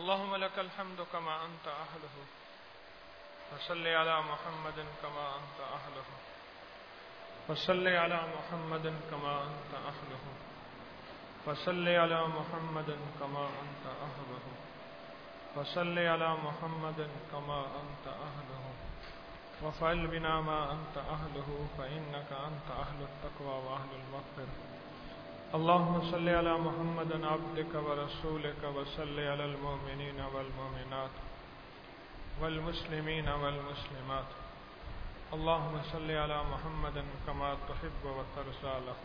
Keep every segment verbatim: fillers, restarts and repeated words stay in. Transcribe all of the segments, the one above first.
اللهم لك الحمد كما أنت أهله وصل على محمد كما أنت أهله وصل على محمد كما أنت أهله وصل على محمد كما أنت أهله وصل على محمد كما أنت أهله وفعل بنا ما أنت أهله فإنك أنت أهل التقوى وأهل المغفرة. اللهم صل على محمد عبدك ورسولك وصل على المؤمنين والمؤمنات والمسلمين والمسلمات. اللهم صل على محمد كما تحب وترضى له.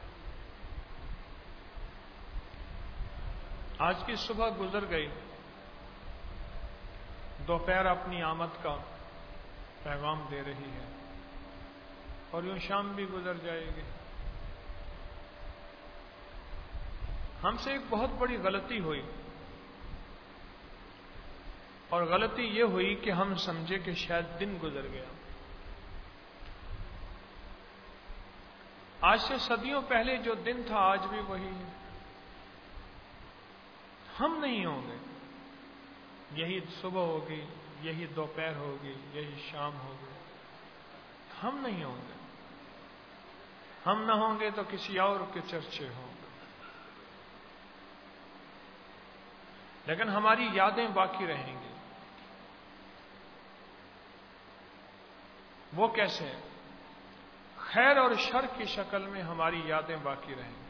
آج کی صبح گزر گئی، دوپہر اپنی آمد کا پیغام دے رہی ہے اور یوں شام بھی گزر جائے گی. ہم سے ایک بہت بڑی غلطی ہوئی، اور غلطی یہ ہوئی کہ ہم سمجھے کہ شاید دن گزر گیا. آج سے صدیوں پہلے جو دن تھا آج بھی وہی ہے. ہم نہیں ہوں گے، یہی صبح ہوگی، یہی دوپہر ہوگی، یہی شام ہوگی. ہم نہیں ہوں گے. ہم نہ ہوں گے تو کسی اور کے چرچے ہوں گے، لیکن ہماری یادیں باقی رہیں گی. وہ کیسے؟ خیر اور شر کی شکل میں ہماری یادیں باقی رہیں گی.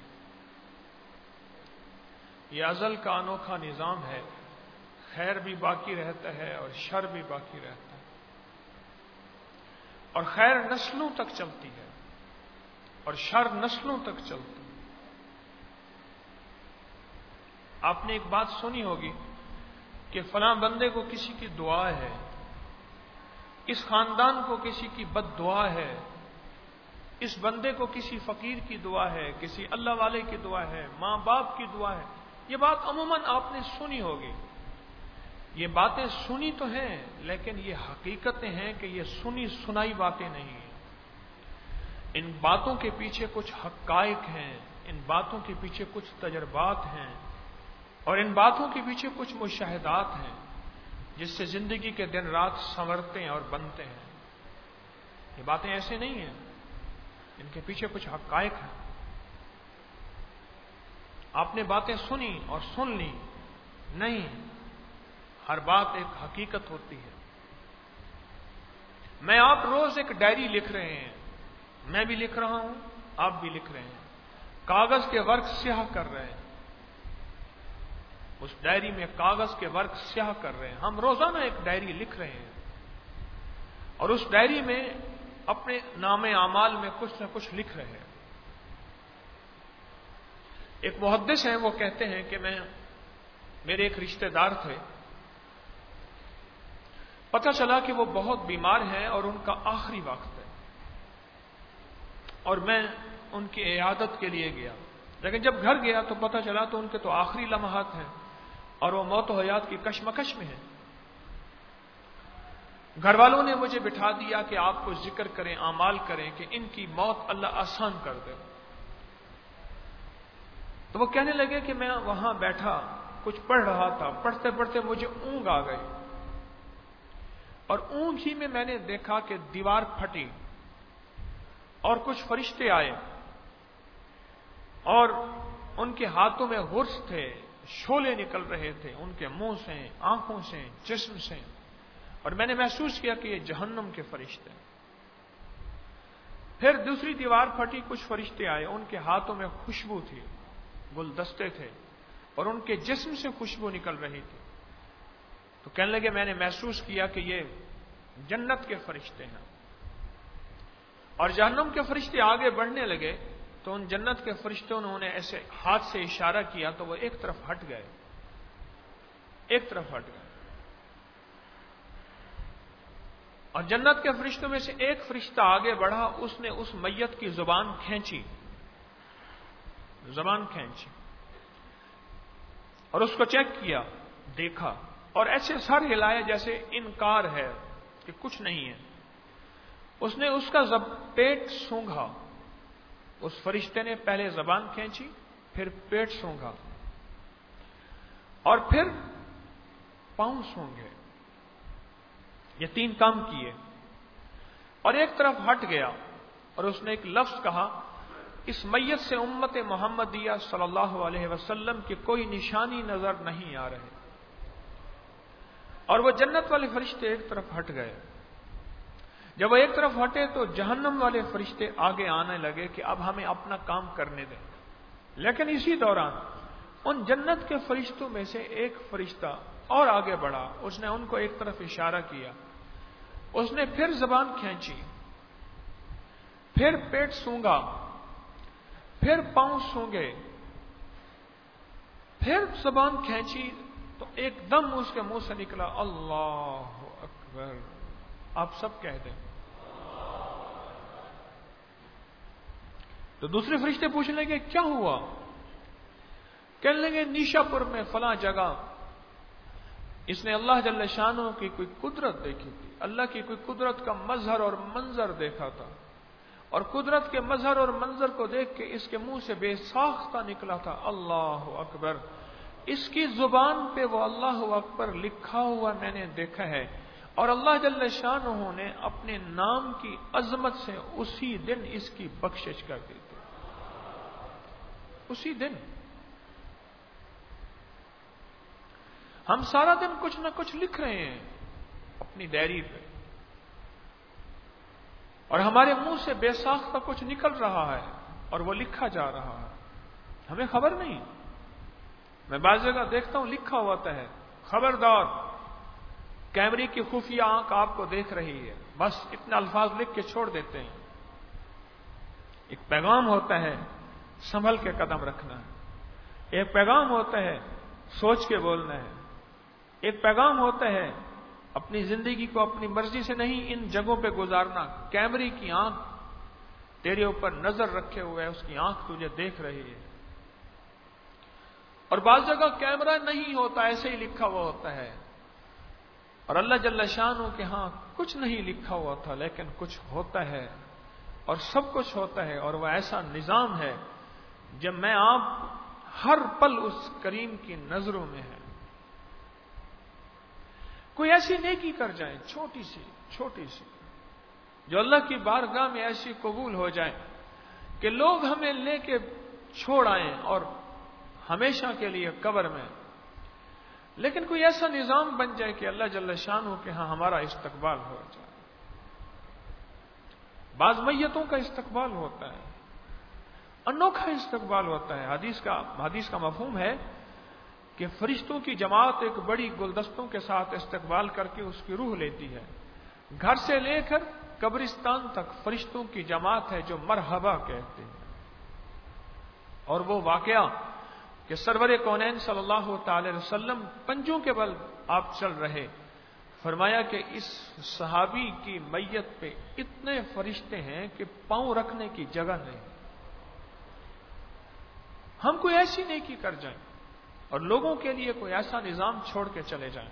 یہ ازل کا انوکھا نظام ہے. خیر بھی باقی رہتا ہے اور شر بھی باقی رہتا ہے، اور خیر نسلوں تک چلتی ہے اور شر نسلوں تک چلتی ہے. آپ نے ایک بات سنی ہوگی کہ فلاں بندے کو کسی کی دعا ہے، اس خاندان کو کسی کی بد دعا ہے، اس بندے کو کسی فقیر کی دعا ہے، کسی اللہ والے کی دعا ہے، ماں باپ کی دعا ہے. یہ بات عموماً آپ نے سنی ہوگی. یہ باتیں سنی تو ہیں، لیکن یہ حقیقتیں ہیں کہ یہ سنی سنائی باتیں نہیں ہیں. ان باتوں کے پیچھے کچھ حقائق ہیں، ان باتوں کے پیچھے کچھ تجربات ہیں، اور ان باتوں کے پیچھے کچھ مشاہدات ہیں جس سے زندگی کے دن رات سنورتے ہیں اور بنتے ہیں. یہ باتیں ایسے نہیں ہیں، ان کے پیچھے کچھ حقائق ہیں. آپ نے باتیں سنی اور سن لی نہیں، ہر بات ایک حقیقت ہوتی ہے. میں آپ روز ایک ڈائری لکھ رہے ہیں، میں بھی لکھ رہا ہوں، آپ بھی لکھ رہے ہیں. کاغذ کے ورق سیاہ کر رہے ہیں، اس ڈائری میں کاغذ کے ورق سیاہ کر رہے ہیں. ہم روزانہ ایک ڈائری لکھ رہے ہیں، اور اس ڈائری میں اپنے نام اعمال میں کچھ نہ کچھ لکھ رہے ہیں. ایک محدث ہیں، وہ کہتے ہیں کہ میں میرے ایک رشتہ دار تھے، پتہ چلا کہ وہ بہت بیمار ہیں اور ان کا آخری وقت ہے، اور میں ان کی عیادت کے لیے گیا. لیکن جب گھر گیا تو پتہ چلا تو ان کے تو آخری لمحات ہیں اور وہ موت و حیات کی کشمکش میں ہیں. گھر والوں نے مجھے بٹھا دیا کہ آپ کو ذکر کریں، اعمال کریں کہ ان کی موت اللہ آسان کر دے. تو وہ کہنے لگے کہ میں وہاں بیٹھا کچھ پڑھ رہا تھا، پڑھتے پڑھتے مجھے اونگ آ گئی، اور اونگ ہی میں میں نے دیکھا کہ دیوار پھٹی اور کچھ فرشتے آئے، اور ان کے ہاتھوں میں غرز تھے، شعلے نکل رہے تھے ان کے منہ سے، آنکھوں سے، جسم سے، اور میں نے محسوس کیا کہ یہ جہنم کے فرشتے. پھر دوسری دیوار پھٹی، کچھ فرشتے آئے، ان کے ہاتھوں میں خوشبو تھی، گلدستے تھے، اور ان کے جسم سے خوشبو نکل رہی تھی. تو کہنے لگے میں نے محسوس کیا کہ یہ جنت کے فرشتے ہیں. اور جہنم کے فرشتے آگے بڑھنے لگے تو ان جنت کے فرشتوں نے انہیں ایسے ہاتھ سے اشارہ کیا تو وہ ایک طرف ہٹ گئے، ایک طرف ہٹ گئے. اور جنت کے فرشتوں میں سے ایک فرشتہ آگے بڑھا، اس نے اس میت کی زبان کھینچی، زبان کھینچی اور اس کو چیک کیا، دیکھا، اور ایسے سر ہلایا جیسے انکار ہے کہ کچھ نہیں ہے. اس نے اس کا پیٹ سونگھا. اس فرشتے نے پہلے زبان کھینچی، پھر پیٹ سونگھا، اور پھر پاؤں سونگے. یہ تین کام کیے اور ایک طرف ہٹ گیا اور اس نے ایک لفظ کہا، اس میت سے امت محمدیہ صلی اللہ علیہ وسلم کی کوئی نشانی نظر نہیں آ رہے. اور وہ جنت والے فرشتے ایک طرف ہٹ گئے. جب وہ ایک طرف ہٹے تو جہنم والے فرشتے آگے آنے لگے کہ اب ہمیں اپنا کام کرنے دیں. لیکن اسی دوران ان جنت کے فرشتوں میں سے ایک فرشتہ اور آگے بڑھا. اس نے ان کو ایک طرف اشارہ کیا. اس نے پھر زبان کھینچی، پھر پیٹ سونگا، پھر پاؤں سونگے، پھر زبان کھینچی تو ایک دم اس کے منہ سے نکلا اللہ اکبر. آپ سب کہہ دیں. تو دوسرے فرشتے پوچھنے لگے کیا ہوا؟ کہنے لگے نیشا پور میں فلاں جگہ اس نے اللہ جل شانہ کی کوئی قدرت دیکھی تھی، اللہ کی کوئی قدرت کا مظہر اور منظر دیکھا تھا، اور قدرت کے مظہر اور منظر کو دیکھ کے اس کے منہ سے بے ساختہ نکلا تھا اللہ اکبر. اس کی زبان پہ وہ اللہ اکبر لکھا ہوا میں نے دیکھا ہے، اور اللہ جل شانہ نے اپنے نام کی عظمت سے اسی دن اس کی بخشش کر دی تھی. اسی دن ہم سارا دن کچھ نہ کچھ لکھ رہے ہیں اپنی ڈائری پہ، اور ہمارے منہ سے بے ساختہ کچھ نکل رہا ہے اور وہ لکھا جا رہا ہے، ہمیں خبر نہیں. میں بعض جگہ دیکھتا ہوں لکھا ہوتا ہے خبردار کیمرے کی خفیہ آنکھ آپ کو دیکھ رہی ہے، بس اتنے الفاظ لکھ کے چھوڑ دیتے ہیں. ایک پیغام ہوتا ہے سنبھل کے قدم رکھنا ہے، ایک پیغام ہوتا ہے سوچ کے بولنا ہے، ایک پیغام ہوتا ہے اپنی زندگی کو اپنی مرضی سے نہیں ان جگہوں پہ گزارنا. کیمرے کی آنکھ تیرے اوپر نظر رکھے ہوئے ہے، اس کی آنکھ تجھے دیکھ رہی ہے. اور بعض جگہ کیمرہ نہیں ہوتا، ایسے ہی لکھا ہوا ہوتا ہے، اور اللہ جل شانہ کے ہاں کچھ نہیں لکھا ہوا تھا لیکن کچھ ہوتا ہے اور سب کچھ ہوتا ہے. اور وہ ایسا نظام ہے جب میں آپ ہر پل اس کریم کی نظروں میں ہیں. کوئی ایسی نیکی کر جائے چھوٹی سی چھوٹی سی جو اللہ کی بارگاہ میں ایسی قبول ہو جائے کہ لوگ ہمیں لے کے چھوڑ آئیں اور ہمیشہ کے لیے قبر میں، لیکن کوئی ایسا نظام بن جائے کہ اللہ جل شانہ کے ہاں ہمارا استقبال ہو جائے. بعض میتوں کا استقبال ہوتا ہے، انوکھا استقبال ہوتا ہے. حدیث کا حدیث کا مفہوم ہے کہ فرشتوں کی جماعت ایک بڑی گلدستوں کے ساتھ استقبال کر کے اس کی روح لیتی ہے. گھر سے لے کر قبرستان تک فرشتوں کی جماعت ہے جو مرحبا کہتے ہیں. اور وہ واقعہ کہ سرور کونین صلی اللہ تعالی وسلم پنجوں کے بل آپ چل رہے، فرمایا کہ اس صحابی کی میت پہ اتنے فرشتے ہیں کہ پاؤں رکھنے کی جگہ نہیں. ہم کوئی ایسی نیکی کر جائیں اور لوگوں کے لیے کوئی ایسا نظام چھوڑ کے چلے جائیں.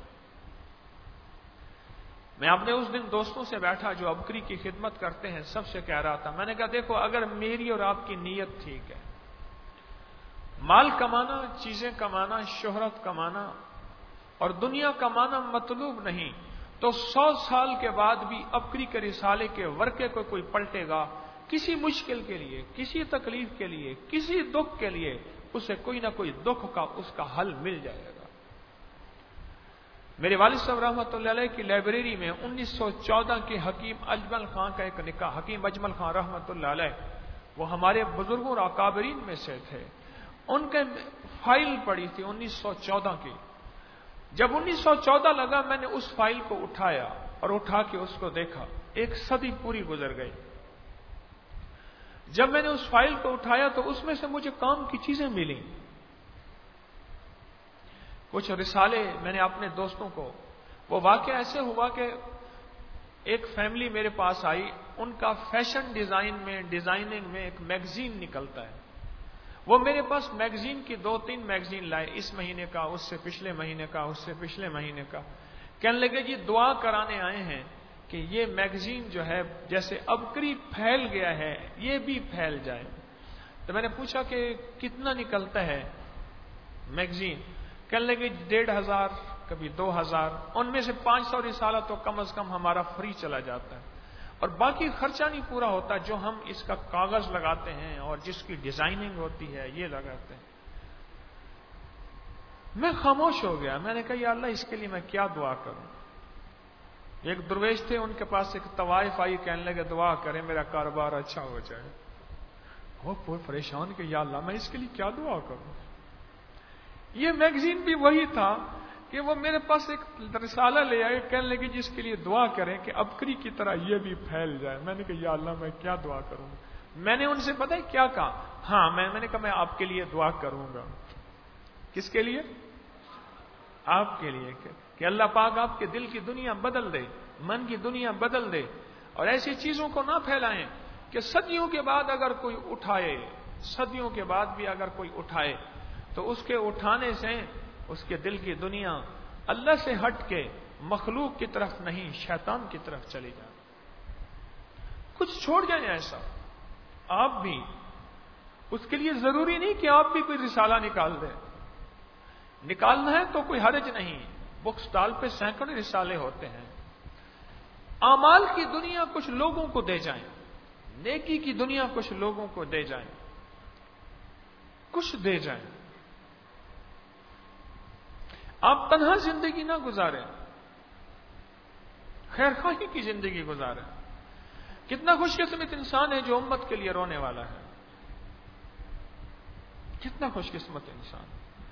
میں اپنے اس دن دوستوں سے بیٹھا جو ابکری کی خدمت کرتے ہیں، سب سے کہہ رہا تھا، میں نے کہا دیکھو اگر میری اور آپ کی نیت ٹھیک ہے، مال کمانا، چیزیں کمانا، شہرت کمانا اور دنیا کمانا مطلوب نہیں، تو سو سال کے بعد بھی ابکری کے رسالے کے ورقے کو کوئی پلٹے گا کسی مشکل کے لیے، کسی تکلیف کے لیے، کسی دکھ کے لیے، اسے کوئی نہ کوئی دکھ کا اس کا حل مل جائے گا. میرے والد صاحب رحمۃ اللہ علیہ کی لائبریری میں انیس سو چودہ کے حکیم اجمل خان کا ایک نکاح، حکیم اجمل خان رحمۃ اللہ علیہ، وہ ہمارے بزرگوں اور اکابرین میں سے تھے. ان کے فائل پڑی تھی انیس سو چودہ کی. جب انیس سو چودہ لگا میں نے اس فائل کو اٹھایا اور اٹھا کے اس کو دیکھا، ایک صدی پوری گزر گئی. جب میں نے اس فائل کو اٹھایا تو اس میں سے مجھے کام کی چیزیں ملی. کچھ رسالے میں نے اپنے دوستوں کو، وہ واقعہ ایسے ہوا کہ ایک فیملی میرے پاس آئی، ان کا فیشن ڈیزائن میں ڈیزائننگ میں ایک میگزین نکلتا ہے. وہ میرے پاس میگزین کی دو تین میگزین لائے، اس مہینے کا، اس سے پچھلے مہینے کا، اس سے پچھلے مہینے کا. کہنے لگے جی دعا کرانے آئے ہیں کہ یہ میگزین جو ہے جیسے ابکری پھیل گیا ہے یہ بھی پھیل جائے. تو میں نے پوچھا کہ کتنا نکلتا ہے میگزین؟ کہنے لگے ڈیڑھ ہزار کبھی دو ہزار، ان میں سے پانچ سو رسالہ تو کم از کم ہمارا فری چلا جاتا ہے، اور باقی خرچہ نہیں پورا ہوتا جو ہم اس کا کاغذ لگاتے ہیں اور جس کی ڈیزائننگ ہوتی ہے یہ لگاتے ہیں۔ میں خاموش ہو گیا، میں نے کہا یا اللہ اس کے لیے میں کیا دعا کروں؟ ایک درویش تھے، ان کے پاس ایک طوائف آئی، کہنے لگے دعا کریں میرا کاروبار اچھا ہو جائے۔ وہ پریشان کہ یا اللہ میں اس کے لیے کیا دعا کروں؟ یہ میگزین بھی وہی تھا کہ وہ میرے پاس ایک رسالہ لے آئے، کہنے لگے جس کے لیے دعا کریں کہ ابکری کی طرح یہ بھی پھیل جائے۔ میں نے کہا یا اللہ میں کیا دعا کروں؟ میں نے ان سے پتہ ہے کیا کہا؟ ہاں میں میں نے کہا میں آپ کے لیے دعا کروں گا۔ کس کے لیے؟ آپ کے لیے، کہ اللہ پاک آپ کے دل کی دنیا بدل دے، من کی دنیا بدل دے، اور ایسی چیزوں کو نہ پھیلائیں کہ صدیوں کے بعد اگر کوئی اٹھائے، صدیوں کے بعد بھی اگر کوئی اٹھائے تو اس کے اٹھانے سے اس کے دل کی دنیا اللہ سے ہٹ کے مخلوق کی طرف نہیں شیطان کی طرف چلی جائے۔ کچھ چھوڑ جائیں ایسا آپ بھی، اس کے لیے ضروری نہیں کہ آپ بھی کوئی رسالہ نکال دیں، نکالنا ہے تو کوئی حرج نہیں، بک سٹال پہ سینکڑوں رسالے ہوتے ہیں۔ اعمال کی دنیا کچھ لوگوں کو دے جائیں، نیکی کی دنیا کچھ لوگوں کو دے جائیں، کچھ دے جائیں۔ آپ تنہا زندگی نہ گزاریں، خیر خواہی کی زندگی گزاریں۔ کتنا خوش قسمت انسان ہے جو امت کے لیے رونے والا ہے، کتنا خوش قسمت انسان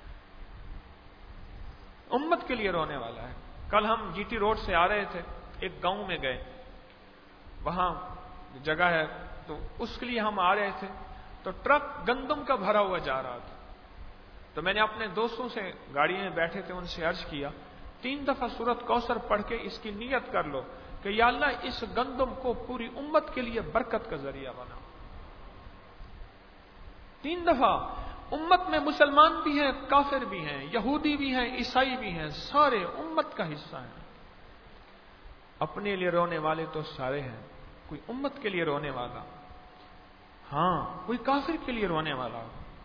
امت کے لیے رونے والا ہے۔ کل ہم جی ٹی روڈ سے آ رہے تھے، ایک گاؤں میں گئے، وہاں جگہ ہے تو اس کے لیے ہم آ رہے تھے، تو ٹرک گندم کا بھرا ہوا جا رہا تھا، تو میں نے اپنے دوستوں سے گاڑی میں بیٹھے تھے ان سے عرض کیا تین دفعہ سورت کوثر پڑھ کے اس کی نیت کر لو کہ یا اللہ اس گندم کو پوری امت کے لیے برکت کا ذریعہ بنا۔ تین دفعہ امت میں مسلمان بھی ہیں، کافر بھی ہیں، یہودی بھی ہیں، عیسائی بھی ہیں، سارے امت کا حصہ ہیں۔ اپنے لیے رونے والے تو سارے ہیں، کوئی امت کے لیے رونے والا، ہاں کوئی کافر کے لیے رونے والا،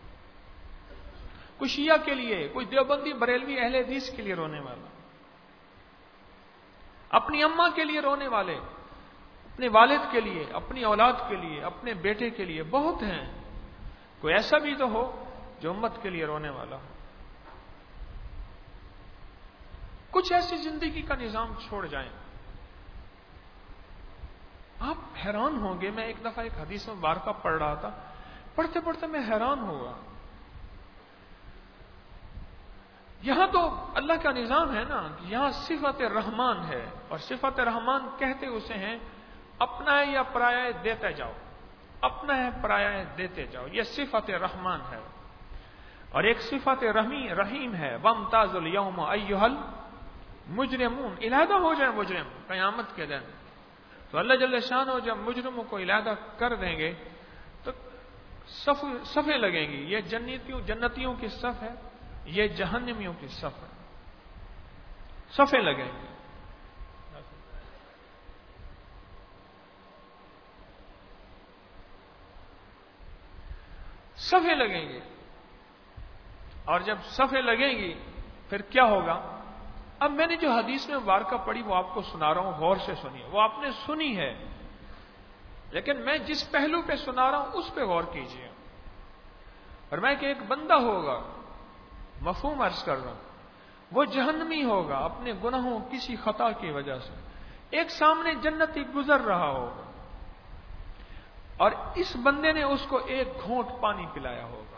کوئی شیعہ کے لیے، کوئی دیوبندی بریلوی اہل حدیث کے لیے رونے والا، اپنی اماں کے لیے رونے والے، اپنے والد کے لیے، اپنی اولاد کے لیے، اپنے بیٹے کے لیے، بہت ہیں۔ کوئی ایسا بھی تو ہو جو امت کے لیے رونے والا ہو۔ کچھ ایسی زندگی کا نظام چھوڑ جائیں۔ آپ حیران ہوں گے، میں ایک دفعہ ایک حدیث مبارکہ پڑھ رہا تھا، پڑھتے پڑھتے میں حیران ہوا۔ یہاں تو اللہ کا نظام ہے نا، یہاں صفت رحمان ہے، اور صفت رحمان کہتے اسے ہیں اپنا ہے یا پرایا ہے دیتے جاؤ، اپنا ہے پرایا ہے دیتے جاؤ، یہ صفت رحمان ہے۔ اور ایک صفت رحیم ہے، وامتاز الیوم ایھا المجرمون، علیحدہ ہو جائیں مجرم قیامت کے دن، تو اللہ جل شانہ جب مجرموں کو علیحدہ کر دیں گے تو صف صفیں لگیں گی، یہ جنتیوں جنتیوں کی صف ہے، یہ جہنمیوں کی صف ہے، صفیں لگیں گی۔ صفیں لگیں گی، اور جب صفیں لگیں گی پھر کیا ہوگا؟ اب میں نے جو حدیث میں مبارکہ پڑھی وہ آپ کو سنا رہا ہوں، غور سے سنیے، وہ آپ نے سنی ہے لیکن میں جس پہلو پہ سنا رہا ہوں اس پہ غور کیجیے۔ اور میں کہ ایک بندہ ہوگا، مفہوم عرض کر رہا ہوں، وہ جہنمی ہوگا اپنے گناہوں کسی خطا کی وجہ سے، ایک سامنے جنتی گزر رہا ہوگا اور اس بندے نے اس کو ایک گھونٹ پانی پلایا ہوگا،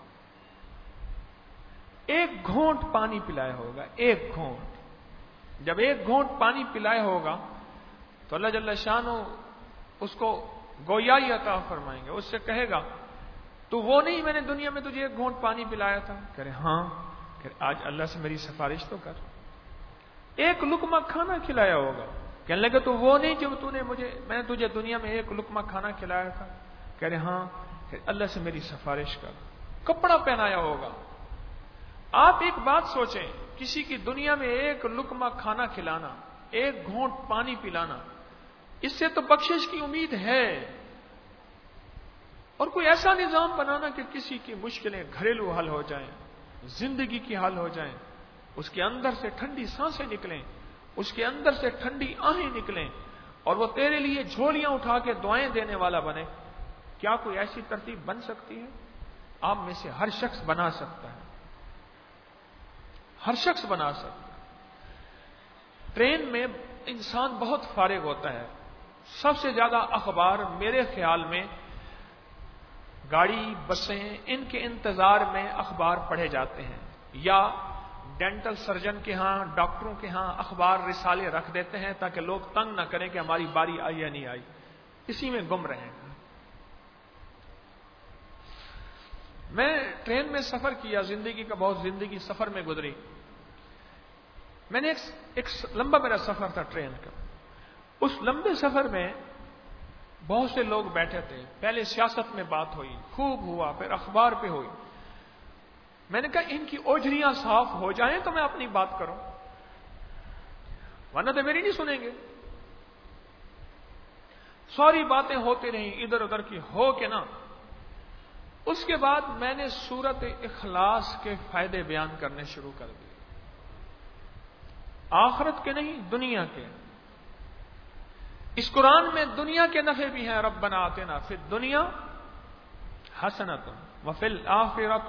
ایک گھونٹ پانی پلایا ہوگا، ایک گھونٹ۔ جب ایک گھونٹ پانی پلایا ہوگا تو اللہ جل شانہ اس کو گویائی عطا فرمائیں گے، اس سے کہے گا تو وہ نہیں میں نے دنیا میں تجھے ایک گھونٹ پانی پلایا تھا؟ کہے ہاں، کہ آج اللہ سے میری سفارش تو کر۔ ایک لقمہ کھانا کھلایا ہوگا، کہنے لگے تو وہ نہیں جب تو نے مجھے میں نے تجھے دنیا میں ایک لقمہ کھانا کھلایا تھا؟ کہہ رہے ہاں، کہ اللہ سے میری سفارش کر۔ کپڑا پہنایا ہوگا۔ آپ ایک بات سوچیں، کسی کی دنیا میں ایک لقمہ کھانا کھلانا، ایک گھونٹ پانی پلانا، اس سے تو بخشش کی امید ہے، اور کوئی ایسا نظام بنانا کہ کسی کی مشکلیں گھریلو حل ہو جائیں، زندگی کی حل ہو جائیں، اس کے اندر سے ٹھنڈی سانسیں نکلیں، اس کے اندر سے ٹھنڈی آہیں نکلیں، اور وہ تیرے لیے جھولیاں اٹھا کے دعائیں دینے والا بنے، کیا کوئی ایسی ترتیب بن سکتی ہے؟ آپ میں سے ہر شخص بنا سکتا ہے، ہر شخص بنا سکتا ہے۔ ٹرین میں انسان بہت فارغ ہوتا ہے، سب سے زیادہ اخبار میرے خیال میں گاڑی، بسیں، ان کے انتظار میں اخبار پڑھے جاتے ہیں، یا ڈینٹل سرجن کے ہاں، ڈاکٹروں کے ہاں اخبار رسالے رکھ دیتے ہیں تاکہ لوگ تنگ نہ کریں کہ ہماری باری آئی یا نہیں آئی، اسی میں گم رہیں گے۔ میں ٹرین میں سفر کیا، زندگی کا بہت زندگی سفر میں گزری۔ میں نے ایک, ایک لمبا میرا سفر تھا ٹرین کا۔ اس لمبے سفر میں بہت سے لوگ بیٹھے تھے، پہلے سیاست میں بات ہوئی، خوب ہوا، پھر اخبار پہ ہوئی۔ میں نے کہا ان کی اوجھریاں صاف ہو جائیں تو میں اپنی بات کروں، ورنہ تو میری نہیں سنیں گے۔ ساری باتیں ہوتی رہیں ادھر ادھر کی ہو کے نا۔ اس کے بعد میں نے سورت اخلاص کے فائدے بیان کرنے شروع کر دیے، آخرت کے نہیں، دنیا کے۔ اس قرآن میں دنیا کے نفع بھی ہیں، ربنا آتنا فی الدنیا حسنۃ وفی الآخرۃ،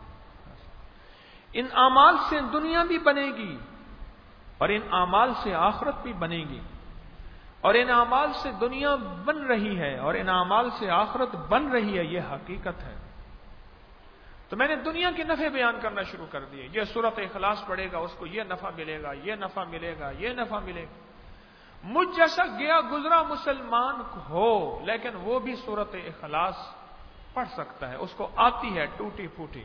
ان اعمال سے دنیا بھی بنے گی اور ان اعمال سے آخرت بھی بنے گی، اور ان اعمال سے دنیا بن رہی ہے اور ان اعمال سے آخرت بن رہی ہے، یہ حقیقت ہے۔ تو میں نے دنیا کے نفع بیان کرنا شروع کر دیے، یہ سورت اخلاص پڑھے گا اس کو یہ نفع ملے گا، یہ نفع ملے گا، یہ نفع ملے گا۔ مجھ جیسا گیا گزرا مسلمان ہو لیکن وہ بھی سورت اخلاص پڑھ سکتا ہے، اس کو آتی ہے ٹوٹی پھوٹی۔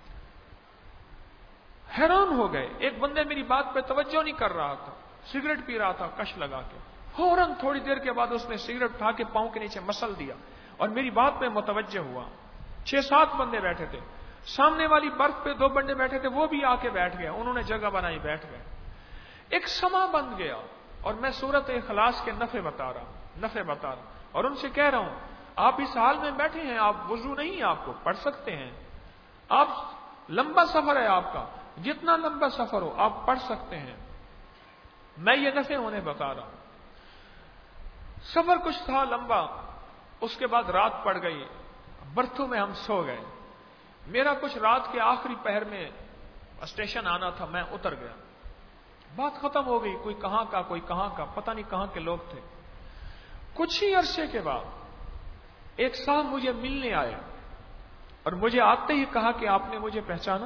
حیران ہو گئے، ایک بندے میری بات پہ توجہ نہیں کر رہا تھا، سگریٹ پی رہا تھا کش لگا کے، فوراً تھوڑی دیر کے بعد اس نے سگریٹ اٹھا کے پاؤں کے نیچے مسل دیا اور میری بات پہ متوجہ ہوا۔ چھ سات بندے بیٹھے تھے، سامنے والی برف پہ دو بندے بیٹھے تھے، وہ بھی آ کے بیٹھ گئے، انہوں نے جگہ بنائی، بیٹھ گئے۔ ایک سما بن گیا اور میں سورت اخلاص کے نفع بتا رہا ہوں نفع بتا رہا ہوں اور ان سے کہہ رہا ہوں آپ اس حال میں بیٹھے ہیں، آپ وضو نہیں آپ کو پڑھ سکتے ہیں، آپ لمبا سفر ہے آپ کا، جتنا لمبا سفر ہو آپ پڑھ سکتے ہیں، میں یہ نفع انہیں بتا رہا ہوں۔ سفر کچھ تھا لمبا، اس کے بعد رات پڑ گئی، برتھوں میں ہم سو گئے۔ میرا کچھ رات کے آخری پہر میں اسٹیشن آنا تھا، میں اتر گیا، بات ختم ہو گئی، کوئی کہاں کا کوئی کہاں کا، پتہ نہیں کہاں کے لوگ تھے۔ کچھ ہی عرصے کے بعد ایک صاحب مجھے ملنے آئے اور مجھے آتے ہی کہا کہ آپ نے مجھے پہچانا؟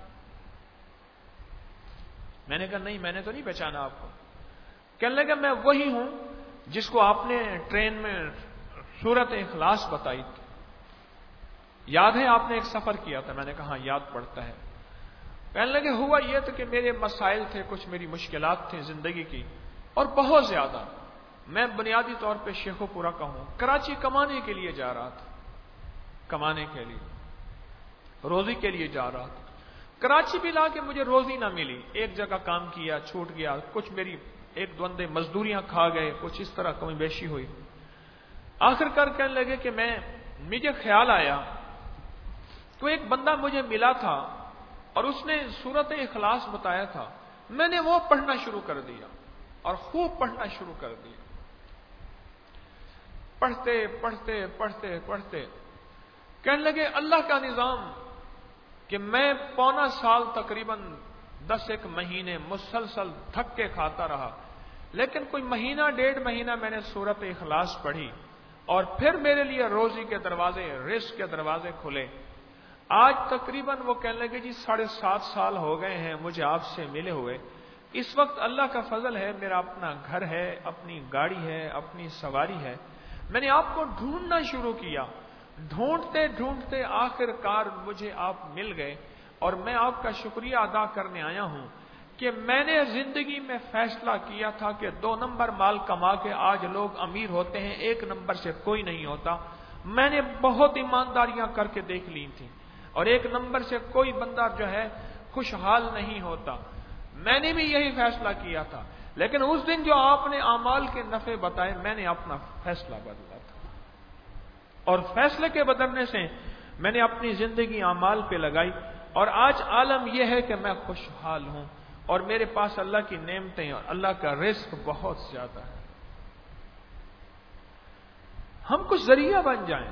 میں نے کہا نہیں، میں نے تو نہیں پہچانا آپ کو۔ کہنے لگا میں وہی ہوں جس کو آپ نے ٹرین میں سورت اخلاص بتائی تھی، یاد ہے آپ نے ایک سفر کیا تھا؟ میں نے کہا یاد پڑتا ہے۔ کہنے لگے ہوا یہ تھا کہ میرے مسائل تھے، کچھ میری مشکلات تھیں زندگی کی اور بہت زیادہ۔ میں بنیادی طور پہ شیخو پورہ کا ہوں، کراچی کمانے کے لیے جا رہا تھا، کمانے کے لیے، روزی کے لیے جا رہا تھا۔ کراچی بھی لا کے مجھے روزی نہ ملی، ایک جگہ کام کیا چھوٹ گیا، کچھ میری ایک دو بندے مزدوریاں کھا گئے، کچھ اس طرح کمی بیشی ہوئی۔ آخر کار کہنے لگے کہ میں مجھے خیال آیا تو ایک بندہ مجھے ملا تھا اور اس نے سورت اخلاص بتایا تھا، میں نے وہ پڑھنا شروع کر دیا اور خوب پڑھنا شروع کر دیا۔ پڑھتے پڑھتے پڑھتے پڑھتے کہنے لگے اللہ کا نظام کہ میں پونا سال تقریباً دس ایک مہینے مسلسل دھکے کھاتا رہا، لیکن کوئی مہینہ ڈیڑھ مہینہ میں نے سورت اخلاص پڑھی اور پھر میرے لیے روزی کے دروازے، رزق کے دروازے کھلے۔ آج تقریباً وہ کہنے لگے جی ساڑھے سات سال ہو گئے ہیں مجھے آپ سے ملے ہوئے۔ اس وقت اللہ کا فضل ہے، میرا اپنا گھر ہے، اپنی گاڑی ہے، اپنی سواری ہے۔ میں نے آپ کو ڈھونڈنا شروع کیا، ڈھونڈتے ڈھونڈتے آخر کار مجھے آپ مل گئے اور میں آپ کا شکریہ ادا کرنے آیا ہوں کہ میں نے زندگی میں فیصلہ کیا تھا کہ دو نمبر مال کما کے آج لوگ امیر ہوتے ہیں، ایک نمبر سے کوئی نہیں ہوتا۔ میں نے بہت ایمانداریاں کر کے دیکھ لی تھیں اور ایک نمبر سے کوئی بندہ جو ہے خوشحال نہیں ہوتا۔ میں نے بھی یہی فیصلہ کیا تھا، لیکن اس دن جو آپ نے اعمال کے نفع بتائے میں نے اپنا فیصلہ بدلا تھا، اور فیصلے کے بدلنے سے میں نے اپنی زندگی اعمال پہ لگائی اور آج عالم یہ ہے کہ میں خوشحال ہوں۔ اور میرے پاس اللہ کی نعمتیں اور اللہ کا رزق بہت زیادہ ہے. ہم کچھ ذریعہ بن جائیں،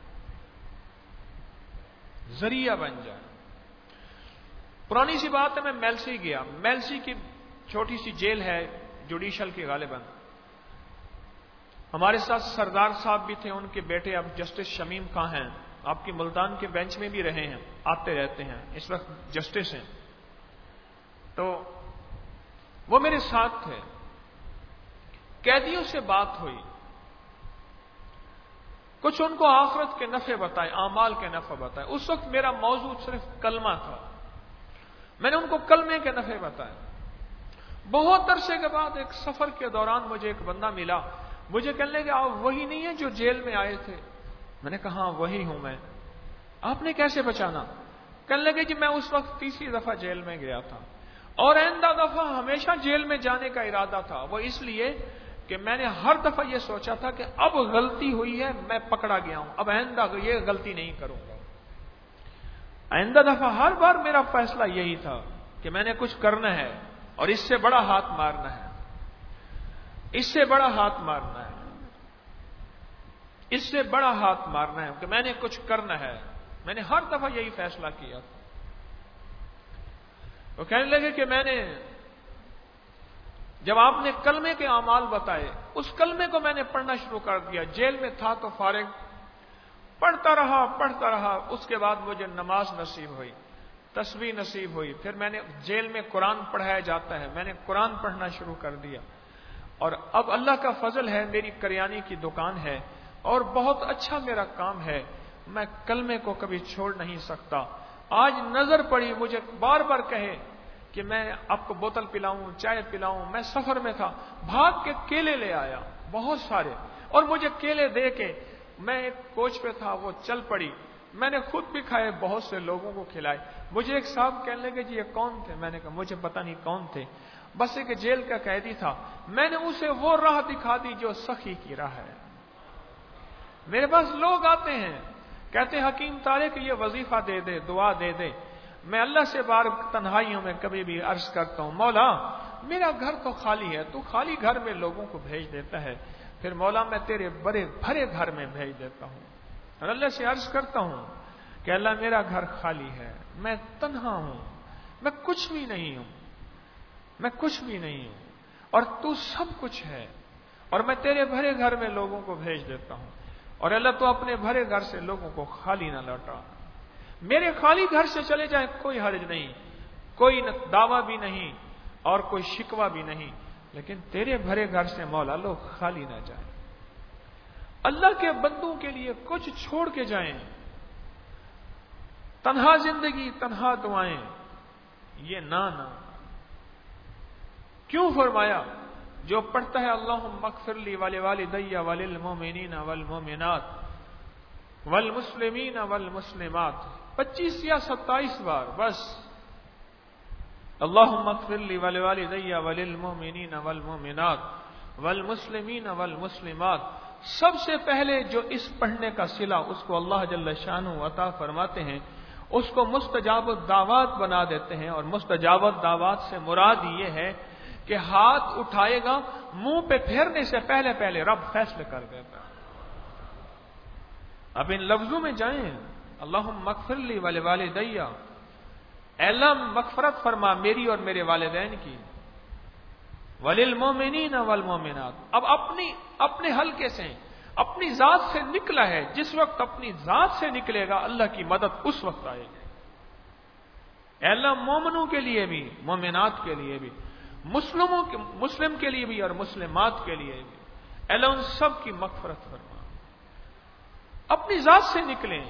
ذریعہ بن جائیں. پرانی سی بات ہے، میں میلسی گیا. میلسی کی چھوٹی سی جیل ہے جوڈیشل کی غالباً. ہمارے ساتھ سردار صاحب بھی تھے، ان کے بیٹے اب جسٹس شمیم خان ہیں، آپ کی ملتان کے بینچ میں بھی رہے ہیں، آتے رہتے ہیں، اس وقت جسٹس ہیں. تو وہ میرے ساتھ تھے. قیدیوں سے بات ہوئی، کچھ ان کو آخرت کے نفع بتائے، اعمال کے نفع بتائے. اس وقت میرا موضوع صرف کلمہ تھا. میں نے ان کو کلمے کے نفع بتائے. بہت عرصے کے بعد ایک سفر کے دوران مجھے ایک بندہ ملا، مجھے کہنے لگے آپ وہی نہیں ہیں جو جیل میں آئے تھے؟ میں نے کہا ہاں وہی ہوں میں. آپ نے کیسے پہچانا؟ کہنے لگے جی میں اس وقت تیسری دفعہ جیل میں گیا تھا اور آئندہ دفعہ ہمیشہ جیل میں جانے کا ارادہ تھا. وہ اس لیے کہ میں نے ہر دفعہ یہ سوچا تھا کہ اب غلطی ہوئی ہے، میں پکڑا گیا ہوں، اب آئندہ یہ غلطی نہیں کروں گا. آئندہ دفعہ ہر بار میرا فیصلہ یہی تھا کہ میں نے کچھ کرنا ہے اور اس سے بڑا ہاتھ مارنا ہے، اس سے بڑا ہاتھ مارنا ہے، اس سے بڑا ہاتھ مارنا ہے کہ میں نے کچھ کرنا ہے. میں نے ہر دفعہ یہی فیصلہ کیا تھا. وہ کہنے لگے کہ میں نے جب آپ نے کلمے کے اعمال بتائے، اس کلمے کو میں نے پڑھنا شروع کر دیا. جیل میں تھا تو فارغ پڑھتا رہا پڑھتا رہا. اس کے بعد مجھے نماز نصیب ہوئی، تسبیح نصیب ہوئی. پھر میں نے جیل میں قرآن پڑھایا جاتا ہے، میں نے قرآن پڑھنا شروع کر دیا. اور اب اللہ کا فضل ہے، میری کریانے کی دکان ہے اور بہت اچھا میرا کام ہے. میں کلمے کو کبھی چھوڑ نہیں سکتا. آج نظر پڑی، مجھے بار بار کہے کہ میں آپ کو بوتل پلاؤں، چائے پلاؤں. میں سفر میں تھا، بھاگ کے کیلے لے آیا بہت سارے، اور مجھے کیلے دے کے میں ایک کوچ پہ تھا، وہ چل پڑی. میں نے خود بھی کھائے، بہت سے لوگوں کو کھلائے. مجھے ایک صاحب کہنے لگے جی یہ کون تھے؟ میں نے کہا مجھے پتہ نہیں کون تھے، بس ایک جیل کا قیدی تھا. میں نے اسے وہ راہ دکھا دی جو سخی کی راہ ہے. میرے پاس لوگ آتے ہیں، کہتے ہیں حکیم طارق یہ وظیفہ دے دے، دعا دے دے. میں اللہ سے بار تنہائیوں میں کبھی بھی عرض کرتا ہوں مولا میرا گھر تو خالی ہے، تو خالی گھر میں لوگوں کو بھیج دیتا ہے، پھر مولا میں تیرے بڑے بھرے گھر میں بھیج دیتا ہوں. اور اللہ سے عرض کرتا ہوں کہ اللہ میرا گھر خالی ہے، میں تنہا ہوں، میں کچھ بھی نہیں ہوں، میں کچھ بھی نہیں ہوں، اور تو سب کچھ ہے، اور میں تیرے بھرے گھر میں لوگوں کو بھیج دیتا ہوں. اور اللہ تو اپنے بھرے گھر سے لوگوں کو خالی نہ لوٹا. میرے خالی گھر سے چلے جائیں کوئی حرج نہیں، کوئی دعویٰ بھی نہیں اور کوئی شکوہ بھی نہیں، لیکن تیرے بھرے گھر سے مولا لوگ خالی نہ جائیں. اللہ کے بندوں کے لیے کچھ چھوڑ کے جائیں. تنہا زندگی، تنہا دعائیں، یہ نہ نہ کیوں فرمایا؟ جو پڑھتا ہے اللہم اغفر لی ولوالدی وللمؤمنین والمؤمنات والمسلمین والمسلمات پچیس یا ستائیس بار بس. اللہم اغفر لی ولوالدی وللمؤمنین والمؤمنات والمسلمین والمسلمات. سب سے پہلے جو اس پڑھنے کا صلہ اس کو اللہ جل شانہ عطا فرماتے ہیں، اس کو مستجاب الدعوات بنا دیتے ہیں. اور مستجاب الدعوات سے مراد یہ ہے کہ ہاتھ اٹھائے گا، منہ پہ پھیرنے سے پہلے پہلے رب فیصلے کر دیتا. اب ان لفظوں میں جائیں، اللہم اغفر لی ولوالدی، اے اللہ مغفرت فرما میری اور میرے والدین کی، وللمؤمنین والمؤمنات. اب اپنی اپنے حلقے سے اپنی ذات سے نکلا ہے، جس وقت اپنی ذات سے نکلے گا اللہ کی مدد اس وقت آئے گی. اے اللہ مومنوں کے لیے بھی، مومنات کے لیے بھی، مسلموں کے مسلم کے لیے بھی اور مسلمات کے لیے بھی، اے اللہ ان سب کی مغفرت فرما. اپنی ذات سے نکلیں.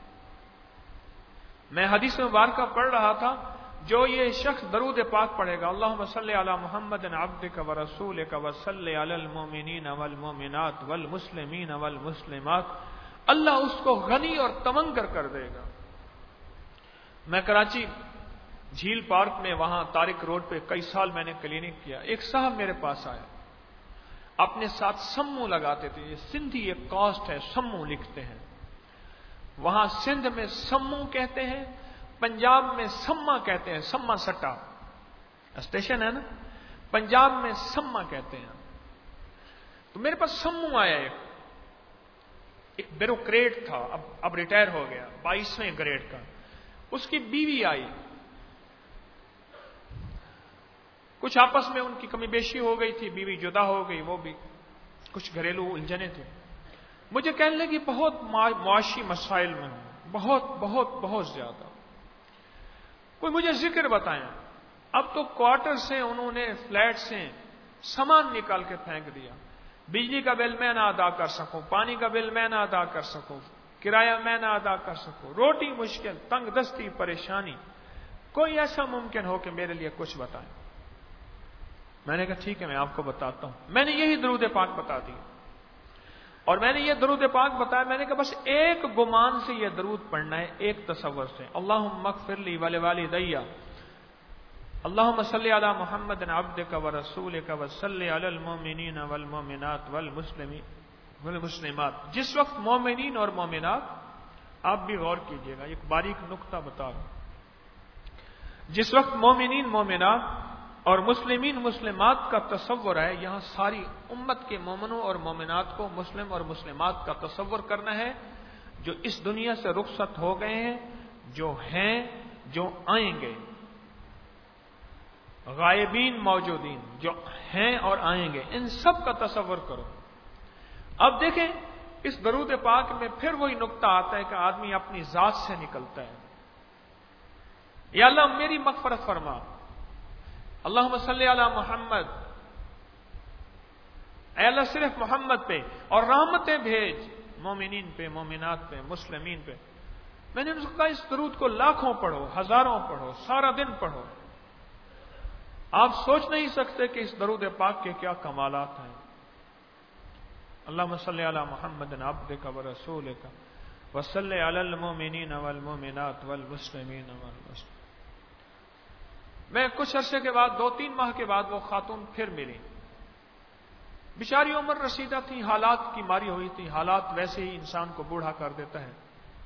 میں حدیث مبارکہ پڑھ رہا تھا، جو یہ شخص درود پاک پڑھے گا اللہم صلی علی محمد عبدک ورسولک وصلی علی المؤمنین والمؤمنات والمسلمین والمسلمات، اللہ اس کو غنی اور تمنگر کر دے گا. میں کراچی جھیل پارک میں وہاں طارق روڈ پہ کئی سال میں نے کلینک کیا. ایک صاحب میرے پاس آیا، اپنے ساتھ سمو لگاتے تھے. یہ سندھی ایک کاسٹ ہے، سمو لکھتے ہیں. وہاں سندھ میں سمو کہتے ہیں، پنجاب میں سما کہتے ہیں، سما سٹا. اسٹیشن ہے نا، پنجاب میں سما کہتے ہیں. تو میرے پاس سمو آیا ایک ایک بیوروکریٹ تھا، اب اب ریٹائر ہو گیا، بائیسویں گریڈ کا. اس کی بیوی آئی، کچھ آپس میں ان کی کمی بیشی ہو گئی تھی، بیوی جدا ہو گئی، وہ بھی کچھ گھریلو الجھنیں تھے. مجھے کہنے لگی بہت معاشی مسائل میں ہوں، بہت بہت بہت زیادہ. کوئی مجھے ذکر بتائیں. اب تو کوارٹر سے انہوں نے فلیٹ سے سامان نکال کے پھینک دیا. بجلی کا بل میں نہ ادا کر سکوں، پانی کا بل میں نہ ادا کر سکوں، کرایہ میں نہ ادا کر سکوں، روٹی مشکل، تنگ دستی، پریشانی. کوئی ایسا ممکن ہو کہ میرے لیے کچھ بتائیں. میں نے کہا ٹھیک ہے، میں آپ کو بتاتا ہوں. میں نے یہی درود پاک بتا دی، اور میں نے یہ درود پاک بتایا. میں نے کہا بس ایک گمان سے یہ درود پڑھنا ہے، ایک تصور سے. اللہم اغفر لی ولوالدی، اللہم صلی علی محمد عبدک ورسولک وصلی علی المؤمنین والمؤمنات والمسلمین والمسلمات. جس وقت مومنین اور مومنات، آپ بھی غور کیجئے گا، ایک باریک نقطہ بتا رہا ہوں. جس وقت مومنین مومنات اور مسلمین مسلمات کا تصور ہے، یہاں ساری امت کے مومنوں اور مومنات کو مسلم اور مسلمات کا تصور کرنا ہے، جو اس دنیا سے رخصت ہو گئے ہیں، جو ہیں، جو آئیں گے، غائبین موجودین، جو ہیں اور آئیں گے، ان سب کا تصور کرو. اب دیکھیں اس درود پاک میں پھر وہی نقطہ آتا ہے کہ آدمی اپنی ذات سے نکلتا ہے. یا اللہ میری مغفرت فرما، اللہم صلی علی محمد، اے اللہ صرف محمد پہ اور رحمتیں بھیج مومنین پہ، مومنات پہ، مسلمین پہ. میں نے اس کو کہا اس درود کو لاکھوں پڑھو، ہزاروں پڑھو، سارا دن پڑھو. آپ سوچ نہیں سکتے کہ اس درود پاک کے کیا کمالات ہیں. اللہم صلی علی محمد عبدک ورسولک وصلی علی المؤمنین والمؤمنات والمسلمین والمسلمات. میں کچھ عرصے کے بعد، دو تین ماہ کے بعد، وہ خاتون پھر ملی. بیچاری عمر رسیدہ تھی، حالات کی ماری ہوئی تھی، حالات ویسے ہی انسان کو بوڑھا کر دیتا ہے.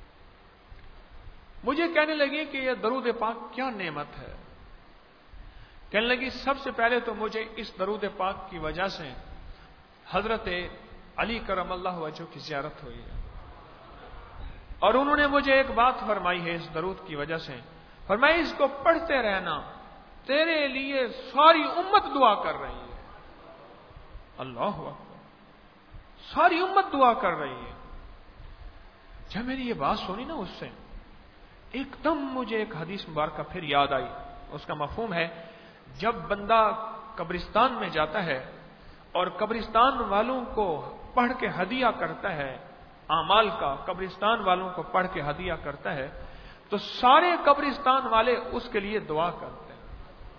مجھے کہنے لگی کہ یہ درود پاک کیا نعمت ہے. کہنے لگی سب سے پہلے تو مجھے اس درود پاک کی وجہ سے حضرت علی کرم اللہ وجہہ کی زیارت ہوئی ہے، اور انہوں نے مجھے ایک بات فرمائی ہے اس درود کی وجہ سے. فرمایا اس کو پڑھتے رہنا، تیرے لیے ساری امت دعا کر رہی ہے. اللہ اکبر، ساری امت دعا کر رہی ہے. جب میری یہ بات سنی نا، اس سے ایک دم مجھے ایک حدیث مبارکہ پھر یاد آئی. اس کا مفہوم ہے جب بندہ قبرستان میں جاتا ہے اور قبرستان والوں کو پڑھ کے ہدیہ کرتا ہے، اعمال کا قبرستان والوں کو پڑھ کے ہدیہ کرتا ہے، تو سارے قبرستان والے اس کے لیے دعا کرتے ہیں.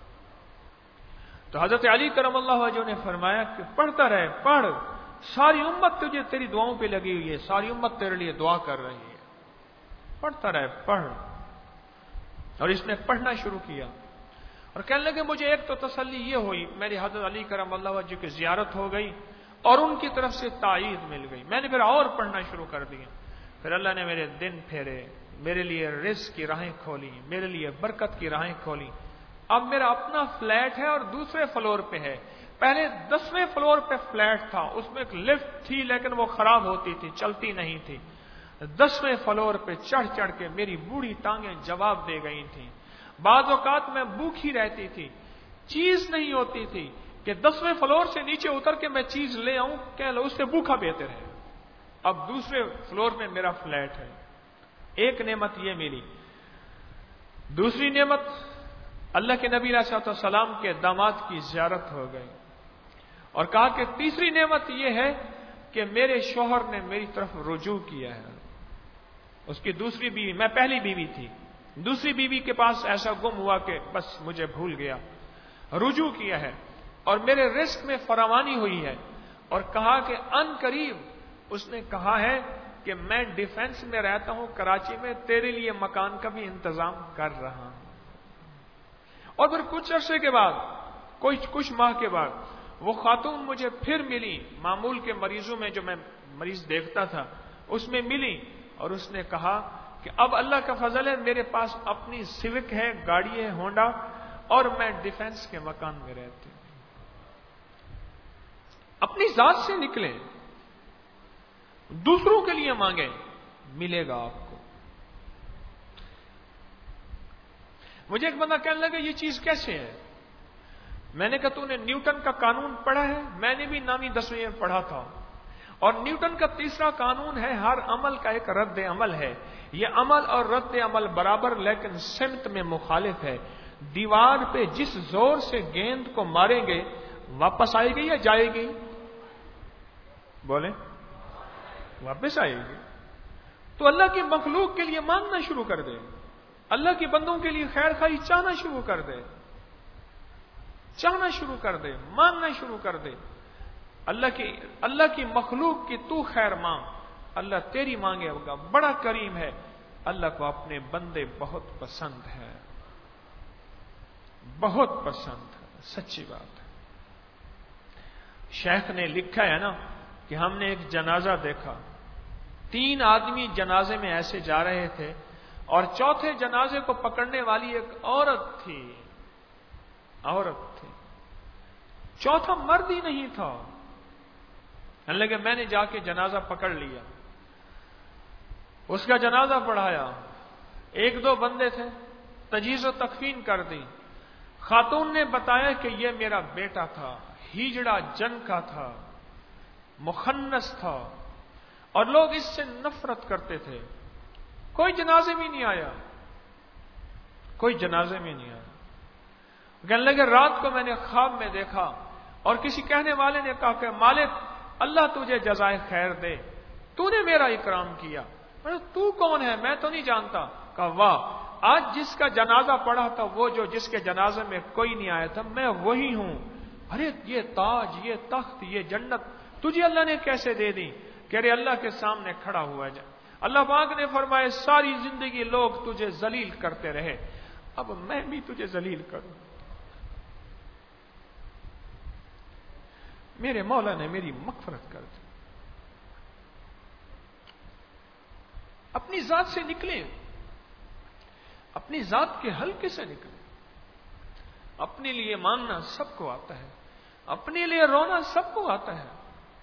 تو حضرت علی کرم اللہ وجہہ نے فرمایا کہ پڑھتا رہے، پڑھ، ساری امت تجھے تیری دعاؤں پہ لگی ہوئی ہے، ساری امت تیرے لیے دعا کر رہی ہے، پڑھتا رہے، پڑھ. اور اس نے پڑھنا شروع کیا، اور کہنے لگے مجھے ایک تو تسلی یہ ہوئی، میری حضرت علی کرم اللہ وجہہ کی زیارت ہو گئی اور ان کی طرف سے تائید مل گئی. میں نے پھر اور پڑھنا شروع کر دیا. پھر اللہ نے میرے دن پھیرے، میرے لیے رزق کی راہیں کھولی، میرے لیے برکت کی راہیں کھولی. اب میرا اپنا فلیٹ ہے اور دوسرے فلور پہ ہے. پہلے دسویں فلور پہ فلیٹ تھا، اس میں ایک لفٹ تھی لیکن وہ خراب ہوتی تھی، چلتی نہیں تھی. دسویں فلور پہ چڑھ چڑھ کے میری بوڑھی ٹانگیں جواب دے گئی تھیں. بعض اوقات میں بھوکھی رہتی تھی، چیز نہیں ہوتی تھی کہ دسویں فلور سے نیچے اتر کے میں چیز لے آؤں، کہ اس سے بھوکھا بہتر ہے. اب دوسرے فلور میں میرا فلیٹ ہے. ایک نعمت یہ ملی. دوسری نعمت اللہ کے نبی علیہ السلام کے داماد کی زیارت ہو گئی. اور کہا کہ تیسری نعمت یہ ہے کہ میرے شوہر نے میری طرف رجوع کیا ہے. اس کی دوسری بیوی، میں پہلی بیوی تھی، دوسری بیوی کے پاس ایسا گم ہوا کہ بس مجھے بھول گیا، رجوع کیا ہے اور میرے رزق میں فراوانی ہوئی ہے. اور کہا کہ ان قریب اس نے کہا ہے کہ میں ڈیفنس میں رہتا ہوں کراچی میں، تیرے لیے مکان کا بھی انتظام کر رہا ہوں. اور پھر کچھ عرصے کے بعد، کچھ کچھ ماہ کے بعد، وہ خاتون مجھے پھر ملی. معمول کے مریضوں میں جو میں مریض دیکھتا تھا اس میں ملی، اور اس نے کہا کہ اب اللہ کا فضل ہے، میرے پاس اپنی سیوک ہے، گاڑی ہے ہونڈا، اور میں ڈیفنس کے مکان میں رہتی ہوں. اپنی ذات سے نکلیں, دوسروں کے لیے مانگیں, ملے گا آپ کو. مجھے ایک بندہ کہنے لگا یہ چیز کیسے ہے؟ میں نے کہا تو نے نیوٹن کا قانون پڑھا ہے؟ میں نے بھی نامی دسویں میں پڑھا تھا. اور نیوٹن کا تیسرا قانون ہے ہر عمل کا ایک رد عمل ہے. یہ عمل اور رد عمل برابر لیکن سمت میں مخالف ہے. دیوار پہ جس زور سے گیند کو ماریں گے واپس آئے گی یا جائے گی؟ بولیں, واپس آئے گی. تو اللہ کی مخلوق کے لیے مانگنا شروع کر دے, اللہ کے بندوں کے لیے خیر خواہی چاہنا شروع کر دے, چاہنا شروع کر دے, مانگنا شروع کر دے. اللہ کی اللہ کی مخلوق کی تو خیر مانگ, اللہ تیری مانگے ہوگا. بڑا کریم ہے, اللہ کو اپنے بندے بہت پسند ہے, بہت پسند ہے, سچی بات ہے. شیخ نے لکھا ہے نا کہ ہم نے ایک جنازہ دیکھا, تین آدمی جنازے میں ایسے جا رہے تھے اور چوتھے جنازے کو پکڑنے والی ایک عورت تھی, عورت تھی, چوتھا مرد ہی نہیں تھا. لگے میں نے جا کے جنازہ پکڑ لیا, اس کا جنازہ پڑھایا, ایک دو بندے تھے, تجہیز و تکفین کر دی. خاتون نے بتایا کہ یہ میرا بیٹا تھا, ہیجڑا جن کا تھا, مخنث تھا, اور لوگ اس سے نفرت کرتے تھے. کوئی جنازے میں نہیں آیا, کوئی جنازے میں نہیں آیا. کہنے لگے رات کو میں نے خواب میں دیکھا اور کسی کہنے والے نے کہا کہ مالک اللہ تجھے جزائے خیر دے, تو نے میرا اکرام کیا. میں تو کون ہے؟ میں تو نہیں جانتا. کہا واہ, آج جس کا جنازہ پڑا تھا وہ جو جس کے جنازے میں کوئی نہیں آیا تھا, میں وہی ہوں. ارے یہ تاج, یہ تخت, یہ جنت تجھے اللہ نے کیسے دے دی؟ کہ ارے اللہ کے سامنے کھڑا ہوا جا. اللہ پاک نے فرمایا ساری زندگی لوگ تجھے ذلیل کرتے رہے, اب میں بھی تجھے ذلیل کروں. میرے مولا نے میری مغفرت کر دی. اپنی ذات سے نکلیں, اپنی ذات کے حلقے سے نکلیں. اپنے لیے مانگنا سب کو آتا ہے, اپنے لیے رونا سب کو آتا ہے.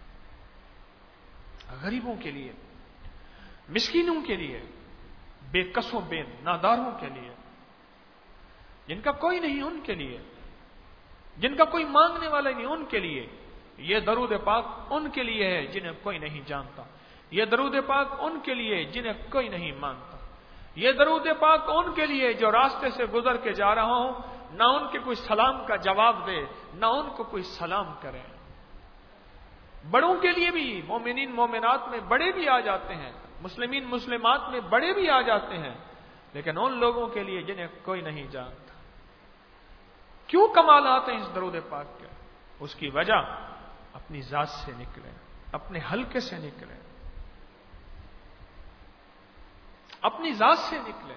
غریبوں کے لیے, مسکینوں کے لیے, بے کسوں بے ناداروں کے لیے, جن کا کوئی نہیں ان کے لیے, جن کا کوئی مانگنے والا نہیں ان کے لیے. یہ درود پاک ان کے لیے ہے جنہیں کوئی نہیں جانتا. یہ درود پاک ان کے لیے جنہیں کوئی نہیں مانتا. یہ درود پاک ان کے لیے جو راستے سے گزر کے جا رہا ہوں, نہ ان کے کوئی سلام کا جواب دے, نہ ان کو کوئی سلام کرے. بڑوں کے لیے بھی, مومنین مومنات میں بڑے بھی آ جاتے ہیں, مسلمین مسلمات میں بڑے بھی آ جاتے ہیں, لیکن ان لوگوں کے لیے جنہیں کوئی نہیں جانتا. کیوں کمال آتے ہیں اس درود پاک کے؟ اس کی وجہ اپنی ذات سے نکلے, اپنے حلقے سے نکلے, اپنی ذات سے نکلے.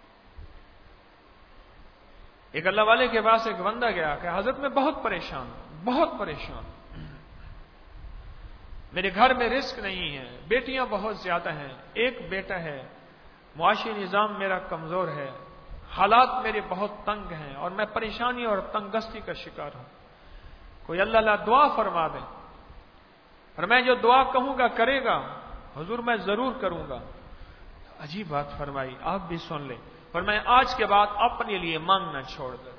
ایک اللہ والے کے پاس ایک بندہ گیا کہ حضرت میں بہت پریشان ہوں, بہت پریشان ہوں, میرے گھر میں رزق نہیں ہے, بیٹیاں بہت زیادہ ہیں, ایک بیٹا ہے, معاشی نظام میرا کمزور ہے, حالات میرے بہت تنگ ہیں اور میں پریشانی اور تنگستی کا شکار ہوں. کوئی اللہ اللہ دعا فرما دے, اور میں جو دعا کہوں گا کرے گا. حضور میں ضرور کروں گا. عجیب بات فرمائی, آپ بھی سن لیں. پر میں آج کے بعد اپنے لیے مانگنا چھوڑ دوں.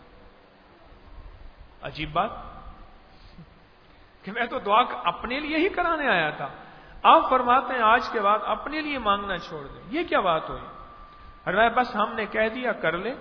عجیب بات کہ میں تو دعا اپنے لیے ہی کرانے آیا تھا, آپ فرماتے ہیں آج کے بعد اپنے لیے مانگنا چھوڑ دیں. یہ کیا بات ہوئی؟ اور میں بس ہم نے کہہ دیا کر لے.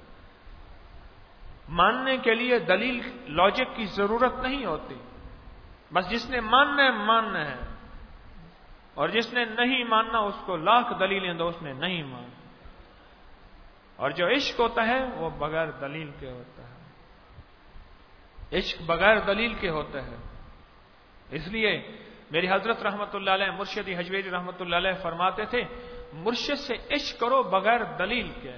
ماننے کے لیے دلیل لاجک کی ضرورت نہیں ہوتی, بس جس نے ماننا ہے ماننا ہے, اور جس نے نہیں ماننا اس کو لاکھ دلیلیں دو, اس نے نہیں ماننا. اور جو عشق ہوتا ہے وہ بغیر دلیل کے ہوتا ہے, عشق بغیر دلیل کے ہوتا ہے. اس لیے میری حضرت رحمت اللہ علیہ, مرشدی حجویری رحمت اللہ علیہ فرماتے تھے مرشد سے عشق کرو بغیر دلیل کے.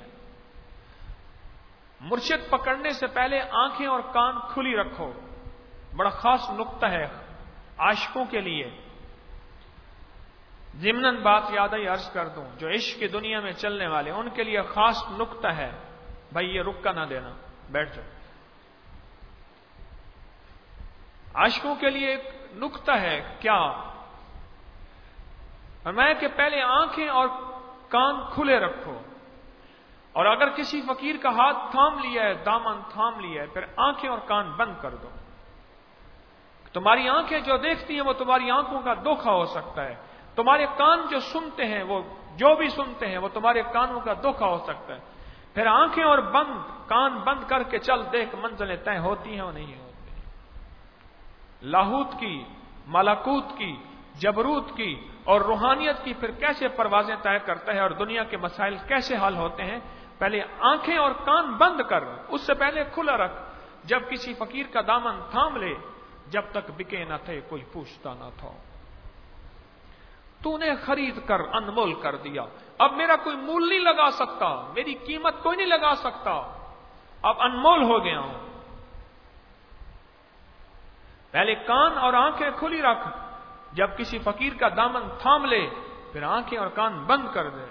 مرشد پکڑنے سے پہلے آنکھیں اور کان کھلی رکھو. بڑا خاص نقطہ ہے عاشقوں کے لیے. ضمناً بات یاد ہی عرض کر دوں, جو عشق کی دنیا میں چلنے والے ان کے لیے خاص نقطہ ہے, بھائی یہ رک کا نہ دینا, بیٹھ جاؤ. عاشقوں کے لیے ایک نکتہ ہے، کیا فرمایا کہ پہلے آنکھیں اور کان کھلے رکھو، اور اگر کسی فقیر کا ہاتھ تھام لیا ہے، دامن تھام لیا ہے، پھر آنکھیں اور کان بند کر دو۔ تمہاری آنکھیں جو دیکھتی ہیں وہ تمہاری آنکھوں کا دھوکا ہو سکتا ہے، تمہارے کان جو سنتے ہیں، وہ جو بھی سنتے ہیں وہ تمہارے کانوں کا دھوکا ہو سکتا ہے۔ پھر آنکھیں اور بند کان بند کر کے چل، دیکھ منزلیں طے ہوتی ہیں اور نہیں ہوتی، لاہوت کی، ملکوت کی، جبروت کی اور روحانیت کی پھر کیسے پروازیں طے کرتا ہے اور دنیا کے مسائل کیسے حل ہوتے ہیں۔ پہلے آنکھیں اور کان بند کر، اس سے پہلے کھلا رکھ۔ جب کسی فقیر کا دامن تھام لے، جب تک بکے نہ تھے کوئی پوچھتا نہ تھا، تو نے خرید کر انمول کر دیا، اب میرا کوئی مول نہیں لگا سکتا، میری قیمت کوئی نہیں لگا سکتا، اب انمول ہو گیا ہوں۔ پہلے کان اور آنکھیں کھلی رکھ، جب کسی فقیر کا دامن تھام لے پھر آنکھیں اور کان بند کر دے۔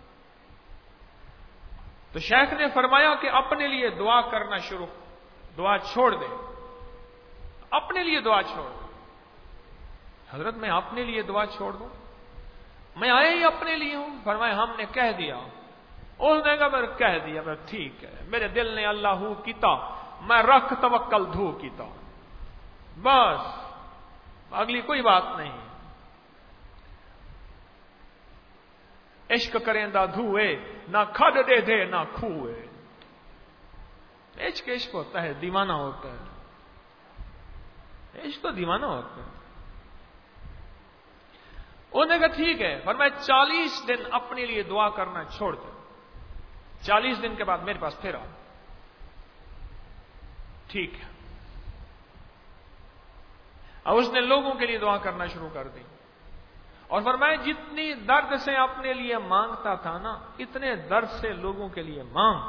تو شیخ نے فرمایا کہ اپنے لیے دعا کرنا شروع، دعا چھوڑ دے، اپنے لیے دعا چھوڑ دے۔ حضرت میں اپنے لیے دعا چھوڑ دوں؟ میں آیا ہی اپنے لیے ہوں۔ فرمایا ہم نے کہہ دیا۔ اس نے کہا میں کہہ دیا، میں ٹھیک ہے، میرے دل نے اللہ ہو کیتا، میں رکھ توکل دھو کیتا، بس اگلی کوئی بات نہیں۔ عشق کریندا دھوئے، نہ کھڈ دے دے نہ کھوئے۔ عشق عشق ہوتا ہے، دیوانہ ہوتا ہے، عشق تو دیوانہ ہوتا ہے۔ انہوں نے کہا ٹھیک ہے، فرمایا چالیس دن اپنے لیے دعا کرنا چھوڑ دے، چالیس دن کے بعد میرے پاس پھر آ۔ ٹھیک ہے، اب اس نے لوگوں کے لیے دعا کرنا شروع کر دی، اور فرمایا جتنی درد سے اپنے لیے مانگتا تھا نا، اتنے درد سے لوگوں کے لیے مانگ۔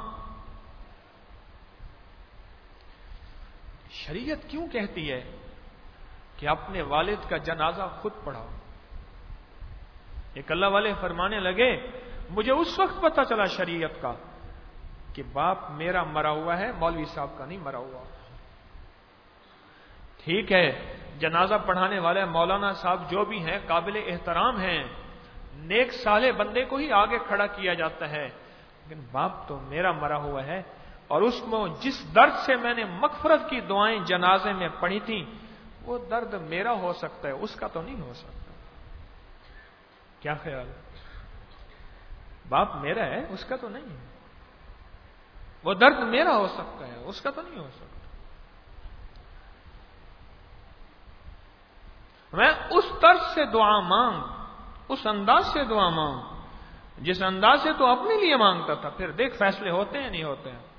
شریعت کیوں کہتی ہے کہ اپنے والد کا جنازہ خود پڑھاؤ؟ ایک اللہ والے فرمانے لگے مجھے اس وقت پتہ چلا شریعت کا کہ باپ میرا مرا ہوا ہے، مولوی صاحب کا نہیں مرا ہوا۔ ٹھیک ہے، جنازہ پڑھانے والے مولانا صاحب جو بھی ہیں قابل احترام ہیں، نیک صالح بندے کو ہی آگے کھڑا کیا جاتا ہے، لیکن باپ تو میرا مرا ہوا ہے، اور اس میں جس درد سے میں نے مغفرت کی دعائیں جنازے میں پڑھی تھیں وہ درد میرا ہو سکتا ہے، اس کا تو نہیں ہو سکتا۔ کیا خیال ہے؟ باپ میرا ہے، اس کا تو نہیں ہے، وہ درد میرا ہو سکتا ہے، اس کا تو نہیں ہو سکتا۔ میں اس طرز سے دعا مانگ، اس انداز سے دعا مانگ جس انداز سے تو اپنے لیے مانگتا تھا، پھر دیکھ فیصلے ہوتے ہیں نہیں ہوتے ہیں۔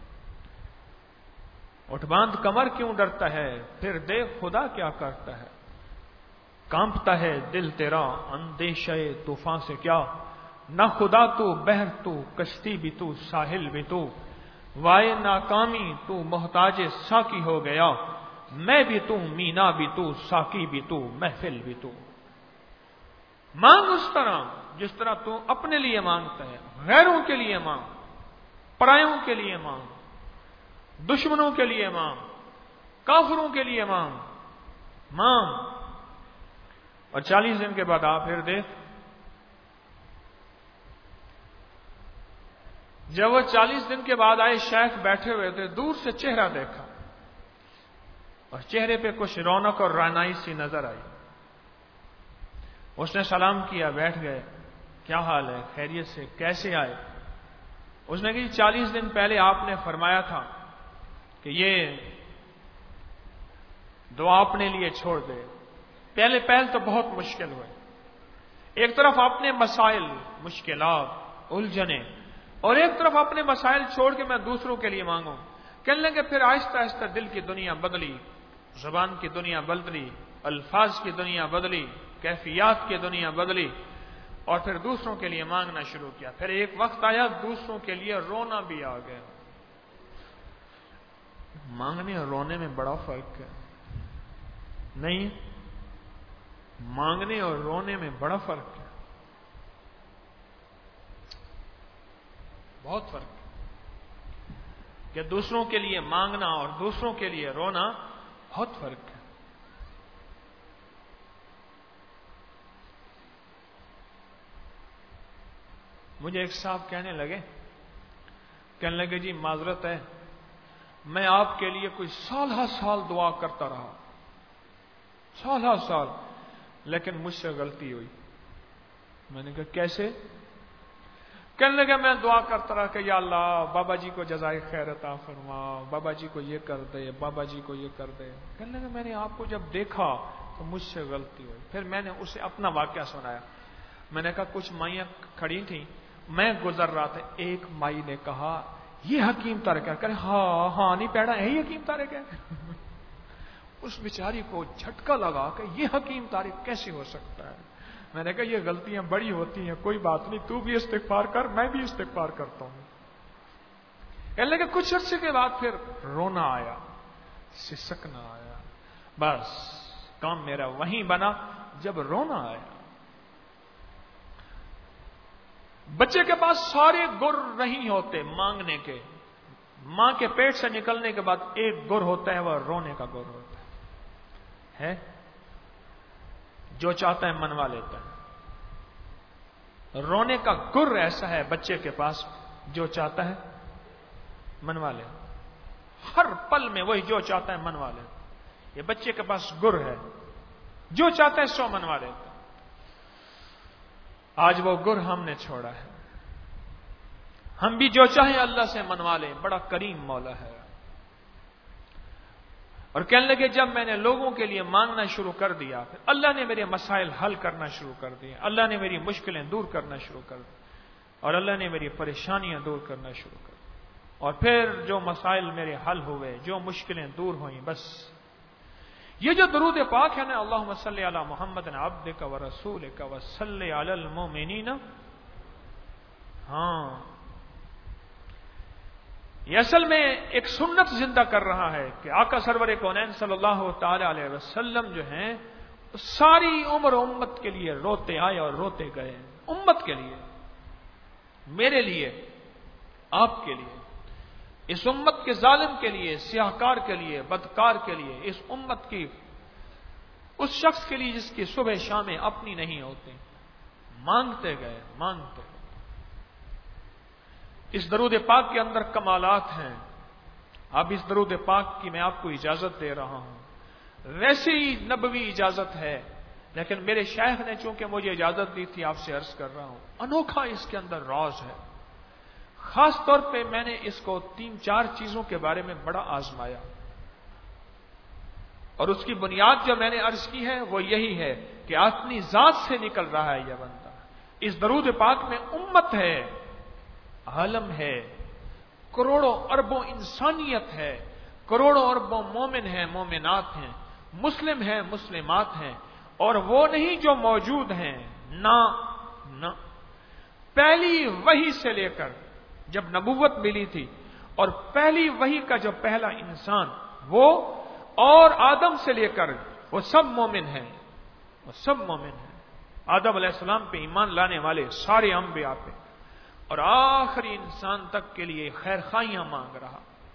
اٹھ باندھ کمر کیوں ڈرتا ہے، پھر دیکھ خدا کیا کرتا ہے۔ کانپتا ہے دل تیرا اندیشہ طوفان سے کیا، نہ خدا تو بحر تو کشتی بھی تو ساحل بھی تو، وائے ناکامی تو محتاج ساقی ہو گیا، میں بھی تو مینا بھی تو ساقی بھی تو محفل بھی تو۔ مانگ اس طرح جس طرح تو اپنے لیے مانگتا ہے، غیروں کے لیے مانگ، پرایوں کے لیے مانگ، دشمنوں کے لیے مانگ، کافروں کے لیے مانگ مانگ اور چالیس دن کے بعد آ پھر دیکھ۔ جب وہ چالیس دن کے بعد آئے، شیخ بیٹھے ہوئے تھے، دور سے چہرہ دیکھا اور چہرے پہ کچھ رونق اور رعنائی سی نظر آئی۔ اس نے سلام کیا، بیٹھ گئے، کیا حال ہے، خیریت سے، کیسے آئے؟ اس نے کہا چالیس دن پہلے آپ نے فرمایا تھا کہ یہ دعا اپنے لیے چھوڑ دے۔ پہلے پہل تو بہت مشکل ہوئے، ایک طرف اپنے مسائل، مشکلات، الجھنیں، اور ایک طرف اپنے مسائل چھوڑ کے میں دوسروں کے لیے مانگوں۔ کہنے لگے پھر آہستہ آہستہ دل کی دنیا بدلی، زبان کی دنیا بدلی، الفاظ کی دنیا بدلی، کیفیات کی دنیا بدلی، اور پھر دوسروں کے لیے مانگنا شروع کیا۔ پھر ایک وقت آیا دوسروں کے لیے رونا بھی آ گیا۔ مانگنے اور رونے میں بڑا فرق ہے، نہیں؟ مانگنے اور رونے میں بڑا فرق ہے، بہت فرق ہے کہ دوسروں کے لیے مانگنا اور دوسروں کے لیے رونا، بہت فرق ہے۔ مجھے ایک صاحب کہنے لگے کہنے لگے جی معذرت ہے، میں آپ کے لیے کوئی سال ہر سال دعا کرتا رہا، سال ہر سال، لیکن مجھ سے غلطی ہوئی۔ میں نے کہا کیسے؟ کہنے لگا میں دعا کرتا رہا کہ یا اللہ بابا جی کو جزائے خیر عطا فرما، بابا جی کو یہ کر دے، بابا جی کو یہ کر دے۔ کہنے لگا میں نے آپ کو جب دیکھا تو مجھ سے غلطی ہوئی۔ پھر میں نے اسے اپنا واقعہ سنایا۔ میں نے کہا کچھ مائیاں کھڑی تھیں، میں گزر رہا تھا، ایک مائی نے کہا یہ حکیم طارق ہے، کہ ہاں ہاں نہیں پیڑا ہے یہ حکیم طارق ہے۔ اس بیچاری کو جھٹکا لگا کہ یہ حکیم طارق کیسے ہو سکتا ہے۔ میں نے کہا یہ غلطیاں بڑی ہوتی ہیں، کوئی بات نہیں، تو بھی استغفار کر، میں بھی استغفار کرتا ہوں۔ کہنے لگا کچھ عرصے کے بعد پھر رونا آیا، سسکنا آیا، بس کام میرا وہیں بنا جب رونا آیا۔ بچے کے پاس سارے گر نہیں ہوتے مانگنے کے، ماں کے پیٹ سے نکلنے کے بعد ایک گر ہوتا ہے، وہ رونے کا گر ہوتا ہے، ہے؟ جو چاہتا ہے منوا لیتا ہے۔ رونے کا گر ایسا ہے بچے کے پاس، جو چاہتا ہے منوا لے، ہر پل میں وہی جو چاہتا ہے منوا لے۔ یہ بچے کے پاس گر ہے، جو چاہتا ہے سو منوا لیتا ہے۔ آج وہ گر ہم نے چھوڑا ہے، ہم بھی جو چاہیں اللہ سے منوا لیں، بڑا کریم مولا ہے۔ اور کہنے لگے جب میں نے لوگوں کے لیے مانگنا شروع کر دیا، پھر اللہ نے میرے مسائل حل کرنا شروع کر دیے، اللہ نے میری مشکلیں دور کرنا شروع کر دی، اور اللہ نے میری پریشانیاں دور کرنا شروع کر دی، اور پھر جو مسائل میرے حل ہوئے، جو مشکلیں دور ہوئیں، بس یہ جو درود پاک ہے نا، اللہم صلی علی محمد عبدک و رسولک و صلی علی المؤمنین، ہاں یہ اصل میں ایک سنت زندہ کر رہا ہے کہ آقا سرور کونین صلی اللہ تعالی علیہ وسلم جو ہیں ساری عمر امت کے لیے روتے آئے اور روتے گئے، امت کے لیے، میرے لیے، آپ کے لیے، اس امت کے ظالم کے لیے، سیاہکار کے لیے، بدکار کے لیے، اس امت کی اس شخص کے لیے جس کی صبح شامیں اپنی نہیں ہوتی، مانگتے گئے مانگتے گئے۔ اس درود پاک کے اندر کمالات ہیں، اب اس درود پاک کی میں آپ کو اجازت دے رہا ہوں، ویسے ہی نبوی اجازت ہے، لیکن میرے شیخ نے چونکہ مجھے اجازت دی تھی آپ سے عرض کر رہا ہوں، انوکھا اس کے اندر راز ہے۔ خاص طور پہ میں نے اس کو تین چار چیزوں کے بارے میں بڑا آزمایا، اور اس کی بنیاد جو میں نے عرض کی ہے وہ یہی ہے کہ اپنی ذات سے نکل رہا ہے یہ بندہ۔ اس درود پاک میں امت ہے، عالم ہے، کروڑوں اربوں انسانیت ہے، کروڑوں اربوں مومن ہیں، مومنات ہیں، مسلم ہیں، مسلمات ہیں، اور وہ نہیں جو موجود ہیں، نہ نہ پہلی وحی سے لے کر جب نبوت ملی تھی، اور پہلی وحی کا جو پہلا انسان وہ اور آدم سے لے کر وہ سب مومن ہیں، وہ سب مومن ہیں، آدم علیہ السلام پہ ایمان لانے والے سارے انبیاء پہ، اور آخری انسان تک کے لیے خیر خواہیاں مانگ رہا۔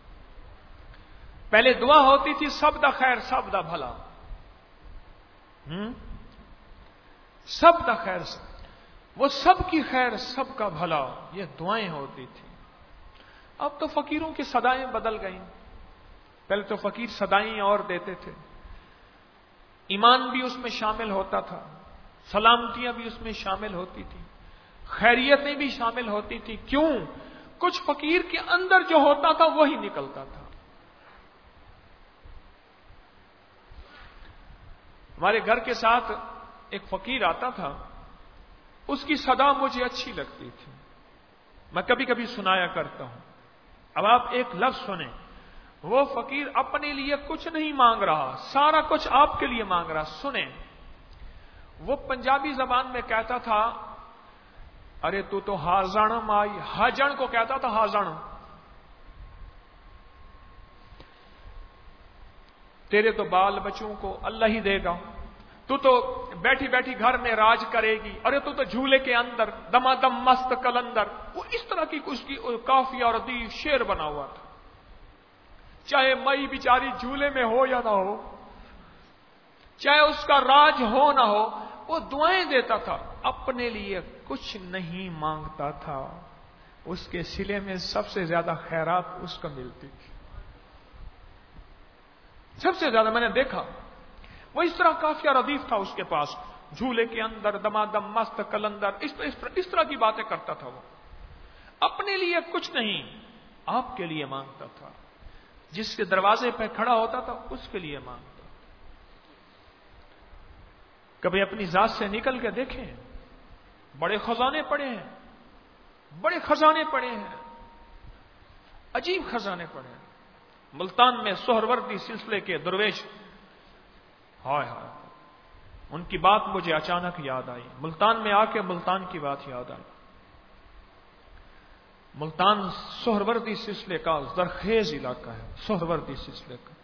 پہلے دعا ہوتی تھی سب دا خیر سب دا بھلا، ہم؟ سب دا خیر سب، وہ سب کی خیر سب کا بھلا، یہ دعائیں ہوتی تھی۔ اب تو فقیروں کی صدائیں بدل گئیں، پہلے تو فقیر صدائیں اور دیتے تھے، ایمان بھی اس میں شامل ہوتا تھا، سلامتیاں بھی اس میں شامل ہوتی تھی، خیریتیں بھی شامل ہوتی تھی۔ کیوں؟ کچھ فقیر کے اندر جو ہوتا تھا وہی نکلتا تھا۔ ہمارے گھر کے ساتھ ایک فقیر آتا تھا، اس کی صدا مجھے اچھی لگتی تھی، میں کبھی کبھی سنایا کرتا ہوں۔ اب آپ ایک لفظ سنیں، وہ فقیر اپنے لیے کچھ نہیں مانگ رہا، سارا کچھ آپ کے لیے مانگ رہا۔ سنیں، وہ پنجابی زبان میں کہتا تھا، ارے تو تو ہازن مائی، ہاجن کو کہتا تھا ہازن، تیرے تو بال بچوں کو اللہ ہی دے گا، تو تو بیٹھی بیٹھی گھر میں راج کرے گی، ارے تو تو جھولے کے اندر دمادم مست کلندر۔ وہ اس طرح کی اس کی کافیہ اور ادیب شعر بنا ہوا تھا، چاہے مئی بیچاری جھولے میں ہو یا نہ ہو، چاہے اس کا راج ہو نہ ہو، وہ دعائیں دیتا تھا، اپنے لیے کچھ نہیں مانگتا تھا، اس کے سلے میں سب سے زیادہ خیرات اس کو ملتی تھی، سب سے زیادہ میں نے دیکھا۔ وہ اس طرح کافیہ ردیف تھا اس کے پاس، جھولے کے اندر دمادم مست کلندر، اس طرح اس طرح کی باتیں کرتا تھا۔ وہ اپنے لیے کچھ نہیں، آپ کے لیے مانگتا تھا، جس کے دروازے پہ کھڑا ہوتا تھا اس کے لیے مانگتا۔ کبھی اپنی ذات سے نکل کے دیکھیں، بڑے خزانے پڑے ہیں، بڑے خزانے پڑے ہیں، عجیب خزانے پڑے ہیں۔ ملتان میں سہروردی سلسلے کے درویش، ہائے ہائے، ان کی بات مجھے اچانک یاد آئی، ملتان میں آ کے ملتان کی بات یاد آئی۔ ملتان سہروردی سلسلے کا زرخیز علاقہ ہے، سہروردی سلسلے کا۔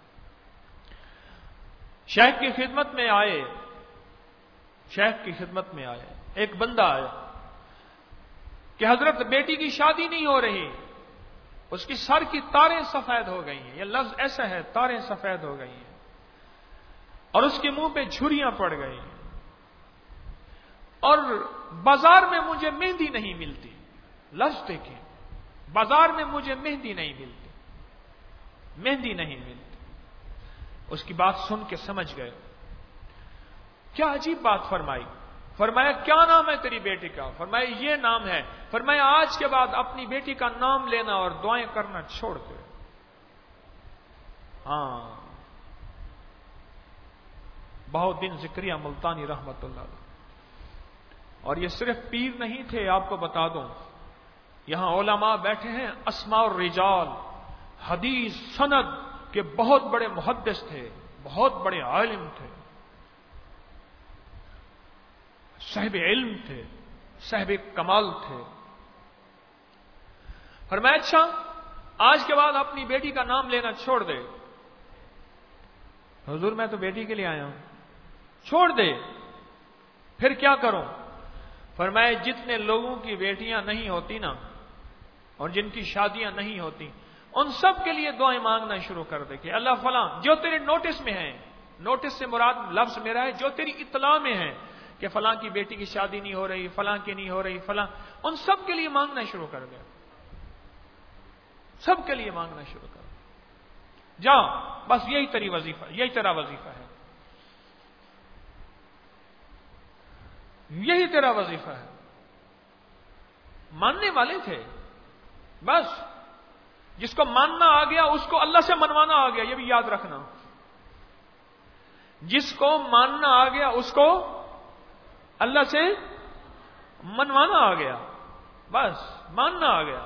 شیخ کی خدمت میں آئے، شیخ کی خدمت میں آئے ایک بندہ آیا کہ حضرت بیٹی کی شادی نہیں ہو رہی، اس کی سر کی تاریں سفید ہو گئی ہیں، یہ لفظ ایسا ہے، تاریں سفید ہو گئی ہیں، اور اس کے منہ پہ جھریاں پڑ گئی ہیں، اور بازار میں مجھے مہندی نہیں ملتی۔ لفظ دیکھیں، بازار میں مجھے مہندی نہیں ملتی، مہندی نہیں ملتی۔ اس کی بات سن کے سمجھ گئے، کیا عجیب بات فرمائی۔ فرمایا کیا نام ہے تیری بیٹی کا؟ فرمایا یہ نام ہے۔ فرمایا آج کے بعد اپنی بیٹی کا نام لینا اور دعائیں کرنا چھوڑ دے۔ ہاں، بہت دن زکریا ملتانی رحمت اللہ علیہ، اور یہ صرف پیر نہیں تھے، آپ کو بتا دوں یہاں علماء بیٹھے ہیں، اسماء الرجال، حدیث سند کے بہت بڑے محدث تھے، بہت بڑے عالم تھے، صاحب علم تھے، صاحب کمال تھے۔ فرمایا اچھا آج کے بعد اپنی بیٹی کا نام لینا چھوڑ دے۔ حضور میں تو بیٹی کے لیے آیا ہوں، چھوڑ دے، پھر کیا کروں؟ فرمایا جتنے لوگوں کی بیٹیاں نہیں ہوتی نا، اور جن کی شادیاں نہیں ہوتی، ان سب کے لیے دعائیں مانگنا شروع کر دے کہ اللہ فلاں جو تیرے نوٹس میں ہیں، نوٹس سے مراد لفظ میرا ہے جو تیری اطلاع میں ہے کہ فلاں کی بیٹی کی شادی نہیں ہو رہی، فلاں کی نہیں ہو رہی، فلاں، ان سب کے لیے مانگنا شروع کر دے، سب کے لیے مانگنا شروع کر دے۔ جا، بس یہی تیری وظیفہ، یہی تیرا وظیفہ ہے، یہی تیرا وظیفہ ہے۔ ماننے والے تھے، بس جس کو ماننا آ گیا اس کو اللہ سے منوانا آ گیا، یہ بھی یاد رکھنا، جس کو ماننا آ گیا اس کو اللہ سے منوانا آ گیا، بس ماننا آ گیا۔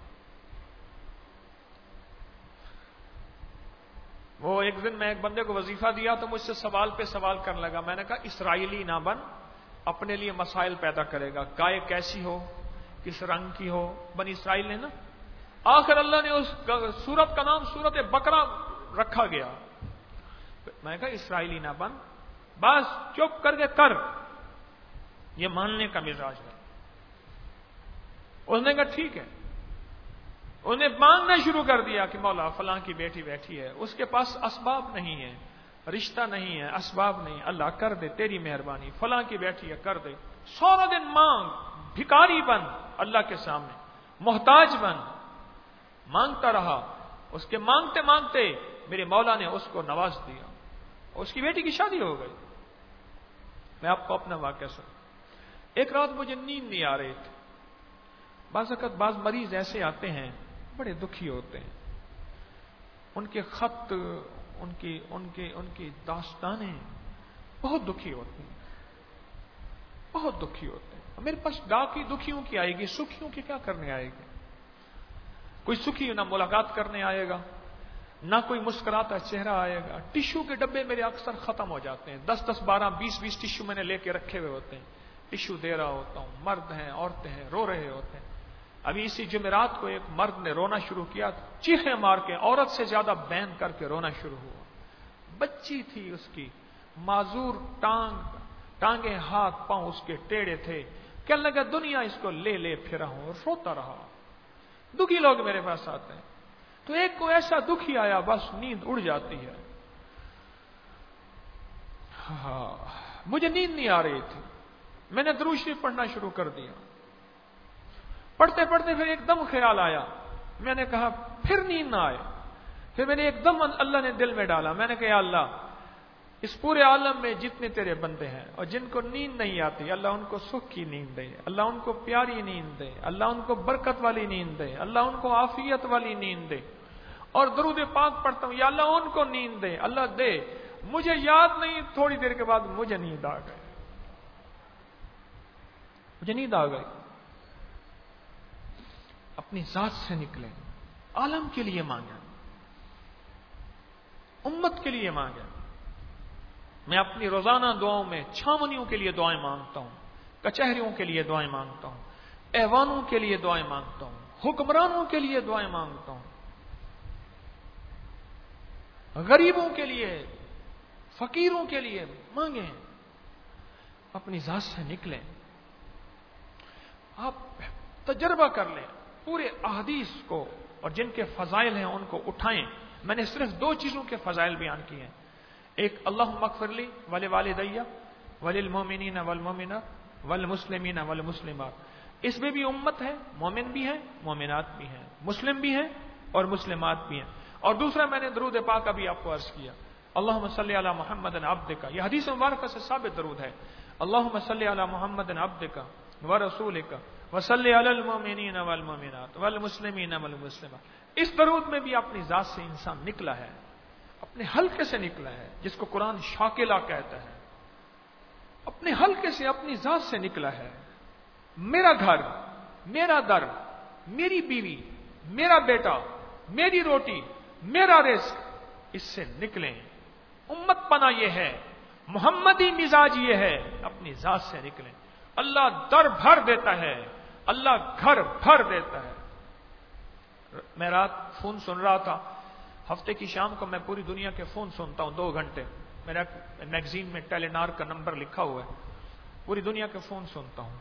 وہ ایک دن میں ایک بندے کو وظیفہ دیا تو مجھ سے سوال پہ سوال کرنے لگا، میں نے کہا اسرائیلی نہ بن، اپنے لیے مسائل پیدا کرے گا، گائے کیسی ہو، کس رنگ کی ہو، بنی اسرائیل نے نا، آخر اللہ نے اس سورت کا نام سورت بقرہ رکھا گیا۔ میں نے کہا اسرائیلی نہ بن، بس چپ کر کے کر، یہ ماننے کا مزاج ہے۔ اس نے کہا ٹھیک ہے، اس نے مانگنا شروع کر دیا کہ مولا فلاں کی بیٹی بیٹھی ہے، اس کے پاس اسباب نہیں ہے، رشتہ نہیں ہے، اسباب نہیں، اللہ کر دے تیری مہربانی، فلاں کی بیٹی ہے کر دے۔ سارا دن مانگ، بھکاری بن اللہ کے سامنے، محتاج بن، مانگتا رہا۔ اس کے مانگتے مانگتے میرے مولا نے اس کو نواز دیا، اس کی بیٹی کی شادی ہو گئی۔ میں آپ کو اپنا واقعہ سن، ایک رات مجھے نیند نہیں آ رہی تھی۔ بعض اوقات بعض مریض ایسے آتے ہیں بڑے دکھی ہوتے ہیں، ان کے خط، ان کی ان کی ان کی داستانیں بہت دکھی ہوتی ہیں، بہت دکھی ہوتے ہیں۔ میرے پاس ڈاکی دکھیوں کی آئے گی، سکھیوں کی کیا کرنے آئے گی؟ کوئی سکھی نہ ملاقات کرنے آئے گا، نہ کوئی مسکراتا چہرہ آئے گا۔ ٹشو کے ڈبے میرے اکثر ختم ہو جاتے ہیں، دس دس بارہ بیس بیس ٹشو میں نے لے کے رکھے ہوئے ہوتے ہیں، ٹشو دے رہا ہوتا ہوں، مرد ہیں عورتیں ہیں رو رہے ہوتے ہیں۔ ابھی اسی جمعرات کو ایک مرد نے رونا شروع کیا، چیخیں مار کے، عورت سے زیادہ بین کر کے رونا شروع ہوا۔ بچی تھی اس کی، معذور، ٹانگ ٹانگیں ہاتھ پاؤں اس کے ٹیڑے تھے، کہنے لگا دنیا اس کو لے لے پھرا ہوں، اور روتا رہا۔ دکھی لوگ میرے پاس آتے ہیں، تو ایک کو ایسا دکھی آیا بس نیند اڑ جاتی ہے۔ ہاں مجھے نیند نہیں آ رہی تھی، میں نے درود شریف پڑھنا شروع کر دیا. پڑھتے پڑھتے پھر ایک دم خیال آیا، میں نے کہا پھر نیند نہ آئے. پھر میں نے ایک دم اللہ نے دل میں ڈالا، میں نے کہا یا اللہ اس پورے عالم میں جتنے تیرے بندے ہیں اور جن کو نیند نہیں آتی، اللہ ان کو سکھ کی نیند دے، اللہ ان کو پیاری نیند دے، اللہ ان کو برکت والی نیند دے، اللہ ان کو عافیت والی نیند دے. اور درود پاک پڑھتا ہوں، یا اللہ ان کو نیند دے، اللہ دے. مجھے یاد نہیں، تھوڑی دیر کے بعد مجھے نیند آ گئی، مجھے نیند آ گئی. اپنی ذات سے نکلے، عالم کے لیے مانگیں، امت کے لیے مانگیں. میں اپنی روزانہ دعاؤں میں چھاونیوں کے لیے دعائیں مانگتا ہوں، کچہریوں کے لیے دعائیں مانگتا ہوں، ایوانوں کے لیے دعائیں مانگتا ہوں، حکمرانوں کے لیے دعائیں مانگتا ہوں، غریبوں کے لیے، فقیروں کے لیے مانگیں. اپنی ذات سے نکلیں. آپ تجربہ کر لیں پورے احادیث کو اور جن کے فضائل ہیں ان کو اٹھائیں. میں نے صرف دو چیزوں کے فضائل بیان کیے ہیں. ایک اللہم اغفر لی ولوالدی وللمؤمنین والمؤمنات والمسلمین والمسلمات. اس میں بھی امت ہے، مومن بھی ہیں، مومنات بھی ہیں، مسلم بھی ہیں اور مسلمات بھی ہیں. اور دوسرا میں نے درود پاک ابھی آپ کو عرض کیا، اللہم صلی علی محمد عبدک. یہ حدیث مبارکہ سے ثابت درود ہے. اللہم صلی علی محمد عبدک ورسولک وصلی علی المؤمنین والمؤمنات والمسلمین والمسلمات. اس درود میں بھی اپنی ذات سے انسان نکلا ہے، اپنے حلقے سے نکلا ہے، جس کو قرآن شاکلہ کہتا ہے. اپنے حلقے سے، اپنی ذات سے نکلا ہے. میرا گھر، میرا در، میری بیوی، میرا بیٹا، میری روٹی، میرا رزق، اس سے نکلیں. امت پنا یہ ہے، محمدی مزاج یہ ہے، اپنی ذات سے نکلیں. اللہ در بھر دیتا ہے، اللہ گھر بھر دیتا ہے. میں رات فون سن رہا تھا، ہفتے کی شام کو میں پوری دنیا کے فون سنتا ہوں دو گھنٹے. میرا میگزین میں ٹیلی نار کا نمبر لکھا ہوا ہے، پوری دنیا کے فون سنتا ہوں.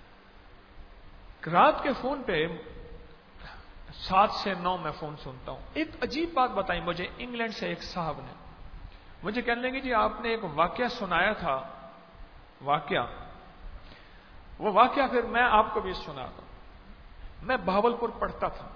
رات کے فون پہ سات سے نو میں فون سنتا ہوں. ایک عجیب بات بتائی مجھے انگلینڈ سے ایک صاحب نے. مجھے کہنے لگے جی آپ نے ایک واقعہ سنایا تھا. واقعہ وہ واقعہ پھر میں آپ کو بھی سناتا ہوں. میں بہاولپور پڑھتا تھا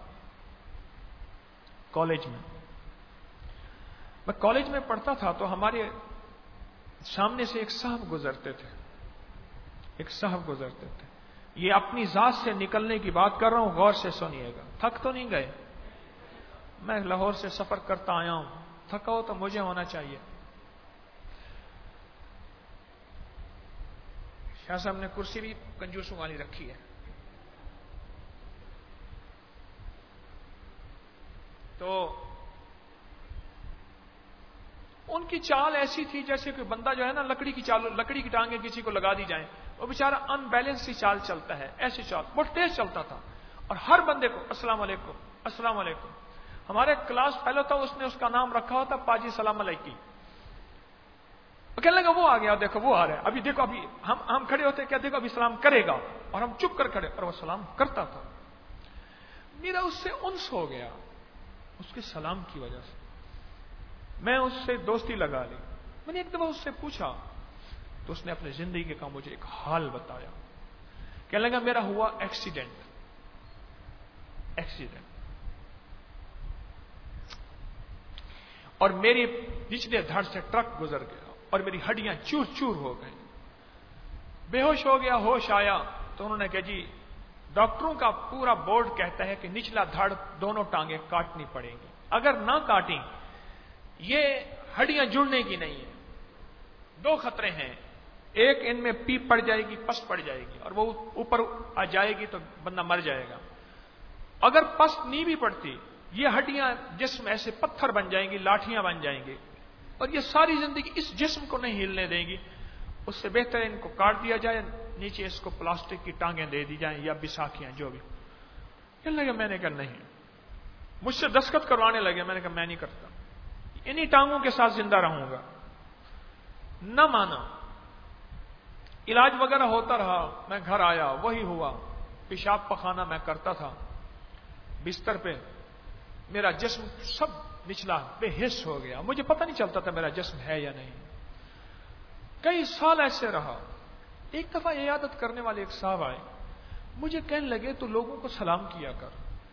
کالج میں. میں کالج میں پڑھتا تھا تو ہمارے سامنے سے ایک صاحب گزرتے تھے ایک صاحب گزرتے تھے یہ اپنی ذات سے نکلنے کی بات کر رہا ہوں، غور سے سنیے گا. تھک تو نہیں گئے؟ میں لاہور سے سفر کرتا آیا ہوں، تھکا ہو تو مجھے ہونا چاہیے. شاہ صاحب نے کرسی بھی کنجوسوں والی رکھی ہے. تو ان کی چال ایسی تھی جیسے کوئی بندہ جو ہے نا لکڑی کی چال، لکڑی کی ٹانگیں کسی کو لگا دی جائیں، وہ بیچارہ ان بیلنس سی چال چلتا ہے. ایسی چال بہت تیز چلتا تھا اور ہر بندے کو السلام علیکم السلام علیکم. ہمارے کلاس فیلو تھا، اس نے اس کا نام رکھا ہوا تھا پاجی سلام علیکی. کہنے لگا وہ آ گیا، دیکھو وہ آ رہا ہے، ابھی دیکھو ابھی ہم ہم کھڑے ہوتے کیا دیکھو ابھی سلام کرے گا، اور ہم چپ کر کھڑے اور وہ سلام کرتا تھا. میرا اس سے انس ہو گیا اس کے سلام کی وجہ سے. میں اس سے دوستی لگا لی. میں نے ایک دفعہ اس سے پوچھا تو اس نے اپنی زندگی کا مجھے ایک حال بتایا. کہنے لگا میرا ہوا ایکسیڈنٹ ایکسیڈنٹ اور میری نچلے دھڑ سے ٹرک گزر گیا اور میری ہڈیاں چور چور ہو گئی. بے ہوش ہو گیا. ہوش آیا تو انہوں نے کہا جی ڈاکٹروں کا پورا بورڈ کہتا ہے کہ نچلا دھڑ دونوں ٹانگیں کاٹنی پڑیں گی، اگر نہ کاٹیں یہ ہڈیاں جڑنے کی نہیں ہے. دو خطرے ہیں، ایک ان میں پیپ پڑ جائے گی، پس پڑ جائے گی اور وہ اوپر آ جائے گی تو بندہ مر جائے گا. اگر پس نہیں بھی پڑتی یہ ہڈیاں جسم ایسے پتھر بن جائیں گی، لاٹھیاں بن جائیں گی اور یہ ساری زندگی اس جسم کو نہیں ہلنے دیں گی. اس سے بہتر ان کو کاٹ دیا جائے، نیچے اس کو پلاسٹک کی ٹانگیں دے دی جائیں یا بساکھیاں جو بھی. کہنے لگا میں نے کہا نہیں. مجھ سے دستخط کروانے لگے. میں نے کہا میں نہیں کرتا، انہی ٹانگوں کے ساتھ زندہ رہوں گا. نہ مانا. علاج وغیرہ ہوتا رہا. میں گھر آیا وہی ہوا. پیشاب پخانہ میں کرتا تھا بستر پہ. میرا جسم سب نچلا بے حس ہو گیا. مجھے پتہ نہیں چلتا تھا میرا جسم ہے یا نہیں. کئی سال ایسے رہا. ایک دفعہ یہ عادت کرنے والے ایک صاحب آئے, مجھے کہنے لگے تو لوگوں کو سلام کیا کر,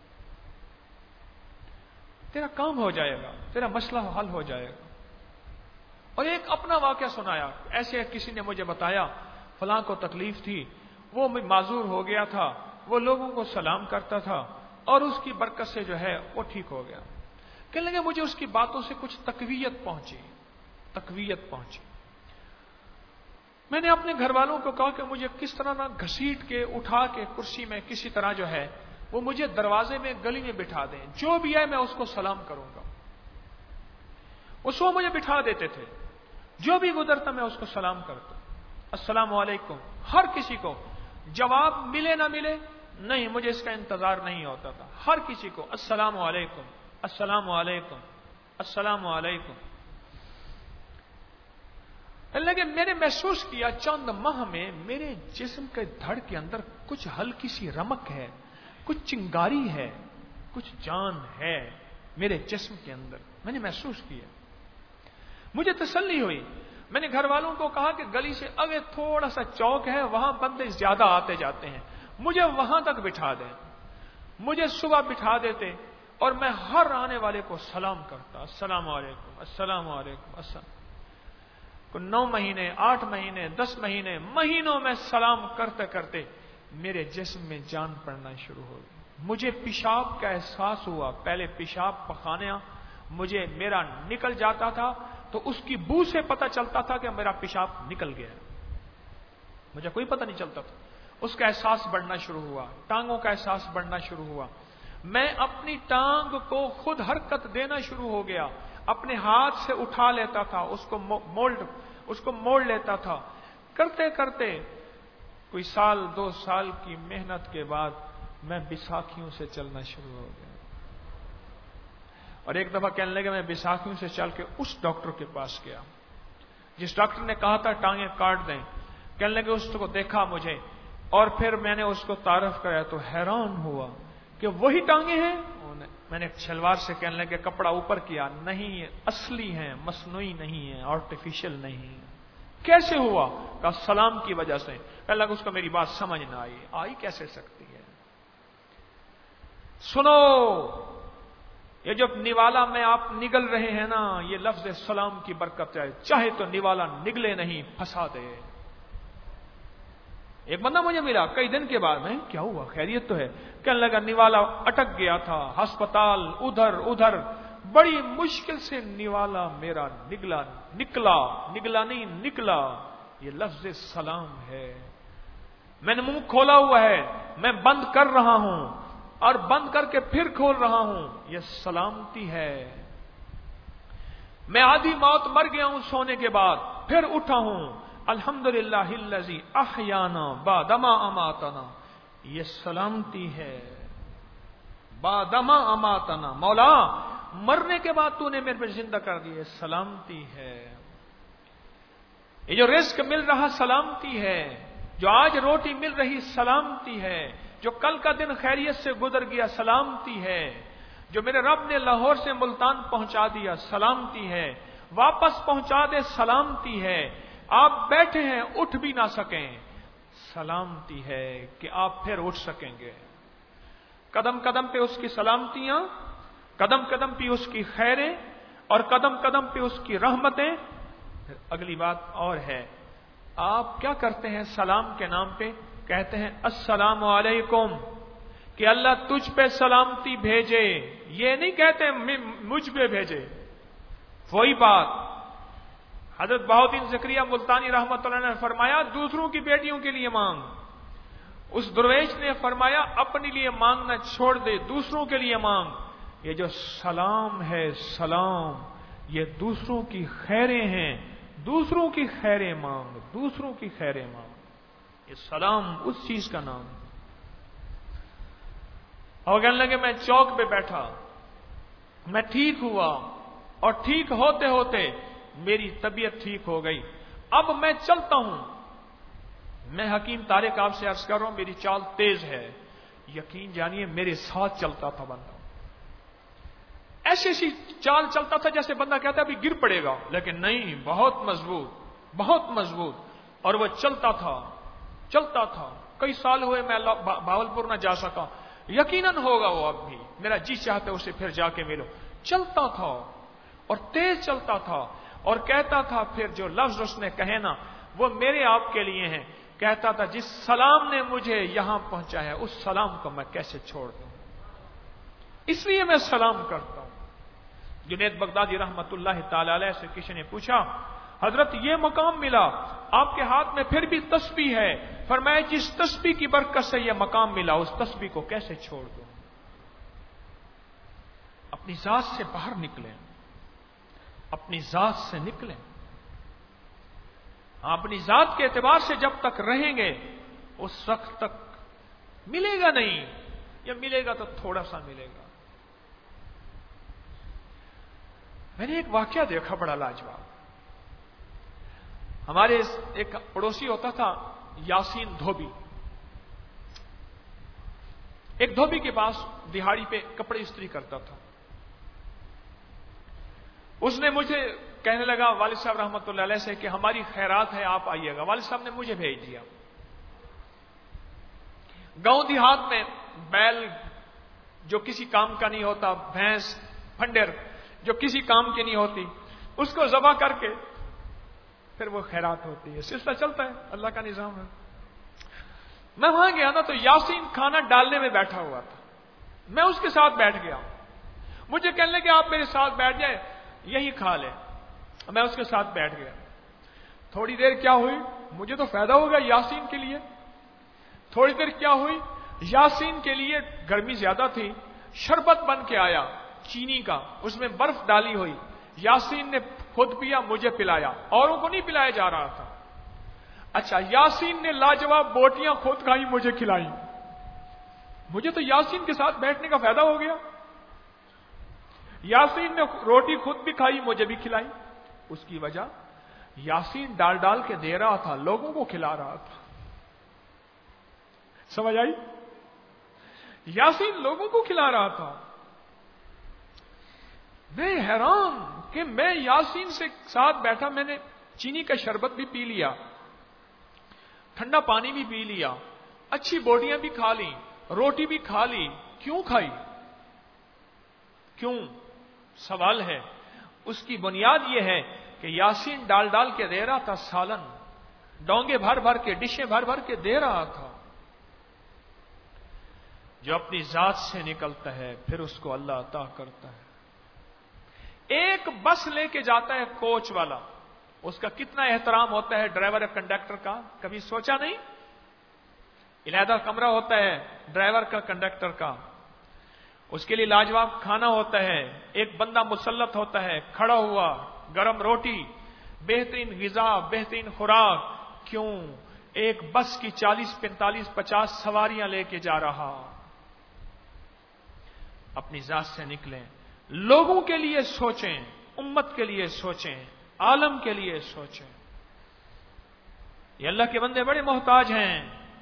تیرا کام ہو جائے گا, تیرا مسئلہ حل ہو جائے گا. اور ایک اپنا واقعہ سنایا. ایسے کسی نے مجھے بتایا فلاں کو تکلیف تھی, وہ معذور ہو گیا تھا, وہ لوگوں کو سلام کرتا تھا اور اس کی برکت سے جو ہے وہ ٹھیک ہو گیا. کہنے لگے مجھے اس کی باتوں سے کچھ تقویت پہنچی تقویت پہنچی میں نے اپنے گھر والوں کو کہا کہ مجھے کس طرح نہ گھسیٹ کے اٹھا کے کرسی میں کسی طرح جو ہے وہ مجھے دروازے میں گلی میں بٹھا دیں, جو بھی ہے میں اس کو سلام کروں گا. اس کو مجھے بٹھا دیتے تھے, جو بھی گزرتا میں اس کو سلام کرتا, السلام علیکم. ہر کسی کو جواب ملے نہ ملے نہیں, مجھے اس کا انتظار نہیں ہوتا تھا. ہر کسی کو السلام علیکم السلام علیکم السلام علیکم. لیکن میں نے محسوس کیا چند ماہ میں میرے جسم کے دھڑ کے اندر کچھ ہلکی سی رمک ہے, کچھ چنگاری ہے, کچھ جان ہے میرے جسم کے اندر. میں نے محسوس کیا, مجھے تسلی ہوئی. میں نے گھر والوں کو کہا کہ گلی سے آگے تھوڑا سا چوک ہے, وہاں بندے زیادہ آتے جاتے ہیں, مجھے وہاں تک بٹھا دیں. مجھے صبح بٹھا دیتے اور میں ہر آنے والے کو سلام کرتا, السلام علیکم السلام علیکم السلام. نو مہینے, آٹھ مہینے, دس مہینے, مہینوں میں سلام کرتے کرتے میرے جسم میں جان پڑنا شروع ہو گئی. مجھے پیشاب کا احساس ہوا. پہلے پیشاب پخانا مجھے میرا نکل جاتا تھا تو اس کی بو سے پتہ چلتا تھا کہ میرا پیشاب نکل گیا, مجھے کوئی پتہ نہیں چلتا تھا. اس کا احساس بڑھنا شروع ہوا, ٹانگوں کا احساس بڑھنا شروع ہوا. میں اپنی ٹانگ کو خود حرکت دینا شروع ہو گیا, اپنے ہاتھ سے اٹھا لیتا تھا, اس کو مولڈ اس کو موڑ لیتا تھا. کرتے کرتے کوئی سال دو سال کی محنت کے بعد میں بیساکھیوں سے چلنا شروع ہو گیا. اور ایک دفعہ کہنے لگے میں بیساکھیوں سے چل کے اس ڈاکٹر کے پاس گیا جس ڈاکٹر نے کہا تھا ٹانگیں کاٹ دیں. کہنے لگے اس کو دیکھا مجھے, اور پھر میں نے اس کو تعارف کرایا تو حیران ہوا کہ وہی ٹانگیں ہیں. میں نے شلوار سے کہنے لگے کپڑا اوپر کیا, نہیں اصلی ہیں, مصنوعی نہیں ہیں, آرٹیفیشل نہیں. کیسے ہوا؟ کہ سلام کی وجہ سے. کہنے لگا اس کو میری بات سمجھ نہ آئی. آئی کیسے سکتی ہے؟ سنو, یہ جب نوالا میں آپ نگل رہے ہیں نا, یہ لفظ سلام کی برکت ہے. چاہے تو نوالا نگلے نہیں, پھنسا دے. ایک بندہ مجھے ملا کئی دن کے بعد, میں کیا ہوا, خیریت تو ہے؟ کہنے لگا نوالا اٹک گیا تھا, ہسپتال ادھر ادھر, بڑی مشکل سے نوالا میرا نگلا نکلا نگلا نہیں نکلا. یہ لفظ سلام ہے. میں نے منہ کھولا ہوا ہے, میں بند کر رہا ہوں اور بند کر کے پھر کھول رہا ہوں. یہ سلامتی ہے. میں آدھی موت مر گیا ہوں سونے کے بعد, پھر اٹھا ہوں. الحمدللہ الذی احیانا بعدما اماتنا. یہ سلامتی ہے. بعدما اماتنا, مولا مرنے کے بعد تو نے میرے پر زندہ کر دی. سلامتی ہے. یہ جو رزق مل رہا سلامتی ہے, جو آج روٹی مل رہی سلامتی ہے, جو کل کا دن خیریت سے گزر گیا سلامتی ہے, جو میرے رب نے لاہور سے ملتان پہنچا دیا سلامتی ہے, واپس پہنچا دے سلامتی ہے. آپ بیٹھے ہیں اٹھ بھی نہ سکیں, سلامتی ہے کہ آپ پھر اٹھ سکیں گے. قدم قدم پہ اس کی سلامتیاں, قدم قدم پہ اس کی خیریں, اور قدم قدم پہ اس کی رحمتیں. پھر اگلی بات اور ہے, آپ کیا کرتے ہیں سلام کے نام پہ؟ کہتے ہیں السلام علیکم, کہ اللہ تجھ پہ سلامتی بھیجے. یہ نہیں کہتے مجھ پہ بھیجے. وہی بات حضرت بہاؤالدین زکریا ملتانی رحمۃ اللہ نے فرمایا دوسروں کی بیٹیوں کے لیے مانگ. اس درویش نے فرمایا اپنے لیے مانگنا چھوڑ دے, دوسروں کے لیے مانگ. یہ جو سلام ہے سلام, یہ دوسروں کی خیریں ہیں, دوسروں کی خیریں مانگ, دوسروں کی خیریں مانگ. یہ سلام اس چیز کا نام ہے. اور کہنے لگے میں چوک پہ بیٹھا, میں ٹھیک ہوا, اور ٹھیک ہوتے ہوتے میری طبیعت ٹھیک ہو گئی. اب میں چلتا ہوں. میں حکیم طارق آپ سے عرض کر رہا ہوں, میری چال تیز ہے. یقین جانیے میرے ساتھ چلتا تھا بندہ, ایسی ایسی چال چلتا تھا جیسے بندہ کہتا ہے ابھی گر پڑے گا, لیکن نہیں, بہت مضبوط بہت مضبوط، اور وہ چلتا تھا چلتا تھا کئی سال ہوئے میں بھاولپور نہ جا سکا، یقیناً ہوگا وہ اب بھی، میرا جی چاہتا ہے اسے پھر جا کے ملو۔ چلتا تھا اور تیز چلتا تھا اور کہتا تھا، پھر جو لفظ اس نے کہے نا وہ میرے آپ کے لیے ہیں، کہتا تھا جس سلام نے مجھے یہاں پہنچایا اس سلام کو میں کیسے چھوڑ دوں، اس لیے میں سلام کرتا ہوں۔ جنید بغدادی رحمت اللہ تعالی علیہ سے کسی نے پوچھا، حضرت یہ مقام ملا، آپ کے ہاتھ میں پھر بھی تسبیح ہے، فرمایا جس تسبیح کی برکت سے یہ مقام ملا اس تسبیح کو کیسے چھوڑ دوں۔ اپنی ذات سے باہر نکلیں، اپنی ذات سے نکلیں، اپنی ذات کے اعتبار سے جب تک رہیں گے اس وقت تک ملے گا نہیں، یا ملے گا تو تھوڑا سا ملے گا۔ میں نے ایک واقعہ دیکھا بڑا لاجواب۔ ہمارے ایک پڑوسی ہوتا تھا یاسین دھوبی، ایک دھوبی کے پاس دہاڑی پہ کپڑے استری کرتا تھا۔ اس نے مجھے کہنے لگا والد صاحب رحمت اللہ علیہ سے کہ ہماری خیرات ہے آپ آئیے گا، والد صاحب نے مجھے بھیج دیا۔ گاؤں دیہات میں بیل جو کسی کام کا نہیں ہوتا، بھینس پھنڈر جو کسی کام کی نہیں ہوتی، اس کو ذبح کر کے پھر وہ خیرات ہوتی ہے، سلسلہ چلتا ہے، اللہ کا نظام ہے۔ میں وہاں گیا نا تو یاسین کھانا ڈالنے میں بیٹھا ہوا تھا، میں اس کے ساتھ بیٹھ گیا، مجھے کہنے لگے آپ میرے ساتھ بیٹھ جائیں یہی کھا لیں، میں اس کے ساتھ بیٹھ گیا۔ تھوڑی دیر کیا ہوئی، مجھے تو فائدہ ہوگا یاسین کے لیے، تھوڑی دیر کیا ہوئی، یاسین کے لیے گرمی زیادہ تھی، شربت بن کے آیا چینی کا، اس میں برف ڈالی ہوئی، یاسین نے خود پیا مجھے پلایا، اوروں کو نہیں پلایا جا رہا تھا۔ اچھا یاسین نے لاجواب بوٹیاں خود کھائی مجھے کھلائی، مجھے تو یاسین کے ساتھ بیٹھنے کا فائدہ ہو گیا۔ یاسین نے روٹی خود بھی کھائی مجھے بھی کھلائی، اس کی وجہ یاسین ڈال ڈال کے دے رہا تھا، لوگوں کو کھلا رہا تھا، سمجھ آئی؟ یاسین لوگوں کو کھلا رہا تھا۔ میں حیران کہ میں یاسین سے ساتھ بیٹھا، میں نے چینی کا شربت بھی پی لیا، ٹھنڈا پانی بھی پی لیا، اچھی بوٹیاں بھی کھا لی، روٹی بھی کھا لی، کیوں کھائی؟ کیوں؟ سوال ہے۔ اس کی بنیاد یہ ہے کہ یاسین ڈال ڈال کے دے رہا تھا، سالن ڈونگے بھر بھر کے، ڈشیں بھر بھر کے دے رہا تھا۔ جو اپنی ذات سے نکلتا ہے پھر اس کو اللہ عطا کرتا ہے۔ ایک بس لے کے جاتا ہے کوچ والا، اس کا کتنا احترام ہوتا ہے ڈرائیور اور کنڈکٹر کا، کبھی سوچا نہیں؟ علیحدہ کمرہ ہوتا ہے ڈرائیور کا کنڈکٹر کا، اس کے لیے لاجواب کھانا ہوتا ہے، ایک بندہ مسلط ہوتا ہے کھڑا ہوا، گرم روٹی، بہترین غذا، بہترین خوراک، کیوں؟ ایک بس کی چالیس پینتالیس پچاس سواریاں لے کے جا رہا۔ اپنی ذات سے نکلیں، لوگوں کے لیے سوچیں، امت کے لیے سوچیں، عالم کے لیے سوچیں۔ یہ اللہ کے بندے بڑے محتاج ہیں۔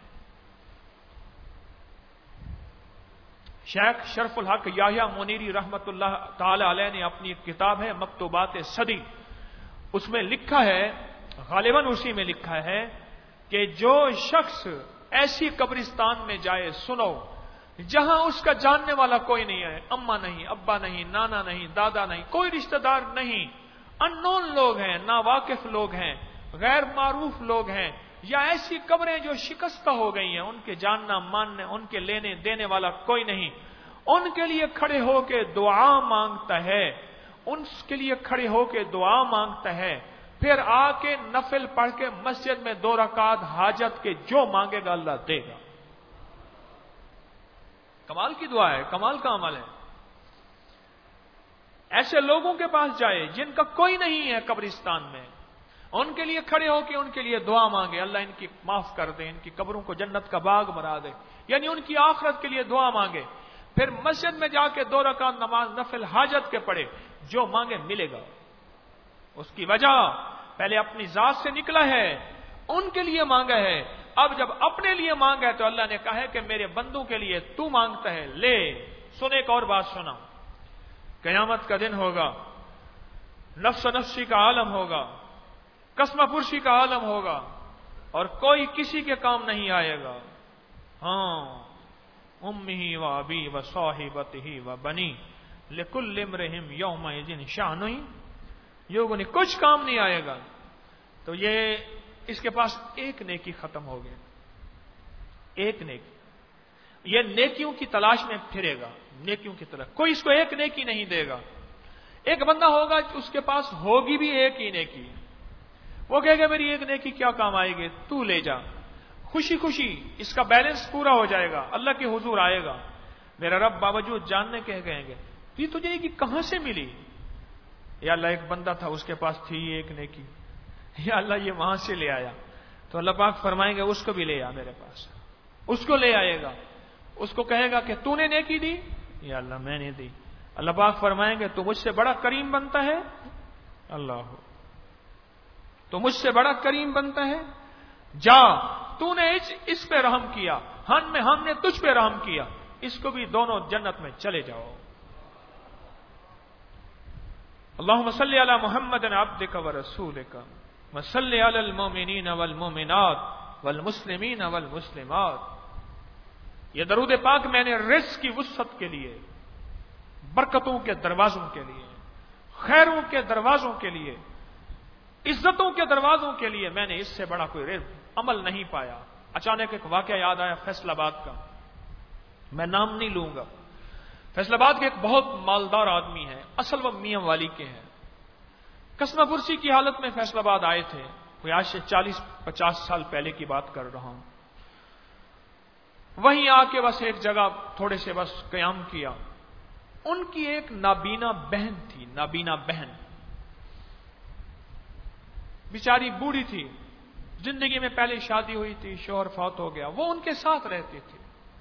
شیخ شرف الحق یحییٰ منیری رحمت اللہ تعالی علیہ نے اپنی ایک کتاب ہے مکتوبات صدی، اس میں لکھا ہے، غالباً اسی میں لکھا ہے کہ جو شخص ایسی قبرستان میں جائے، سنو، جہاں اس کا جاننے والا کوئی نہیں ہے، اماں نہیں، ابا نہیں، نانا نہیں، دادا نہیں، کوئی رشتہ دار نہیں، ان نون لوگ ہیں، ناواقف لوگ ہیں، غیر معروف لوگ ہیں، یا ایسی قبریں جو شکستہ ہو گئی ہیں، ان کے جاننا ماننے، ان کے لینے دینے والا کوئی نہیں، ان کے لیے کھڑے ہو کے دعا مانگتا ہے، ان کے لیے کھڑے ہو کے دعا مانگتا ہے، پھر آ کے نفل پڑھ کے مسجد میں دو رکعت حاجت کے جو مانگے گا اللہ دے گا۔ کمال کی دعا ہے، کمال کا عمل ہے۔ ایسے لوگوں کے پاس جائے جن کا کوئی نہیں ہے قبرستان میں، ان کے لیے کھڑے ہو کے ان کے لیے دعا مانگے، اللہ ان کی معاف کر دے، ان کی قبروں کو جنت کا باغ بنا دے، یعنی ان کی آخرت کے لیے دعا مانگے، پھر مسجد میں جا کے دو رکعت نماز نفل حاجت کے پڑھے، جو مانگے ملے گا۔ اس کی وجہ پہلے اپنی ذات سے نکلا ہے، ان کے لیے مانگا ہے، اب جب اپنے لیے مانگا ہے تو اللہ نے کہا ہے کہ میرے بندوں کے لیے تو مانگتا ہے لے۔ سن ایک اور بات سنا، قیامت کا دن ہوگا، نفس نفسی کا عالم ہوگا، قسم پرسی کا عالم ہوگا اور کوئی کسی کے کام نہیں آئے گا. ہاں امہ و ابی و صاحبتہ و بنی لکل امرئ یومئذ شأن یغنی، کچھ کام نہیں آئے گا. تو یہ اس کے پاس ایک نیکی ختم ہو گئی، ایک نیکی. یہ نیکیوں کی تلاش میں پھرے گا، نیکیوں کی تلاش، کوئی اس کو ایک نیکی نہیں دے گا. ایک بندہ ہوگا اس کے پاس ہوگی بھی ایک ہی نیکی، وہ کہے گا میری ایک نیکی کیا کام آئے گی، تو لے جا. خوشی خوشی اس کا بیلنس پورا ہو جائے گا، اللہ کے حضور آئے گا. میرا رب باوجود جاننے کے کہیں گے یہ تجھے یہ کہاں سے ملی؟ یا اللہ ایک بندہ تھا اس کے پاس تھی ایک نیکی، یا اللہ یہ وہاں سے لے آیا. تو اللہ پاک فرمائیں گے اس کو بھی لے آ میرے پاس. اس کو لے آئے گا، اس کو کہے گا کہ تو نے نیکی دی، یا اللہ میں نے دی. اللہ پاک فرمائیں گے تو مجھ سے بڑا کریم بنتا ہے، اللہ ہو تو مجھ سے بڑا کریم بنتا ہے، جا تو نے اس پہ رحم کیا، ہم نے ہم نے تجھ پہ رحم کیا، اس کو بھی دونوں جنت میں چلے جاؤ. اللہم صلی علی محمد عبدک ورسولک وصلی علی المؤمنین والمؤمنات والمسلمین والمسلمات. یہ درود پاک میں نے رزق کی وسعت کے لیے، برکتوں کے دروازوں کے لیے، خیروں کے دروازوں کے لیے، عزتوں کے دروازوں کے لیے، میں نے اس سے بڑا کوئی رزق عمل نہیں پایا. اچانک ایک واقعہ یاد آیا فیصل آباد کا، میں نام نہیں لوں گا. فیصل آباد کے ایک بہت مالدار آدمی ہے، اصل وہ میاں والی کے ہیں. قسم پرسی کی حالت میں فیصل آباد آئے تھے، کوئی آج سے چالیس پچاس سال پہلے کی بات کر رہا ہوں. وہیں آ کے بس ایک جگہ تھوڑے سے بس قیام کیا. ان کی ایک نابینا بہن تھی، نابینا بہن بیچاری بوڑھی تھی، زندگی میں پہلے شادی ہوئی تھی، شوہر فوت ہو گیا، وہ ان کے ساتھ رہتی تھی.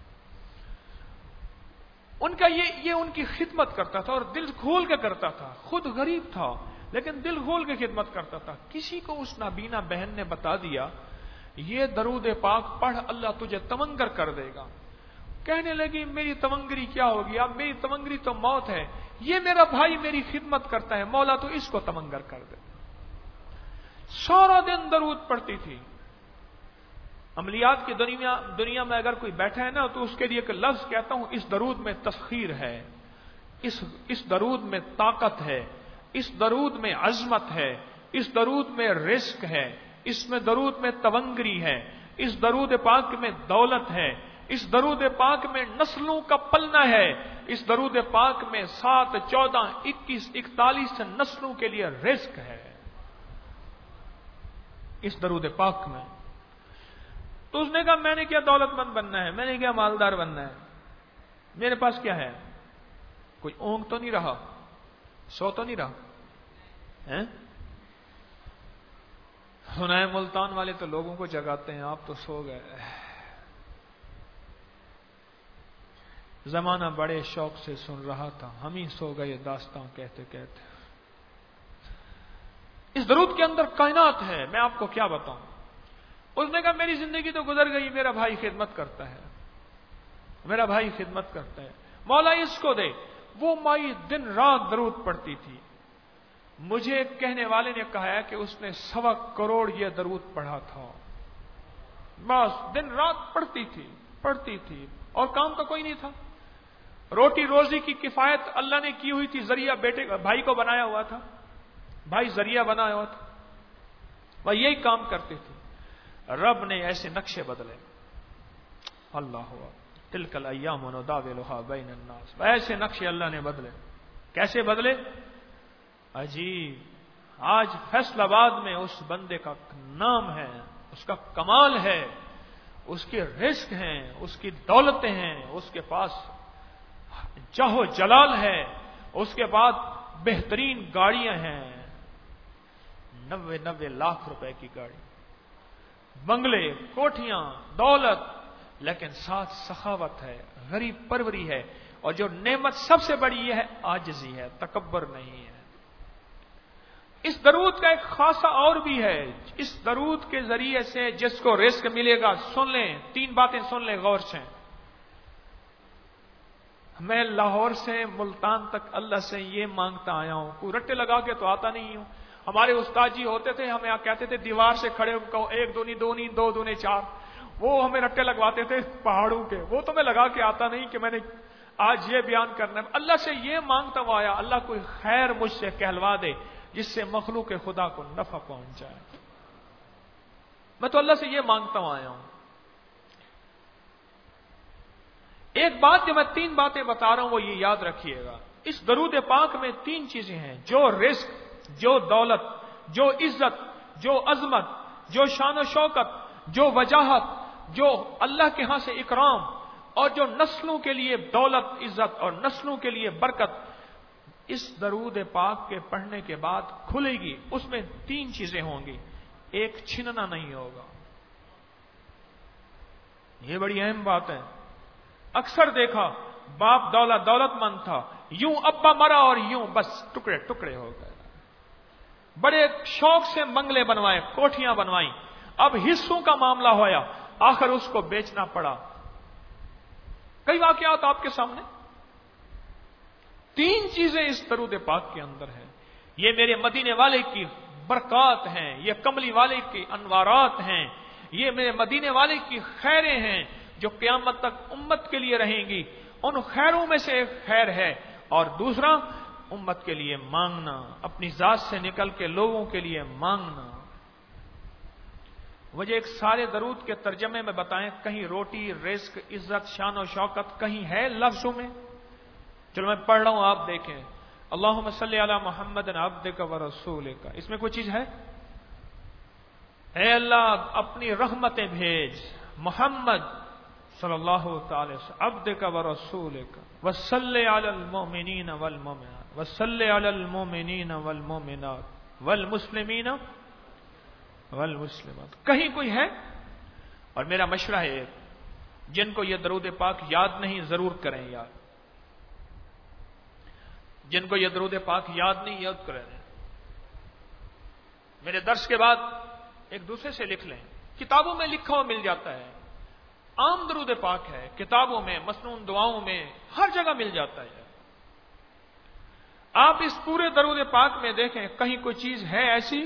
ان کا یہ یہ ان کی خدمت کرتا تھا اور دل کھول کے کرتا تھا. خود غریب تھا لیکن دل کھول کے خدمت کرتا تھا. کسی کو اس نابینا بہن نے بتا دیا یہ درود پاک پڑھ اللہ تجھے تمنگر کر دے گا. کہنے لگی میری تمنگری کیا ہوگی، اب میری تمنگری تو موت ہے، یہ میرا بھائی میری خدمت کرتا ہے، مولا تو اس کو تمنگر کر دے. سارا دن درود پڑھتی تھی. عملیات کی دنیا دنیا میں اگر کوئی بیٹھا ہے نا تو اس کے لیے ایک لفظ کہتا ہوں، اس درود میں تسخیر ہے، اس اس درود میں طاقت ہے، اس درود میں عظمت ہے، اس درود میں رزق ہے، اس میں درود میں تونگری ہے، اس درود پاک میں دولت ہے، اس درود پاک میں نسلوں کا پلنا ہے، اس درود پاک میں سات چودہ اکیس اکتالیس نسلوں کے لیے رزق ہے اس درود پاک میں. تو اس نے کہا میں نے کیا دولت مند بننا ہے، میں نے کیا مالدار بننا ہے، میرے پاس کیا ہے، کوئی اونگ تو نہیں رہا، سو تو نہیں رہا. سنائے ملتان والے تو لوگوں کو جگاتے ہیں، آپ تو سو گئے. زمانہ بڑے شوق سے سن رہا تھا، ہم ہی سو گئے داستان کہتے کہتے. اس درود کے اندر کائنات ہے، میں آپ کو کیا بتاؤں. اس نے کہا میری زندگی تو گزر گئی، میرا بھائی خدمت کرتا ہے، میرا بھائی خدمت کرتا ہے، مولا اس کو دے. وہ مائی دن رات درود پڑھتی تھی. مجھے کہنے والے نے کہا ہے کہ اس نے سوا کروڑ یہ درود پڑھا تھا. بس دن رات پڑھتی تھی پڑھتی تھی اور کام تو کوئی نہیں تھا. روٹی روزی کی کفایت اللہ نے کی ہوئی تھی، ذریعہ بیٹے بھائی کو بنایا ہوا تھا، بھائی ذریعہ بنایا ہوا تھا، وہ یہی کام کرتے تھے. رب نے ایسے نقشے بدلے. اللہ ہوا تلک الایام نداولها بین الناس. ایسے نقشے اللہ نے بدلے. کیسے بدلے؟ عجیب. آج فیصل آباد میں اس بندے کا نام ہے، اس کا کمال ہے، اس کے رزق ہیں، اس کی دولتیں ہیں، اس کے پاس جاہ و جلال ہے، اس کے بعد بہترین گاڑیاں ہیں، نوے نوے لاکھ روپے کی گاڑی، بنگلے، کوٹھیاں، دولت، لیکن ساتھ سخاوت ہے، غریب پروری ہے، اور جو نعمت سب سے بڑی یہ ہے عاجزی ہے، تکبر نہیں ہے. اس درود کا ایک خاصہ اور بھی ہے. اس درود کے ذریعے سے جس کو رزق ملے گا، سن لیں تین باتیں سن لیں غور سے. میں لاہور سے ملتان تک اللہ سے یہ مانگتا آیا ہوں، کوئی رٹے لگا کے تو آتا نہیں ہوں. ہمارے استاد جی ہوتے تھے، ہمیں کہتے تھے دیوار سے کھڑے ہو کہو ایک دونی دونی دو دونے چار، وہ ہمیں رٹے لگواتے تھے پہاڑوں کے، وہ تو میں لگا کے آتا نہیں کہ میں نے آج یہ بیان کرنا ہے۔ اللہ سے یہ مانگتا ہوا آیا اللہ کوئی خیر مجھ سے کہلوا دے جس سے مخلوق خدا کو نفع پہنچ جائے، میں تو اللہ سے یہ مانگتا ہوا آیا ہوں۔ ایک بات جو میں تین باتیں بتا رہا ہوں وہ یہ یاد رکھیے گا، اس درود پاک میں تین چیزیں ہیں، جو رزق، جو دولت، جو عزت، جو عظمت، جو شان و شوکت، جو وجاہت، جو اللہ کے ہاں سے اکرام، اور جو نسلوں کے لیے دولت، عزت اور نسلوں کے لیے برکت، اس درود پاک کے پڑھنے کے بعد کھلے گی، اس میں تین چیزیں ہوں گی، ایک چھننا نہیں ہوگا۔ یہ بڑی اہم بات ہے۔ اکثر دیکھا باپ دولت دولت مند تھا، یوں ابا مرا اور یوں بس ٹکڑے ٹکڑے ہو گئے، بڑے شوق سے بنگلے بنوائے، کوٹھیاں بنوائیں، اب حصوں کا معاملہ ہویا، آخر اس کو بیچنا پڑا۔ کئی واقعات آپ کے سامنے۔ تین چیزیں اس درود پاک کے اندر ہیں، یہ میرے مدینے والے کی برکات ہیں، یہ کملی والے کی انوارات ہیں، یہ میرے مدینے والے کی خیریں ہیں جو قیامت تک امت کے لیے رہیں گی۔ ان خیروں میں سے ایک خیر ہے، اور دوسرا امت کے لیے مانگنا، اپنی ذات سے نکل کے لوگوں کے لیے مانگنا۔ مجھے ایک سارے درود کے ترجمے میں بتائیں، کہیں روٹی، رزق، عزت، شان و شوکت کہیں ہے لفظوں میں؟ چلو میں پڑھ رہا ہوں، آپ دیکھیں۔ اللہم صلی علی محمد عبدک و رسولک، اس میں کوئی چیز ہے؟ اے اللہ اپنی رحمتیں بھیج محمد صلی اللہ تعالی وسلم عبدک و رسولک وصلی علی المؤمنین والمؤمنات وصلی علی المؤمنین والمؤمنات والمسلمین والمسلمات۔ کہیں کوئی ہے؟ اور میرا مشورہ ہے جن کو یہ درود پاک یاد نہیں ضرور کریں یاد، جن کو یہ درود پاک یاد نہیں یاد کریں، میرے درس کے بعد ایک دوسرے سے لکھ لیں، کتابوں میں لکھا ہوا مل جاتا ہے، عام درود پاک ہے، کتابوں میں، مسنون دعاؤں میں، ہر جگہ مل جاتا ہے۔ آپ اس پورے درود پاک میں دیکھیں کہیں کوئی چیز ہے ایسی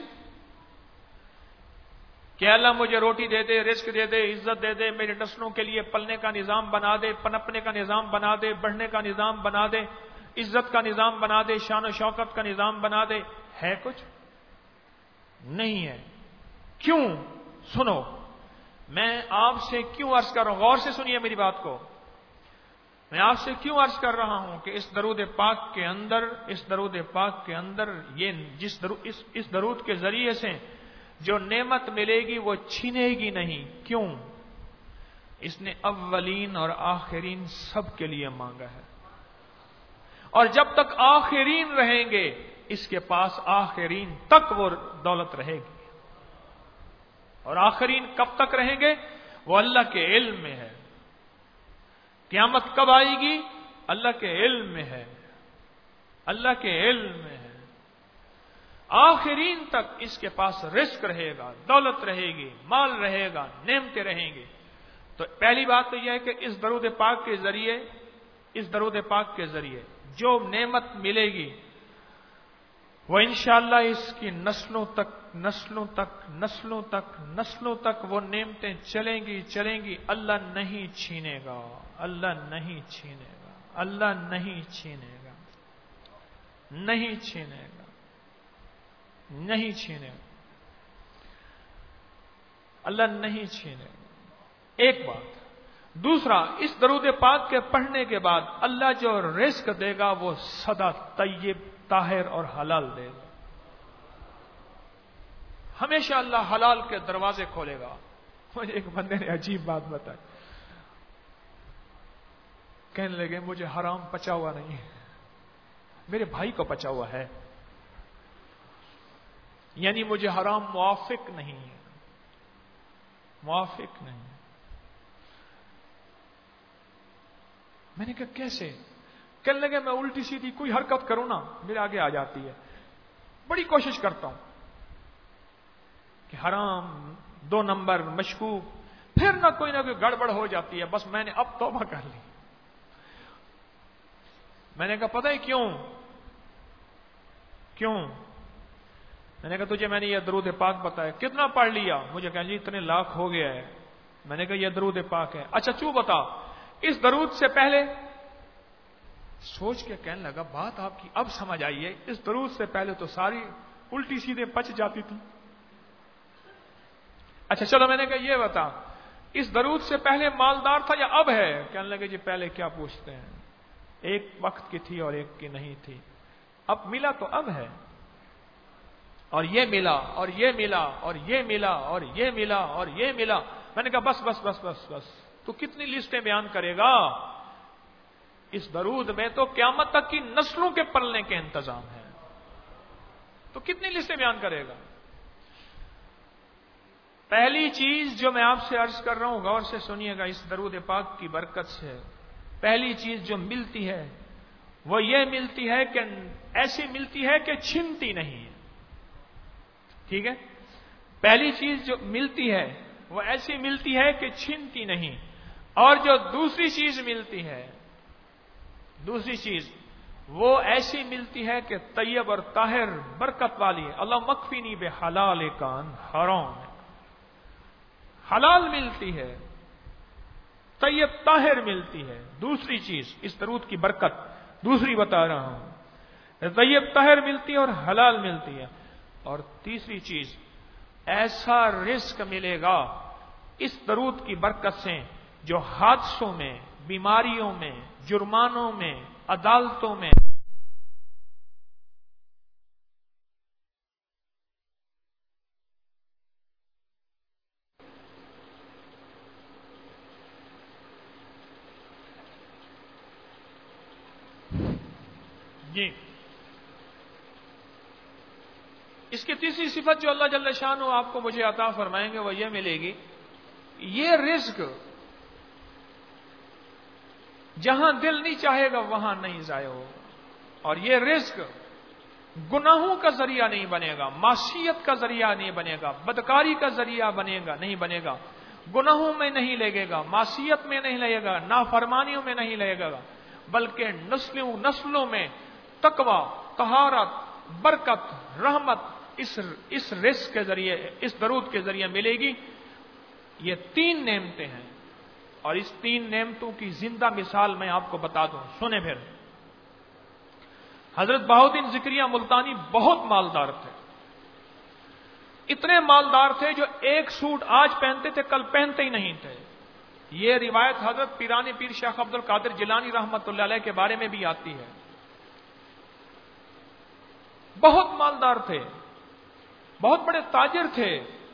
کہ اللہ مجھے روٹی دے دے، رزق دے دے، عزت دے دے، میرے نسلوں کے لیے پلنے کا نظام بنا دے، پنپنے کا نظام بنا دے، بڑھنے کا نظام بنا دے، عزت کا نظام بنا دے، شان و شوکت کا نظام بنا دے؟ ہے کچھ؟ نہیں ہے۔ کیوں؟ سنو، میں آپ سے کیوں عرض کر رہا ہوں، غور سے سنیے میری بات کو، میں آپ سے کیوں عرض کر رہا ہوں کہ اس درود پاک کے اندر اس درود پاک کے اندر یہ جس درود اس, اس درود کے ذریعے سے جو نعمت ملے گی وہ چھینے گی نہیں۔ کیوں؟ اس نے اولین اور آخرین سب کے لیے مانگا ہے، اور جب تک آخرین رہیں گے اس کے پاس آخرین تک وہ دولت رہے گی، اور آخرین کب تک رہیں گے؟ وہ اللہ کے علم میں ہے۔ قیامت کب آئے گی؟ اللہ کے علم میں ہے، اللہ کے علم میں ہے۔ آخرین تک اس کے پاس رزق رہے گا، دولت رہے گی، مال رہے گا، نعمتیں رہیں گی۔ تو پہلی بات تو یہ ہے کہ اس درود پاک کے ذریعے اس درود پاک کے ذریعے جو نعمت ملے گی وہ انشاءاللہ اس کی نسلوں تک نسلوں تک نسلوں تک نسلوں تک وہ نعمتیں چلیں گی چلیں گی، اللہ نہیں چھینے گا، اللہ نہیں چھینے گا، اللہ نہیں چھینے گا، نہیں چھینے گا، نہیں چھینے گا، اللہ نہیں چھینے گا۔ ایک بات۔ دوسرا، اس درود پاک کے پڑھنے کے بعد اللہ جو رزق دے گا وہ سدا طیب، طاہر اور حلال دے گا۔ ہمیشہ اللہ حلال کے دروازے کھولے گا۔ مجھے ایک بندے نے عجیب بات بتائی، کہنے لگے مجھے حرام پچا ہوا نہیں ہے، میرے بھائی کو پچا ہوا ہے، یعنی مجھے حرام موافق نہیں ہے، موافق نہیں۔ میں نے کہا کیسے؟ کہنے لگے میں الٹی سیدھی کوئی حرکت کروں نا میرے آگے آ جاتی ہے، بڑی کوشش کرتا ہوں کہ حرام، دو نمبر، مشکوک، پھر نہ کوئی نہ کوئی گڑبڑ ہو جاتی ہے، بس میں نے اب توبہ کر لی۔ میں نے کہا پتہ ہے کیوں؟ کیوں؟ میں نے کہا تجھے میں نے یہ درود پاک بتایا، کتنا پڑھ لیا؟ مجھے کہا جی اتنے لاکھ ہو گیا ہے۔ میں نے کہا یہ درود پاک ہے۔ اچھا تو بتا اس درود سے پہلے، سوچ کے کہنے لگا بات آپ کی اب سمجھ آئی ہے، اس درود سے پہلے تو ساری الٹی سیدھے پچ جاتی تھی۔ اچھا چلو میں نے کہا یہ بتا اس درود سے پہلے مالدار تھا یا اب ہے؟ کہنے لگے جی پہلے کیا پوچھتے ہیں، ایک وقت کی تھی اور ایک کی نہیں تھی، اب ملا تو اب ہے، اور یہ ملا اور یہ ملا اور یہ ملا اور یہ ملا اور یہ ملا۔ میں نے کہا بس بس بس بس بس تو کتنی لسٹیں بیان کرے گا؟ اس درود میں تو قیامت تک کی نسلوں کے پلنے کے انتظام ہے، تو کتنی لسٹیں بیان کرے گا؟ پہلی چیز جو میں آپ سے عرض کر رہا ہوں، غور سے سنیے گا اس درود پاک کی برکت سے، پہلی چیز جو ملتی ہے وہ یہ ملتی ہے کہ ایسی ملتی ہے کہ چھنتی نہیں ہے، ٹھیک ہے؟ پہلی چیز جو ملتی ہے وہ ایسی ملتی ہے کہ چھنتی نہیں، اور جو دوسری چیز ملتی ہے، دوسری چیز وہ ایسی ملتی ہے کہ طیب اور طاہر برکت والی ہے۔ اللہ مکفینی بے حلال کان حرام، حلال ملتی ہے، طیب طاہر ملتی ہے۔ دوسری چیز اس درود کی برکت دوسری بتا رہا ہوں، طیب طاہر ملتی ہے اور حلال ملتی ہے۔ اور تیسری چیز ایسا رزق ملے گا اس درود کی برکت سے جو حادثوں میں، بیماریوں میں، جرمانوں میں، عدالتوں میں جی اس کی تیسری صفت جو اللہ جل شانہ آپ کو مجھے عطا فرمائیں گے وہ یہ ملے گی، یہ رزق جہاں دل نہیں چاہے گا وہاں نہیں ضائع ہو، اور یہ رزق گناہوں کا ذریعہ نہیں بنے گا، معصیت کا ذریعہ نہیں بنے گا، بدکاری کا ذریعہ بنے گا نہیں بنے گا، گناہوں میں نہیں لگے گا، معصیت میں نہیں لگے گا، نافرمانیوں میں نہیں لگے گا، بلکہ نسلوں نسلوں میں تقوی، طہارت، برکت، رحمت اس اس رزق کے ذریعے، اس درود کے ذریعے ملے گی۔ یہ تین نعمتیں ہیں، اور اس تین نعمتوں کی زندہ مثال میں آپ کو بتا دوں، سنیں پھر۔ حضرت بہاؤالدین ذکریہ ملتانی بہت مالدار تھے، اتنے مالدار تھے جو ایک سوٹ آج پہنتے تھے کل پہنتے ہی نہیں تھے۔ یہ روایت حضرت پیرانی پیر شیخ عبد القادر جیلانی رحمت اللہ علیہ کے بارے میں بھی آتی ہے۔ بہت مالدار تھے، بہت بڑے تاجر تھے،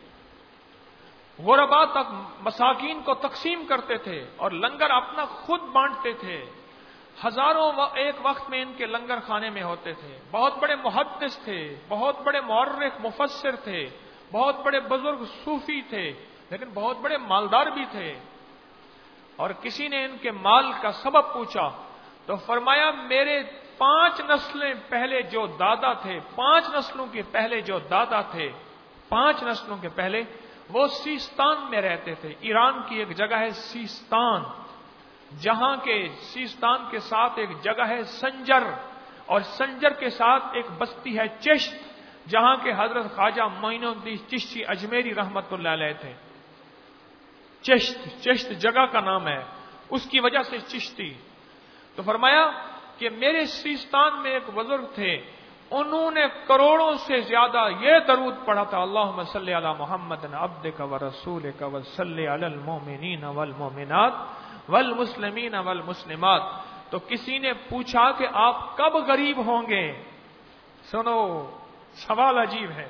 غرباء تک مساکین کو تقسیم کرتے تھے اور لنگر اپنا خود بانٹتے تھے، ہزاروں ایک وقت میں ان کے لنگر خانے میں ہوتے تھے۔ بہت بڑے محدث تھے، بہت بڑے مورخ مفسر تھے، بہت بڑے بزرگ صوفی تھے، لیکن بہت بڑے مالدار بھی تھے۔ اور کسی نے ان کے مال کا سبب پوچھا تو فرمایا میرے پانچ نسلیں پہلے جو دادا تھے، پانچ نسلوں کے پہلے جو دادا تھے، پانچ نسلوں کے پہلے وہ سیستان میں رہتے تھے۔ ایران کی ایک جگہ ہے سیستان، جہاں کے سیستان کے ساتھ ایک جگہ ہے سنجر، اور سنجر کے ساتھ ایک بستی ہے چشت، جہاں کے حضرت خواجہ معین الدین چشتی اجمیری رحمت اللہ علیہ تھے۔ چشت چشت جگہ کا نام ہے، اس کی وجہ سے چشتی۔ تو فرمایا کہ میرے سیستان میں ایک بزرگ تھے، انہوں نے کروڑوں سے زیادہ یہ درود پڑھا تھا، اللہم صلی علی محمد عبدک و رسولک و صلی علی المؤمنین والمؤمنات والمسلمین والمسلمات۔ تو کسی نے پوچھا کہ آپ کب غریب ہوں گے؟ سنو سوال عجیب ہے۔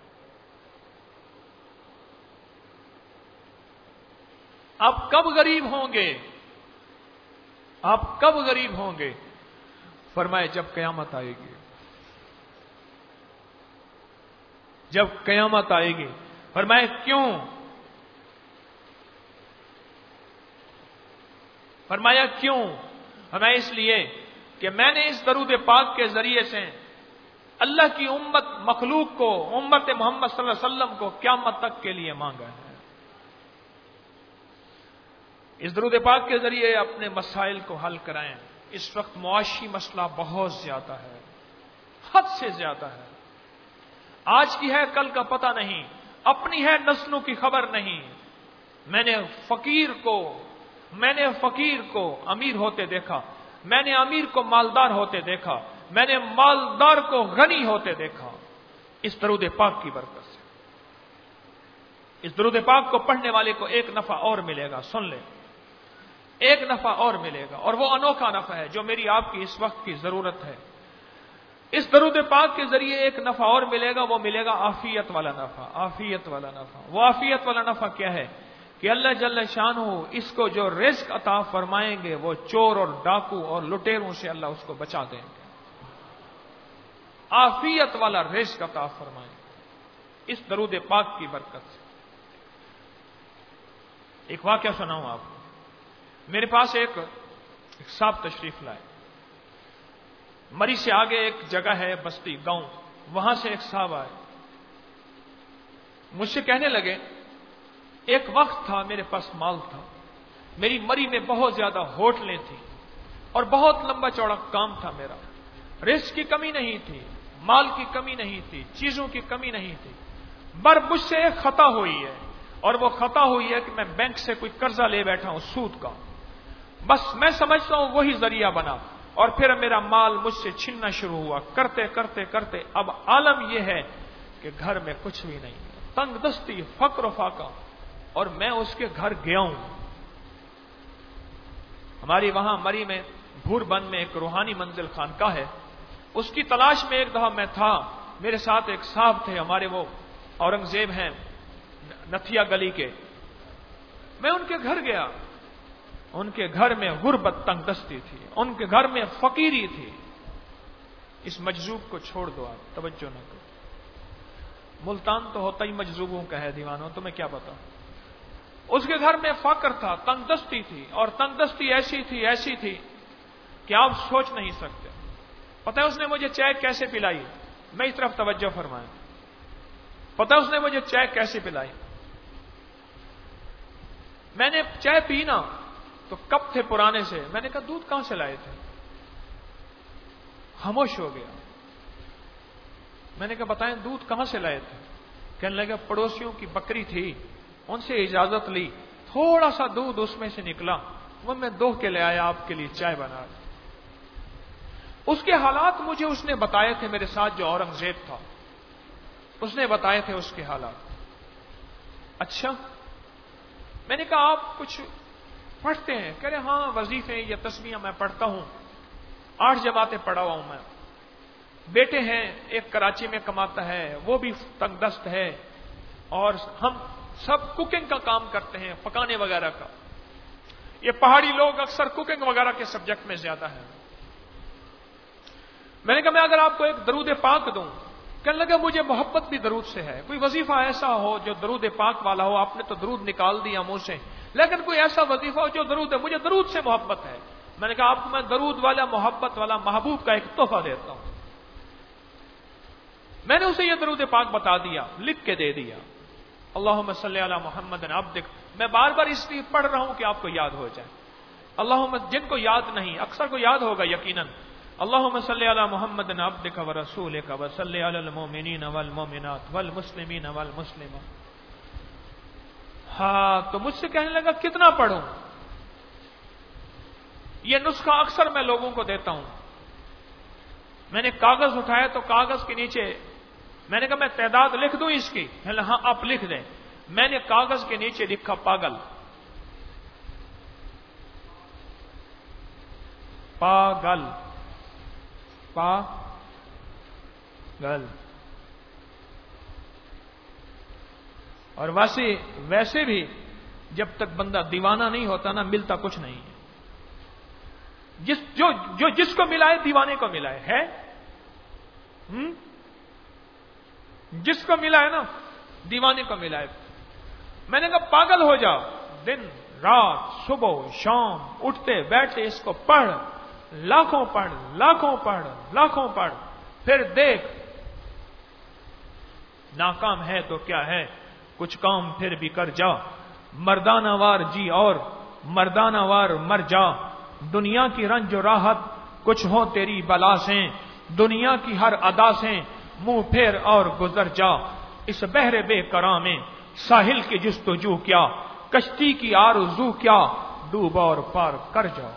آپ کب غریب ہوں گے؟ آپ کب غریب ہوں گے؟ فرمائے جب قیامت آئے گی، جب قیامت آئے گی۔ فرمائے کیوں؟ فرمایا کیوں؟ فرمایا اس لیے کہ میں نے اس درود پاک کے ذریعے سے اللہ کی امت مخلوق کو، امت محمد صلی اللہ علیہ وسلم کو قیامت تک کے لیے مانگا ہے۔ اس درود پاک کے ذریعے اپنے مسائل کو حل کرائیں۔ اس وقت معاشی مسئلہ بہت زیادہ ہے، حد سے زیادہ ہے۔ آج کی ہے کل کا پتہ نہیں، اپنی ہے نسلوں کی خبر نہیں۔ میں نے فقیر کو میں نے فقیر کو امیر ہوتے دیکھا، میں نے امیر کو مالدار ہوتے دیکھا، میں نے مالدار کو غنی ہوتے دیکھا، اس درود پاک کی برکت سے۔ اس درود پاک کو پڑھنے والے کو ایک نفع اور ملے گا، سن لیں، ایک نفع اور ملے گا، اور وہ انوکھا نفع ہے جو میری آپ کی اس وقت کی ضرورت ہے۔ اس درود پاک کے ذریعے ایک نفع اور ملے گا، وہ ملے گا عافیت والا نفع۔ عافیت والا نفع، وہ عافیت والا نفع کیا ہے کہ اللہ جل شانہ اس کو جو رزق عطا فرمائیں گے وہ چور اور ڈاکو اور لٹیروں سے اللہ اس کو بچا دیں گے۔ عافیت والا رزق عطا فرمائیں گے اس درود پاک کی برکت سے۔ ایک واقعہ سناؤں آپ کو۔ میرے پاس ایک ایک صاحب تشریف لائے، مری سے آگے ایک جگہ ہے بستی گاؤں، وہاں سے ایک صاحب آئے، مجھ سے کہنے لگے ایک وقت تھا میرے پاس مال تھا، میری مری میں بہت زیادہ ہوٹلیں تھیں اور بہت لمبا چوڑا کام تھا میرا، رزق کی کمی نہیں تھی، مال کی کمی نہیں تھی، چیزوں کی کمی نہیں تھی، بر مجھ سے ایک خطا ہوئی ہے، اور وہ خطا ہوئی ہے کہ میں بینک سے کوئی قرضہ لے بیٹھا ہوں سود کا، بس میں سمجھتا ہوں وہی ذریعہ بنا، اور پھر میرا مال مجھ سے چھننا شروع ہوا، کرتے کرتے کرتے اب عالم یہ ہے کہ گھر میں کچھ بھی نہیں، تنگ دستی، فقر و فاقہ، اور میں اس کے گھر گیا ہوں۔ ہماری وہاں مری میں بھور بند میں ایک روحانی منزل خانقاہ ہے، اس کی تلاش میں ایک دفعہ میں تھا، میرے ساتھ ایک صاحب تھے ہمارے، وہ اورنگزیب ہیں نتھیا گلی کے، میں ان کے گھر گیا، ان کے گھر میں غربت تنگ دستی تھی، ان کے گھر میں فقیری تھی۔ اس مجذوب کو چھوڑ دو، آپ توجہ نہ کرو، ملتان تو ہوتا ہی مجذوبوں کا ہے دیوانوں، تمہیں کیا پتا۔ اس کے گھر میں فقر تھا، تنگ دستی تھی، اور تنگ دستی ایسی تھی ایسی تھی کہ آپ سوچ نہیں سکتے۔ پتہ ہے اس نے مجھے چائے کیسے پلائی؟ میں اس طرف توجہ فرمائیں، پتہ ہے اس نے مجھے چائے کیسے پلائی؟ میں نے چائے پی نا تو کپ تھے پرانے سے، میں نے کہا دودھ کہاں سے لائے تھے؟ خاموش ہو گیا۔ میں نے کہا بتائیں دودھ کہاں سے لائے تھے؟ کہنے لگا پڑوسیوں کی بکری تھی، ان سے اجازت لی، تھوڑا سا دودھ اس میں سے نکلا، وہ میں دوہ کے لے آیا، آپ کے لیے چائے بنا۔ اس کے حالات مجھے اس نے بتائے تھے، میرے ساتھ جو اورنگزیب تھا اس نے بتائے تھے اس کے حالات۔ اچھا، میں نے کہا آپ کچھ پڑھتے ہیں؟ کہہ رہے ہاں وظیفے یا تسبیحاں میں پڑھتا ہوں، آٹھ جماعتیں پڑھا ہوا ہوں میں۔ بیٹے ہیں، ایک کراچی میں کماتا ہے، وہ بھی تنگ دست ہے، اور ہم سب کوکنگ کا کام کرتے ہیں، پکانے وغیرہ کا۔ یہ پہاڑی لوگ اکثر کوکنگ وغیرہ کے سبجیکٹ میں زیادہ ہیں۔ میں نے کہا میں اگر آپ کو ایک درود پاک دوں؟ کہنے لگا مجھے محبت بھی درود سے ہے، کوئی وظیفہ ایسا ہو جو درود پاک والا ہو، آپ نے تو درود نکال دیا منہ سے، لیکن کوئی ایسا وظیفہ ہو جو درود ہے، مجھے درود سے محبت ہے۔ میں نے کہا آپ کو میں درود والا، محبت والا، محبوب کا ایک تحفہ دیتا ہوں۔ میں نے اسے یہ درود پاک بتا دیا، لکھ کے دے دیا، اللہم صلی علی محمد عبدک۔ میں بار بار اس لیے پڑھ رہا ہوں کہ آپ کو یاد ہو جائے۔ اللہم، جن کو یاد نہیں، اکثر کو یاد ہوگا یقیناً، اللہم صلی علی محمد عبدک ورسولک وصلی علی المؤمنین والمؤمنات والمسلمین والمسلمات۔ ہاں، تو مجھ سے کہنے لگا کتنا پڑھوں؟ یہ نسخہ اکثر میں لوگوں کو دیتا ہوں۔ میں نے کاغذ اٹھایا تو کاغذ کے نیچے میں نے کہا میں تعداد لکھ دوں اس کی؟ ہاں آپ لکھ دیں۔ میں نے کاغذ کے نیچے لکھا پاگل، پاگل، پاگل۔ اور ویسے ویسے بھی جب تک بندہ دیوانہ نہیں ہوتا نا، ملتا کچھ نہیں ہے۔ جس جو جو جس کو ملا ہے دیوانے کو ملا ہے، ہے؟ ہم؟ جس کو ملا ہے نا دیوانے کو ملا ہے۔ میں نے کہا پاگل ہو جا، دن رات صبح شام اٹھتے بیٹھتے اس کو پڑھ، لاکھوں پڑھ، لاکھوں پڑھ، لاکھوں پڑھ، پھر دیکھ ناکام ہے تو کیا ہے، کچھ کام پھر بھی کر جا، مردانہ وار جی اور مردانہ وار مر جا، دنیا کی رنج و راحت کچھ ہو تیری بلا سے، دنیا کی ہر ادا سے منہ پھیر اور گزر جا، اس بحر بے کرا میں ساحل کی جستجو کیا، کشتی کی آرزو کیا، ڈوب اور پار کر جاؤ۔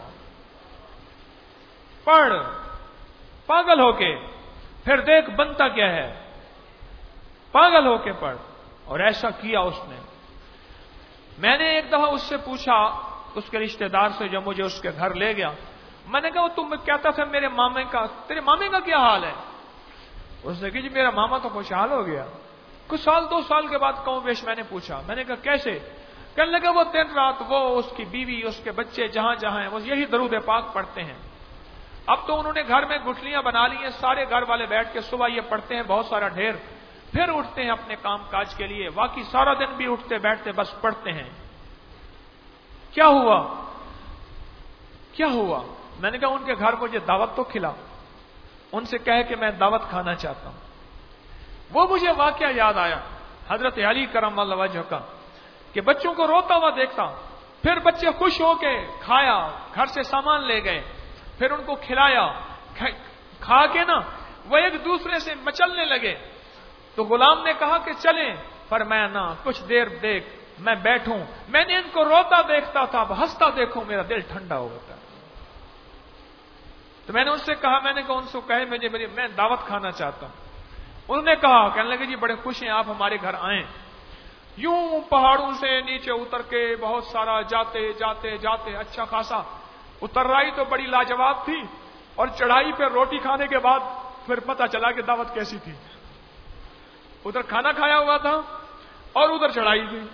پڑھ پاگل ہو کے، پھر دیکھ بنتا کیا ہے، پاگل ہو کے پڑھ۔ اور ایسا کیا اس نے۔ میں نے ایک دفعہ اس سے پوچھا، اس کے رشتہ دار سے جو مجھے اس کے گھر لے گیا، میں نے کہا وہ تم کہتا تھا میرے مامے کا، تیرے مامے کا کیا حال ہے؟ اس نے کہا جی میرا ماما تو خوشحال ہو گیا۔ کچھ سال دو سال کے بعد کہوں بیش میں نے پوچھا، میں نے کہا کیسے؟ کہنے لگا وہ دن رات وہ، اس کی بیوی، اس کے بچے جہاں جہاں ہیں وہ یہی درود پاک پڑھتے ہیں۔ اب تو انہوں نے گھر میں گٹھلیاں بنا لی ہیں، سارے گھر والے بیٹھ کے صبح یہ پڑھتے ہیں بہت سارا ڈھیر، پھر اٹھتے ہیں اپنے کام کاج کے لیے، باقی سارا دن بھی اٹھتے بیٹھتے بس پڑھتے ہیں۔ کیا ہوا کیا ہوا؟ میں نے کہا ان کے گھر مجھے دعوت تو کھلا، ان سے کہے کہ میں دعوت کھانا چاہتا ہوں۔ وہ مجھے واقعہ یاد آیا حضرت علی کرم اللہ وجہ کا، کہ بچوں کو روتا ہوا دیکھتا، پھر بچے خوش ہو کے کھایا، گھر سے سامان لے گئے، پھر ان کو کھلایا، کھا کے نا وہ ایک دوسرے سے مچلنے لگے، تو غلام نے کہا کہ چلیں، فرمایا نہ کچھ دیر دیکھ میں بیٹھوں، میں نے ان کو روتا دیکھتا تھا، اب ہنستا دیکھوں میرا دل ٹھنڈا ہو گیا۔ تو میں نے ان سے کہا، میں نے کہا ان سے کہے مجھے میری میں دعوت کھانا چاہتا ہوں۔ انہوں نے کہا، کہنے لگے جی بڑے خوش ہیں آپ ہمارے گھر آئیں۔ یوں پہاڑوں سے نیچے اتر کے بہت سارا جاتے جاتے جاتے اچھا خاصا اترائی تو بڑی لاجواب تھی، اور چڑھائی پہ روٹی کھانے کے بعد پھر پتہ چلا کہ دعوت کیسی تھی۔ ادھر کھانا کھایا ہوا تھا اور ادھر چڑھائی تھی۔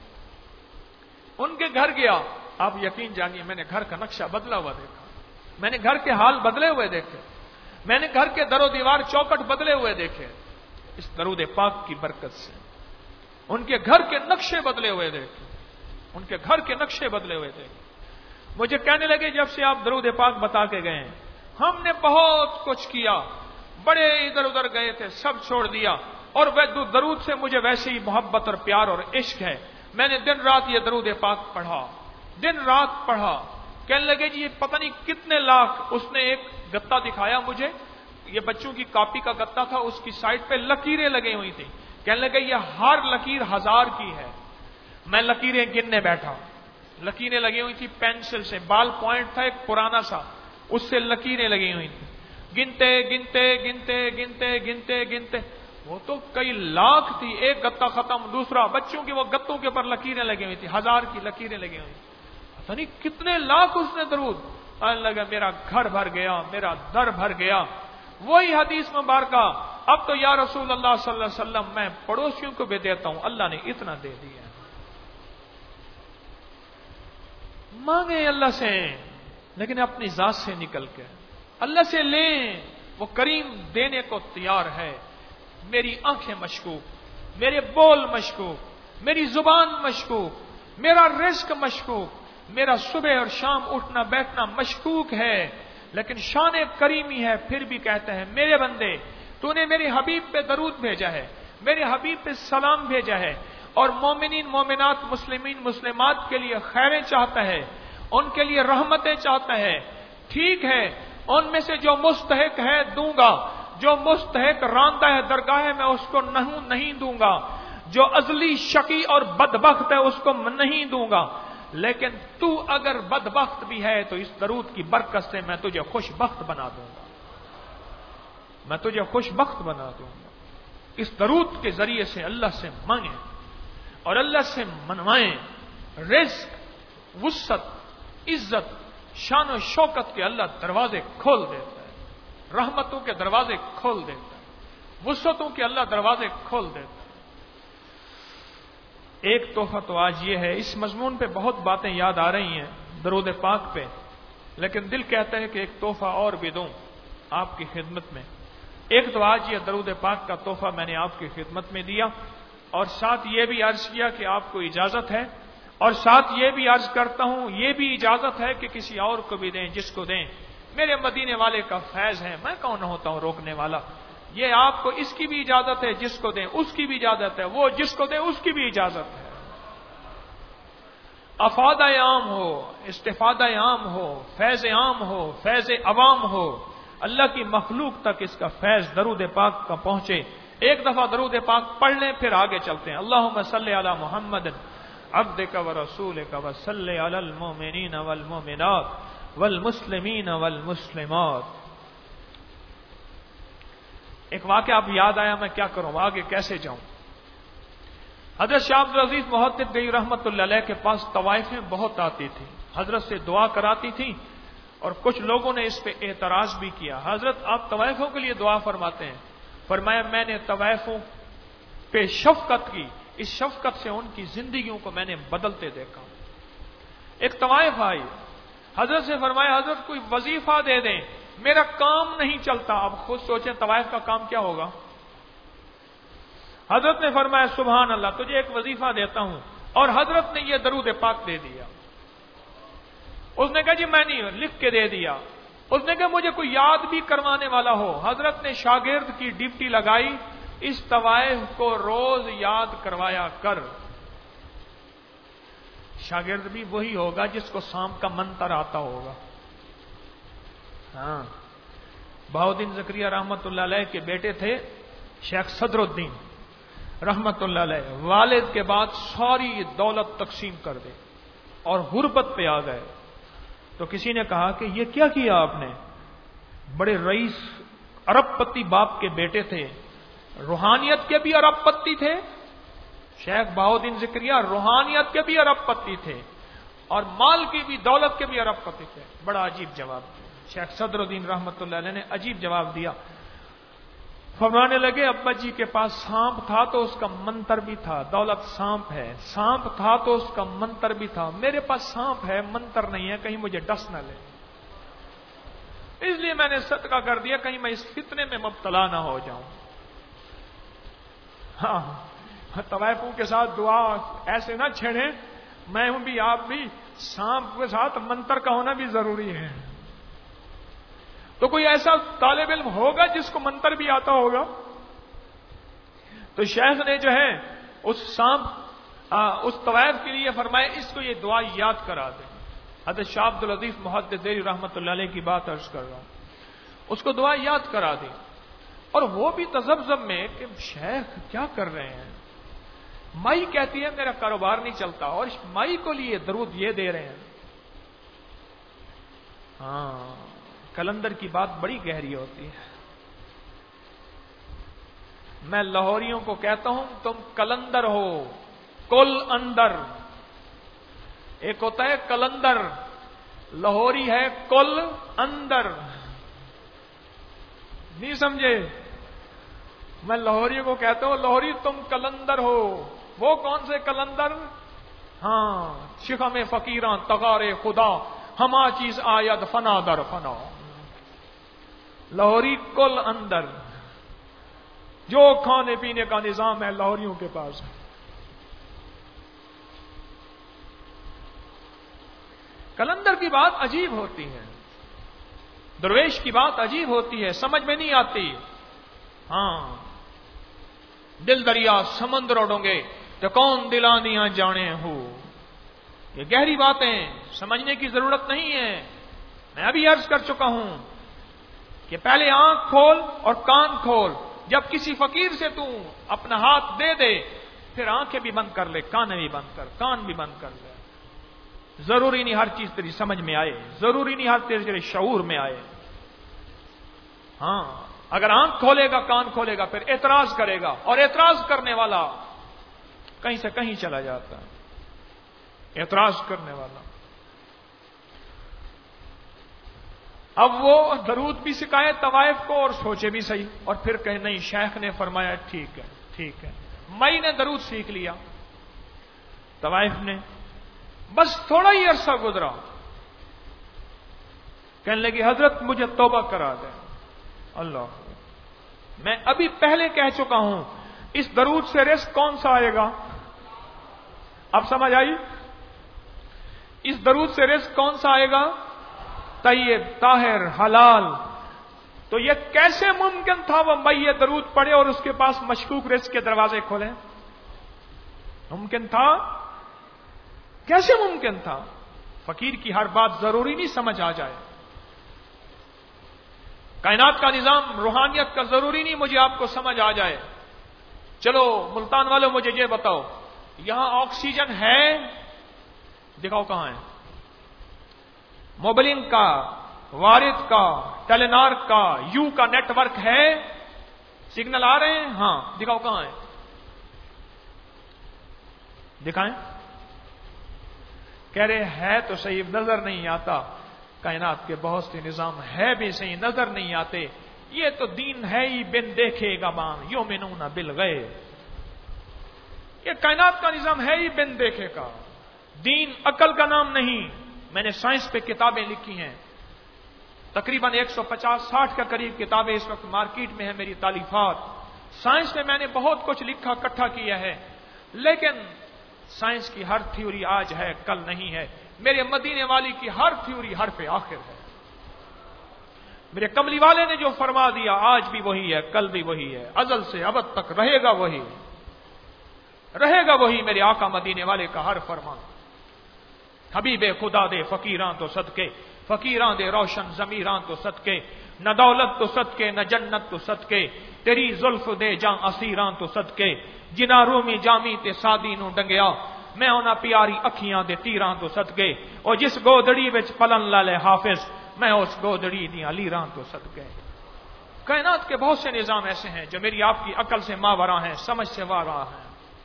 ان کے گھر گیا، آپ یقین جانیے میں نے گھر کا نقشہ بدلا ہوا دیکھا، میں نے گھر کے حال بدلے ہوئے دیکھے، میں نے گھر کے در و دیوار چوکٹ بدلے ہوئے دیکھے، اس درود پاک کی برکت سے۔ ان کے گھر کے نقشے بدلے ہوئے دیکھے، ان کے گھر کے نقشے بدلے ہوئے دیکھے۔ مجھے کہنے لگے جب سے آپ درود پاک بتا کے گئے ہم نے بہت کچھ کیا، بڑے ادھر ادھر گئے تھے سب چھوڑ دیا، اور وہ درود سے مجھے ویسے ہی محبت اور پیار اور عشق ہے، میں نے دن رات یہ درود پاک پڑھا، دن رات پڑھا۔ کہنے لگے جی یہ پتہ نہیں کتنے لاکھ، اس نے ایک گتا دکھایا مجھے، یہ بچوں کی کاپی کا گتا تھا، اس کی سائڈ پہ لکیریں لگی ہوئی تھی، کہنے لگے یہ ہر لکیر ہزار کی ہے۔ میں لکیریں گننے بیٹھا، لکیریں لگی ہوئی تھی پینسل سے، بال پوائنٹ تھا ایک پرانا سا، اس سے لکیریں لگی ہوئی تھی، گنتے گنتے گنتے گنتے گنتے گنتے وہ تو کئی لاکھ تھی، ایک گتا ختم، دوسرا، بچوں کی وہ گتوں کے اوپر لکیریں لگی ہوئی تھی، ہزار کی لکیریں لگی ہوئی تھی، پتہ نہیں کتنے لاکھ اس نے درود۔ آنے لگا میرا گھر بھر گیا، میرا در بھر گیا۔ وہی حدیث مبارکہ، اب تو یا رسول اللہ صلی اللہ علیہ وسلم میں پڑوسیوں کو بھی دیتا ہوں، اللہ نے اتنا دے دیا۔ مانگیں اللہ سے، لیکن اپنی ذات سے نکل کے اللہ سے لیں، وہ کریم دینے کو تیار ہے۔ میری آنکھیں مشکوک، میرے بول مشکوک، میری زبان مشکوک، میرا رزق مشکوک، میرا صبح اور شام اٹھنا بیٹھنا مشکوک ہے، لیکن شان کریمی ہے، پھر بھی کہتے ہیں میرے بندے تو نے میرے حبیب پہ درود بھیجا ہے، میرے حبیب پہ سلام بھیجا ہے، اور مومنین مومنات مسلمین مسلمات کے لیے خیریں چاہتا ہے، ان کے لیے رحمتیں چاہتا ہے۔ ٹھیک ہے، ان میں سے جو مستحق ہے دوں گا، جو مستحق راندہ ہے درگاہ میں اس کو نہیں دوں گا، جو ازلی شقی اور بدبخت ہے اس کو نہیں دوں گا، لیکن تو اگر بدبخت بھی ہے تو اس درود کی برکت سے میں تجھے خوش بخت بنا دوں گا، میں تجھے خوش بخت بنا دوں گا۔ اس درود کے ذریعے سے اللہ سے مانگیں اور اللہ سے منوائیں، رزق، وسعت، عزت، شان و شوکت کے اللہ دروازے کھول دیتا ہے، رحمتوں کے دروازے کھول دیتا ہے، وسعتوں کے اللہ دروازے کھول دیتا ہے۔ ایک تحفہ تو آج یہ ہے، اس مضمون پہ بہت باتیں یاد آ رہی ہیں درود پاک پہ، لیکن دل کہتا ہے کہ ایک تحفہ اور بھی دوں آپ کی خدمت میں۔ ایک تو آج یہ درود پاک کا تحفہ میں نے آپ کی خدمت میں دیا، اور ساتھ یہ بھی عرض کیا کہ آپ کو اجازت ہے، اور ساتھ یہ بھی عرض کرتا ہوں یہ بھی اجازت ہے کہ کسی اور کو بھی دیں، جس کو دیں، میرے مدینے والے کا فیض ہے، میں کون ہوتا ہوں روکنے والا۔ یہ آپ کو اس کی بھی اجازت ہے، جس کو دیں اس کی بھی اجازت ہے، وہ جس کو دیں اس کی بھی اجازت ہے۔ افادہ عام ہو، استفادہ عام ہو، فیض عام ہو، فیض عوام ہو، اللہ کی مخلوق تک اس کا فیض درود پاک کا پہنچے. ایک دفعہ درود پاک پڑھ لیں پھر آگے چلتے ہیں. اللہم صلی علی محمد عبدک و رسولک و صلی علی المؤمنین والمؤمنات والمسلمین والمسلمات. ایک واقعہ اب یاد آیا, میں کیا کروں, آگے کیسے جاؤں. حضرت شاہ عبد العزیز محدث گئی رحمت اللہ علیہ کے پاس طوائفیں بہت آتی تھیں, حضرت سے دعا کراتی تھیں, اور کچھ لوگوں نے اس پہ اعتراض بھی کیا. حضرت آپ طوائفوں کے لیے دعا فرماتے ہیں. فرمایا میں نے طوائفوں پہ شفقت کی, اس شفقت سے ان کی زندگیوں کو میں نے بدلتے دیکھا. ایک طوائف آئی, حضرت سے فرمایا حضرت کوئی وظیفہ دے دیں, میرا کام نہیں چلتا. اب خود سوچیں طوائف کا کام کیا ہوگا. حضرت نے فرمایا سبحان اللہ, تجھے ایک وظیفہ دیتا ہوں, اور حضرت نے یہ درود پاک دے دیا. اس نے کہا جی میں نہیں, لکھ کے دے دیا. اس نے کہا مجھے کوئی یاد بھی کروانے والا ہو. حضرت نے شاگرد کی ڈیوٹی لگائی, اس طوائف کو روز یاد کروایا کر. شاگرد بھی وہی ہوگا جس کو سانپ کا منتر آتا ہوگا. ہاں, بہاؤدین زکریا رحمت اللہ علیہ کے بیٹے تھے شیخ صدر الدین رحمت اللہ علیہ. والد کے بعد ساری دولت تقسیم کر دے اور غربت پہ آ گئے. تو کسی نے کہا کہ یہ کیا کیا آپ نے, بڑے رئیس ارب پتی باپ کے بیٹے تھے, روحانیت کے بھی ارب پتی تھے. شیخ بہاؤدین زکریا روحانیت کے بھی ارب پتی تھے اور مال کی بھی, دولت کے بھی ارب پتی تھے. بڑا عجیب جواب دیا شیخ صدر الدین رحمت اللہ علیہ نے, عجیب جواب دیا. فرمانے لگے ابا جی کے پاس سانپ تھا تو اس کا منتر بھی تھا, دولت سانپ ہے, سانپ تھا تو اس کا منتر بھی تھا, میرے پاس سانپ ہے منتر نہیں ہے, کہیں مجھے ڈس نہ لے, اس لیے میں نے صدقہ کر دیا کہیں میں اس فتنے میں مبتلا نہ ہو جاؤں. ہاں, طوائفوں کے ساتھ دعا ایسے نہ چھیڑیں, میں ہوں بھی آپ بھی, سانپ کے ساتھ منتر کا ہونا بھی ضروری ہے. تو کوئی ایسا طالب علم ہوگا جس کو منتر بھی آتا ہوگا. تو شیخ نے جو ہے اس سانپ اس طوائف کے لیے فرمایا اس کو یہ دعا یاد کرا دیں. حضرت شاہ عبد العزیز محدث دہلوی رحمت اللہ علیہ کی بات عرض کر رہا ہوں, اس کو دعا یاد کرا دیں. اور وہ بھی تذبذب میں کہ شیخ کیا کر رہے ہیں, مائی کہتی ہے میرا کاروبار نہیں چلتا, اور اس مائی کو لیے درود یہ دے رہے ہیں. ہاں, کلندر کی بات بڑی گہری ہوتی ہے. میں لاہوریوں کو کہتا ہوں تم کلندر ہو, کل اندر. ایک ہوتا ہے کلندر, لاہوری ہے کل اندر. نہیں سمجھے, میں لاہوریوں کو کہتا ہوں لاہوری تم کلندر ہو. وہ کون سے کلندر؟ ہاں, شکم فقیراں تغار خدا, ہما چیز آید فنا در فنا. لاہوری کل اندر, جو کھانے پینے کا نظام ہے لاہوریوں کے پاس. کلندر کی بات عجیب ہوتی ہے, درویش کی بات عجیب ہوتی ہے, سمجھ میں نہیں آتی. ہاں, دل دریا سمندر اڑوں گے تو کون دلانیاں جانے ہو. یہ گہری باتیں سمجھنے کی ضرورت نہیں ہے. میں ابھی عرض کر چکا ہوں کہ پہلے آنکھ کھول اور کان کھول. جب کسی فقیر سے تو اپنا ہاتھ دے دے پھر آنکھیں بھی بند کر لے, کان بھی بند کر, کان بھی بند کر لے. ضروری نہیں ہر چیز تیری سمجھ میں آئے, ضروری نہیں ہر چیز تیرے شعور میں آئے. ہاں, اگر آنکھ کھولے گا کان کھولے گا پھر اعتراض کرے گا, اور اعتراض کرنے والا کہیں سے کہیں چلا جاتا ہے. اعتراض کرنے والا اب وہ درود بھی سکھائے طوائف کو اور سوچے بھی صحیح, اور پھر کہے نہیں شیخ نے فرمایا ٹھیک ہے ٹھیک ہے. مئی نے درود سیکھ لیا, طوائف نے بس تھوڑا ہی عرصہ گزرا, کہنے لگی حضرت مجھے توبہ کرا دیں. اللہ, میں ابھی پہلے کہہ چکا ہوں اس درود سے رزق کون سا آئے گا. اب سمجھ آئی, اس درود سے رزق کون سا آئے گا؟ طیب, طاہر, حلال. تو یہ کیسے ممکن تھا وہ میں درود پڑھے اور اس کے پاس مشکوک رزق کے دروازے کھولے؟ ممکن تھا؟ کیسے ممکن تھا؟ فقیر کی ہر بات ضروری نہیں سمجھ آ جائے. کائنات کا نظام روحانیت کا ضروری نہیں مجھے آپ کو سمجھ آ جائے. چلو ملتان والوں مجھے یہ بتاؤ, یہاں آکسیجن ہے؟ دکھاؤ کہاں ہے. موبلنگ کا, وارد کا, ٹیلینار کا, یو کا نیٹ ورک ہے؟ سگنل آ رہے ہیں؟ ہاں, دکھاؤ کہاں ہے. دکھائیں. کہہ رہے ہے تو صحیح, نظر نہیں آتا. کائنات کے بہت سے نظام ہے بھی صحیح, نظر نہیں آتے. یہ تو دین ہے ہی بن دیکھے گا مان یؤمنون بالغیب. یہ کائنات کا نظام ہے ہی بن دیکھے کا. دین عقل کا نام نہیں. میں نے سائنس پہ کتابیں لکھی ہیں, تقریباً ایک سو پچاس ساٹھ کے قریب کتابیں اس وقت مارکیٹ میں ہیں میری تالیفات. سائنس میں میں نے بہت کچھ لکھا, اکٹھا کیا ہے, لیکن سائنس کی ہر تھیوری آج ہے کل نہیں ہے. میرے مدینے والی کی ہر تھیوری ہر پہ آخر ہے. میرے کملی والے نے جو فرما دیا آج بھی وہی ہے, کل بھی وہی ہے, ازل سے ابد تک رہے گا وہی, رہے گا وہی. میرے آقا مدینے والے کا ہر فرمان. حبیب خدا دے فقیراں تو صدقے, فقیراں دے روشن ضمیراں تو صدقے, نہ دولت تو صدقے نہ جنت تو صدقے, تیری زلف دے جاں اسیراں تو صدقے, جنا رومی جامی تے سادی نو ڈنگیا, میں ہونا پیاری اکھیاں دے تیراں تو صدقے, اور جس گودڑی وچ پلن لالے حافظ, میں اس گودڑی دیاں لیراں تو صدقے. کائنات کے بہت سے نظام ایسے ہیں جو میری آپ کی عقل سے ماورا ہیں, سمجھ سے وارا ہیں.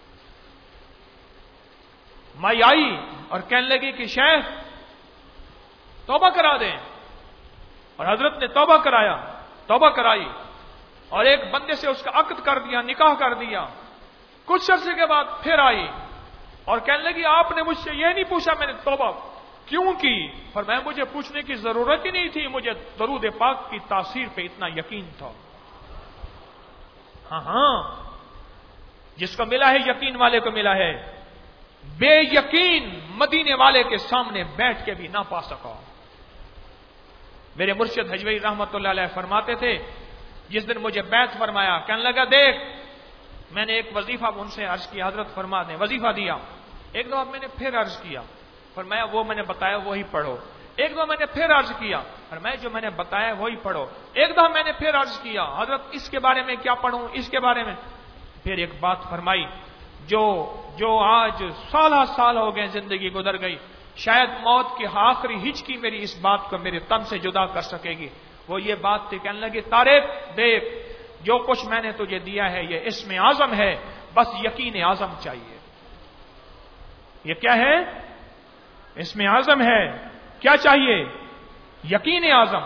مائی آئی اور کہنے لگی کہ شیخ توبہ کرا دیں, اور حضرت نے توبہ کرایا, توبہ کرائی, اور ایک بندے سے اس کا عقد کر دیا, نکاح کر دیا. کچھ عرصے کے بعد پھر آئی اور کہنے لگی آپ نے مجھ سے یہ نہیں پوچھا میں نے توبہ کیوں کی. فرمایا مجھے پوچھنے کی ضرورت ہی نہیں تھی, مجھے درود پاک کی تاثیر پہ اتنا یقین تھا. ہاں ہاں, جس کو ملا ہے یقین والے کو ملا ہے. بے یقین مدینے والے کے سامنے بیٹھ کے بھی نہ پا سکا. میرے مرشد حجویری رحمت اللہ علیہ فرماتے تھے, جس دن مجھے بیعت فرمایا, کہنے لگا دیکھ میں نے ایک وظیفہ ان سے عرض کیا, حضرت فرما دیں, وظیفہ دیا. ایک دو میں نے پھر عرض کیا, فرمایا وہ میں نے بتایا وہی پڑھو. ایک دو میں نے پھر عرض کیا, فرمایا جو میں نے بتایا وہی پڑھو. ایک دو میں نے پھر عرض کیا, حضرت اس کے بارے میں کیا پڑھوں, اس کے بارے میں. پھر ایک بات فرمائی, جو جو آج سالہ سال ہو گئے زندگی گزر گئی, شاید موت کی آخری ہچکی میری اس بات کو میرے تن سے جدا کر سکے گی. وہ یہ بات تھی, کہنے لگی طارق دیکھ جو کچھ میں نے تجھے دیا ہے یہ اسم اعظم ہے, بس یقین اعظم چاہیے. یہ کیا ہے؟ اسم اعظم ہے. کیا چاہیے؟ یقین اعظم.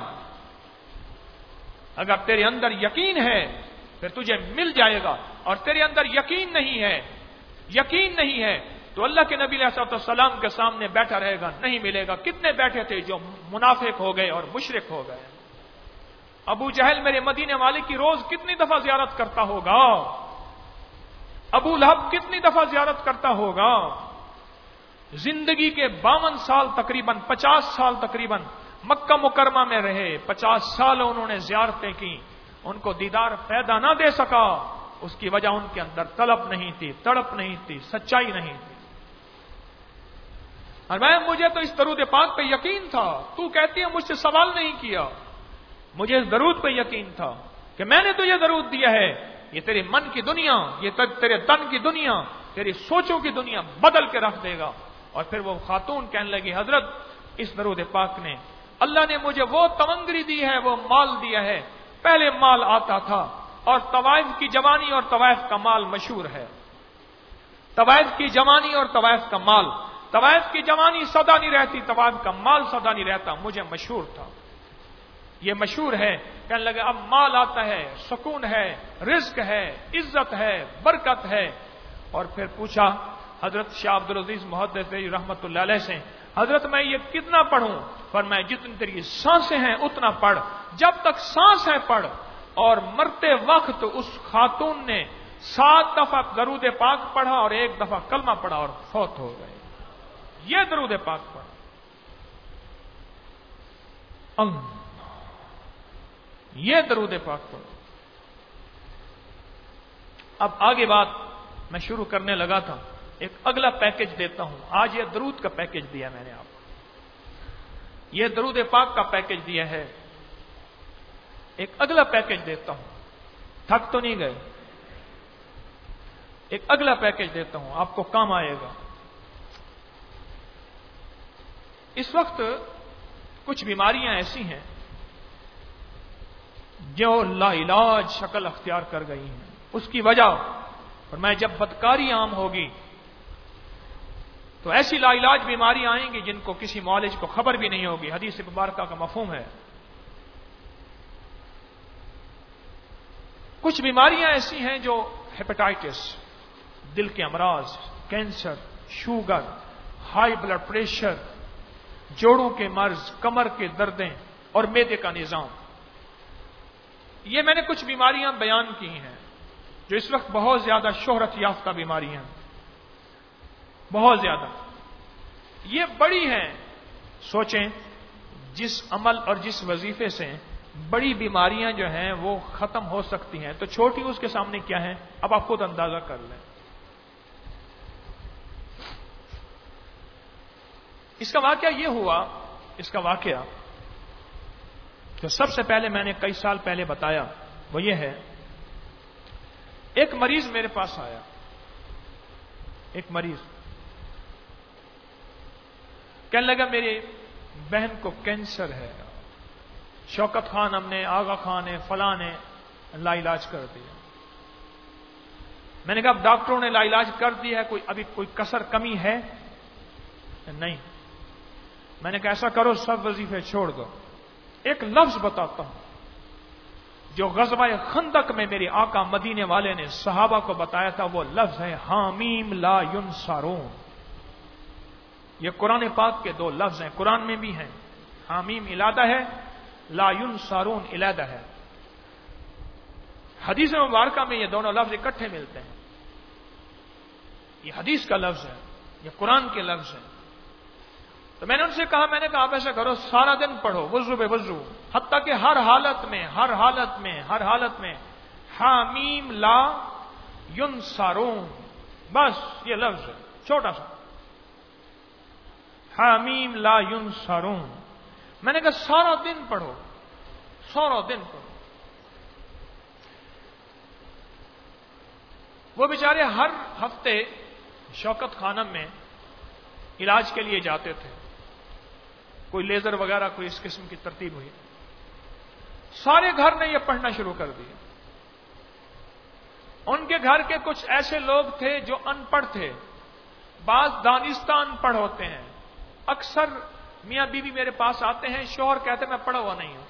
اگر تیرے اندر یقین ہے پھر تجھے مل جائے گا, اور تیرے اندر یقین نہیں ہے, یقین نہیں ہے تو اللہ کے نبی علیہ السلام کے سامنے بیٹھا رہے گا, نہیں ملے گا. کتنے بیٹھے تھے جو منافق ہو گئے اور مشرک ہو گئے. ابو جہل میرے مدینے والے کی روز کتنی دفعہ زیارت کرتا ہوگا, ابو لہب کتنی دفعہ زیارت کرتا ہوگا. زندگی کے باون سال تقریباً پچاس سال تقریباً مکہ مکرمہ میں رہے, پچاس سال انہوں نے زیارتیں کی, ان کو دیدار پیدا نہ دے سکا. اس کی وجہ ان کے اندر طلب نہیں تھی, تڑپ نہیں تھی, سچائی نہیں تھی. اور میں مجھے تو اس درود پاک پہ یقین تھا, تو کہتی ہے مجھ سے سوال نہیں کیا, مجھے اس درود پہ یقین تھا کہ میں نے تو یہ درود دیا ہے, یہ تیرے من کی دنیا, یہ تیرے تن کی دنیا, تیری سوچوں کی دنیا بدل کے رکھ دے گا. اور پھر وہ خاتون کہنے لگی حضرت اس درود پاک نے اللہ نے مجھے وہ تمنگری دی ہے, وہ مال دیا ہے. پہلے مال آتا تھا, اور طوائف کی جوانی اور طوائف کا مال مشہور ہے. طوائف کی جوانی اور طوائف کا مال, طوائف کی جوانی سدا نہیں رہتی, طوائف کا مال سدا نہیں رہتا, مجھے مشہور تھا, یہ مشہور ہے. کہنے لگے اب مال آتا ہے, سکون ہے, رزق ہے, عزت ہے, برکت ہے. اور پھر پوچھا حضرت شاہ عبد العزیز محدث رحمت اللہ علیہ سے, حضرت میں یہ کتنا پڑھوں؟ فرمایا جتنی تیری سانسیں ہیں اتنا پڑھ, جب تک سانس ہے پڑھ. اور مرتے وقت اس خاتون نے سات دفعہ درود پاک پڑھا اور ایک دفعہ کلمہ پڑھا اور فوت ہو گئے. یہ درود پاک پڑھا. یہ درود پاک پڑھا. اب آگے بات میں شروع کرنے لگا تھا, ایک اگلا پیکج دیتا ہوں. آج یہ درود کا پیکج دیا میں نے آپ کو, یہ درود پاک کا پیکج دیا ہے. ایک اگلا پیکج دیتا ہوں، تھک تو نہیں گئے، ایک اگلا پیکج دیتا ہوں، آپ کو کام آئے گا۔ اس وقت کچھ بیماریاں ایسی ہیں جو لا علاج شکل اختیار کر گئی ہیں، اس کی وجہ، اور میں جب بدکاری عام ہوگی تو ایسی لا علاج بیماریاں آئیں گی جن کو کسی معالج کو خبر بھی نہیں ہوگی۔ حدیث مبارکہ کا مفہوم ہے۔ کچھ بیماریاں ایسی ہیں جو ہیپاٹائٹس، دل کے امراض، cancer, sugar, high blood pressure, جوڑوں کے مرض، کمر کے دردیں اور معدے کا نظام، یہ میں نے کچھ بیماریاں بیان کی ہیں جو اس وقت بہت زیادہ شہرت یافتہ بیماریاں ہیں، بہت زیادہ، یہ بڑی ہیں۔ سوچیں جس عمل اور جس وظیفے سے بڑی بیماریاں جو ہیں وہ ختم ہو سکتی ہیں، تو چھوٹی اس کے سامنے کیا ہے؟ اب آپ خود اندازہ کر لیں۔ اس کا واقعہ یہ ہوا، اس کا واقعہ جو سب سے پہلے میں نے کئی سال پہلے بتایا وہ یہ ہے، ایک مریض میرے پاس آیا، ایک مریض کہنے لگا میری بہن کو کینسر ہے، شوکت خان ہم نے، آغا خان نے، فلاں نے لا علاج کر دیا۔ میں نے کہا اب ڈاکٹروں نے لا علاج کر دیا ہے، کوئی ابھی کوئی کسر کمی ہے؟ نہیں۔ میں نے کہا ایسا کرو سب وظیفے چھوڑ دو، ایک لفظ بتاتا ہوں جو غزوہ خندق میں میرے آقا مدینے والے نے صحابہ کو بتایا تھا، وہ لفظ ہے حامیم لا ینصرون۔ یہ قرآن پاک کے دو لفظ ہیں، قرآن میں بھی ہیں، حامیم علادہ ہے، لا ینصرون علادہ ہے۔ حدیث مبارکہ میں یہ دونوں لفظ اکٹھے ملتے ہیں، یہ حدیث کا لفظ ہے، یہ قرآن کے لفظ ہیں۔ تو میں نے ان سے کہا، میں نے کہا آپ ایسا کرو سارا دن پڑھو وضو بے وضو، حتیٰ کہ ہر حالت میں ہر حالت میں ہر حالت میں حامیم لا ینصرون، بس یہ لفظ ہے چھوٹا سا، حامیم لا ینصرون۔ میں نے کہا سارا دن پڑھو، سارا دن پڑھو۔ وہ بیچارے ہر ہفتے شوکت خانم میں علاج کے لیے جاتے تھے، کوئی لیزر وغیرہ کوئی اس قسم کی ترتیب ہوئی، سارے گھر نے یہ پڑھنا شروع کر دیا۔ ان کے گھر کے کچھ ایسے لوگ تھے جو ان پڑھ تھے، بعض دانستہ ان پڑھ ہوتے ہیں، اکثر میاں بیوی میرے پاس آتے ہیں، شوہر کہتے ہیں میں پڑھا ہوا نہیں ہوں،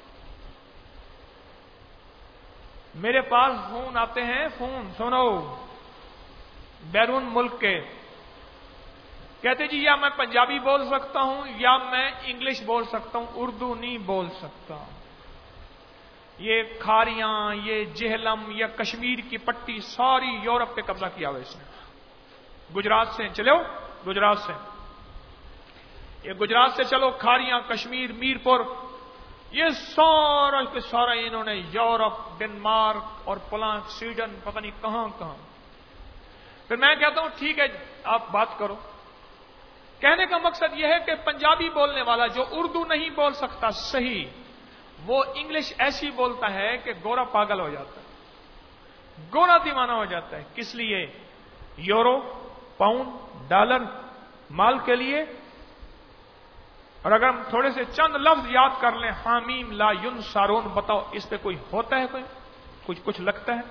میرے پاس فون آتے ہیں، فون سنو بیرون ملک کے، کہتے جی یا میں پنجابی بول سکتا ہوں یا میں انگلش بول سکتا ہوں، اردو نہیں بول سکتا۔ یہ کھاریاں، یہ جہلم، یہ کشمیر کی پٹی ساری یورپ پہ قبضہ کیا ہوا اس نے، گجرات سے چلو، گجرات سے یہ گجرات سے چلو، کھاریاں، کشمیر، میر پور، یہ سارا کے سارا انہوں نے یورپ، ڈنمارک اور پولینڈ، سویڈن، پتہ نہیں کہاں کہاں۔ پھر میں کہتا ہوں ٹھیک ہے آپ بات کرو۔ کہنے کا مقصد یہ ہے کہ پنجابی بولنے والا جو اردو نہیں بول سکتا صحیح، وہ انگلش ایسی بولتا ہے کہ گورا پاگل ہو جاتا ہے، گورا دیوانہ ہو جاتا ہے۔ کس لیے؟ یورو، پاؤنڈ، ڈالر، مال کے لیے۔ اور اگر ہم تھوڑے سے چند لفظ یاد کر لیں، حامیم لا ینصرون، بتاؤ اس پہ کوئی ہوتا ہے، کوئی کچھ کچھ لگتا ہے؟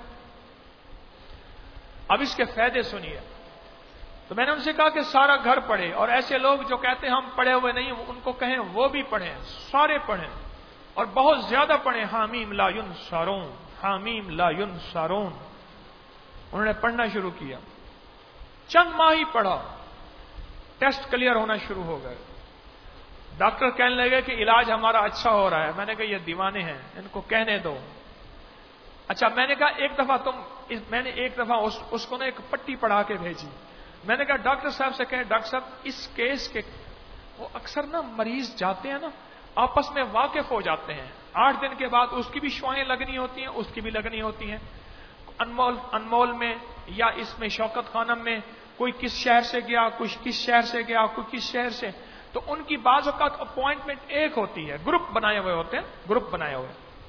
اب اس کے فائدے سنیے۔ تو میں نے ان سے کہا کہ سارا گھر پڑھے، اور ایسے لوگ جو کہتے ہیں ہم پڑھے ہوئے نہیں، ان کو کہیں وہ بھی پڑھیں، سارے پڑھیں اور بہت زیادہ پڑھیں، حامیم لا ینصرون، حامیم لا ینصرون۔ انہوں نے پڑھنا شروع کیا، چند ماہ ہی پڑھا، ٹیسٹ کلیئر ہونا شروع ہو گئے۔ ڈاکٹر کہنے لگے کہ علاج ہمارا اچھا ہو رہا ہے۔ میں نے کہا یہ دیوانے ہیں، ان کو کہنے دو۔ اچھا میں نے کہا ایک دفعہ تم میں نے ایک دفعہ اس, اس کو نا ایک پٹی پڑھا کے بھیجی۔ میں نے کہا ڈاکٹر صاحب سے کہیں ڈاکٹر صاحب اس کیس کے، وہ اکثر نا مریض جاتے ہیں نا آپس میں واقف ہو جاتے ہیں، آٹھ دن کے بعد اس کی بھی شوائیں لگنی ہوتی ہیں، اس کی بھی لگنی ہوتی ہیں، انمول انمول میں یا اس میں شوکت خانم میں کوئی کس شہر سے گیا، کچھ کس شہر سے گیا، کوئی کس شہر سے، تو ان کی بعض اوقات اپوائنٹمنٹ ایک ہوتی ہے، گروپ بنائے ہوئے ہوتے ہیں، گروپ بنائے ہوئے،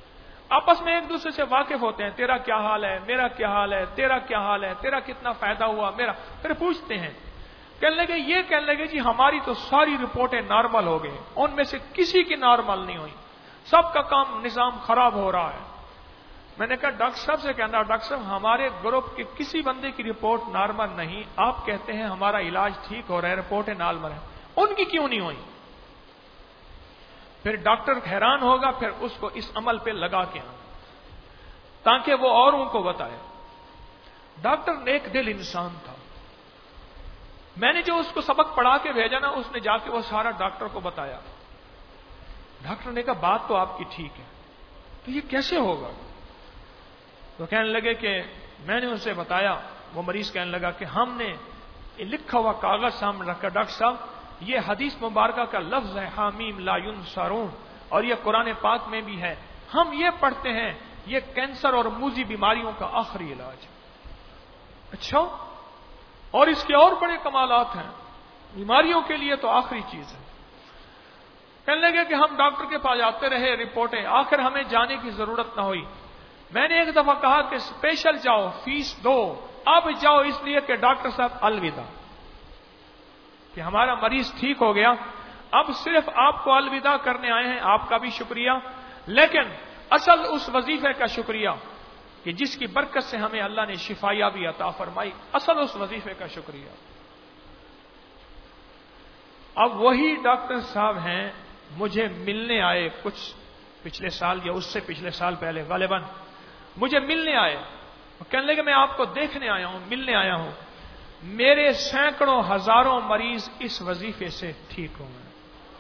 آپس میں ایک دوسرے سے واقف ہوتے ہیں، تیرا کیا حال ہے، میرا کیا حال ہے، تیرا کیا حال ہے، تیرا کتنا فائدہ ہوا، میرا، پھر پوچھتے ہیں، کہنے لگے یہ کہنے لگے جی ہماری تو ساری رپورٹیں نارمل ہو گئی، ان میں سے کسی کی نارمل نہیں ہوئی، سب کا کام نظام خراب ہو رہا ہے۔ میں نے کہا ڈاکٹر صاحب سے کہنا، ڈاکٹر صاحب ہمارے گروپ کے کسی بندے کی رپورٹ نارمل نہیں، آپ کہتے ہیں ہمارا علاج ٹھیک ہو رہا ہے، رپورٹیں نارمل ہیں، ان کی کیوں نہیں ہوئی؟ پھر ڈاکٹر حیران ہوگا، پھر اس کو اس عمل پہ لگا کے آنا تاکہ وہ اوروں کو بتائے۔ ڈاکٹر نیک دل انسان تھا، میں نے جو اس کو سبق پڑھا کے بھیجا نا، اس نے جا کے وہ سارا ڈاکٹر کو بتایا۔ ڈاکٹر نے کہا بات تو آپ کی ٹھیک ہے، تو یہ کیسے ہوگا؟ تو کہنے لگے کہ میں نے اسے بتایا، وہ مریض کہنے لگا کہ ہم نے لکھا ہوا کاغذ سامنے رکھا، ڈاکٹر صاحب یہ حدیث مبارکہ کا لفظ ہے حامیم لا ینصرون، اور یہ قرآن پاک میں بھی ہے، ہم یہ پڑھتے ہیں یہ کینسر اور موذی بیماریوں کا آخری علاج ہے۔ اچھا، اور اس کے اور بڑے کمالات ہیں، بیماریوں کے لیے تو آخری چیز ہے۔ کہنے لگے کہ ہم ڈاکٹر کے پاس جاتے رہے، رپورٹیں، آخر ہمیں جانے کی ضرورت نہ ہوئی۔ میں نے ایک دفعہ کہا کہ اسپیشل جاؤ، فیس دو، اب جاؤ اس لیے کہ ڈاکٹر صاحب الوداع، کہ ہمارا مریض ٹھیک ہو گیا، اب صرف آپ کو الوداع کرنے آئے ہیں، آپ کا بھی شکریہ، لیکن اصل اس وظیفے کا شکریہ کہ جس کی برکت سے ہمیں اللہ نے شفایابی عطا فرمائی، اصل اس وظیفے کا شکریہ۔ اب وہی ڈاکٹر صاحب ہیں مجھے ملنے آئے کچھ پچھلے سال یا اس سے پچھلے سال پہلے غالباً مجھے ملنے آئے، کہنے لگے میں آپ کو دیکھنے آیا ہوں، ملنے آیا ہوں، میرے سینکڑوں ہزاروں مریض اس وظیفے سے ٹھیک ہو گئے۔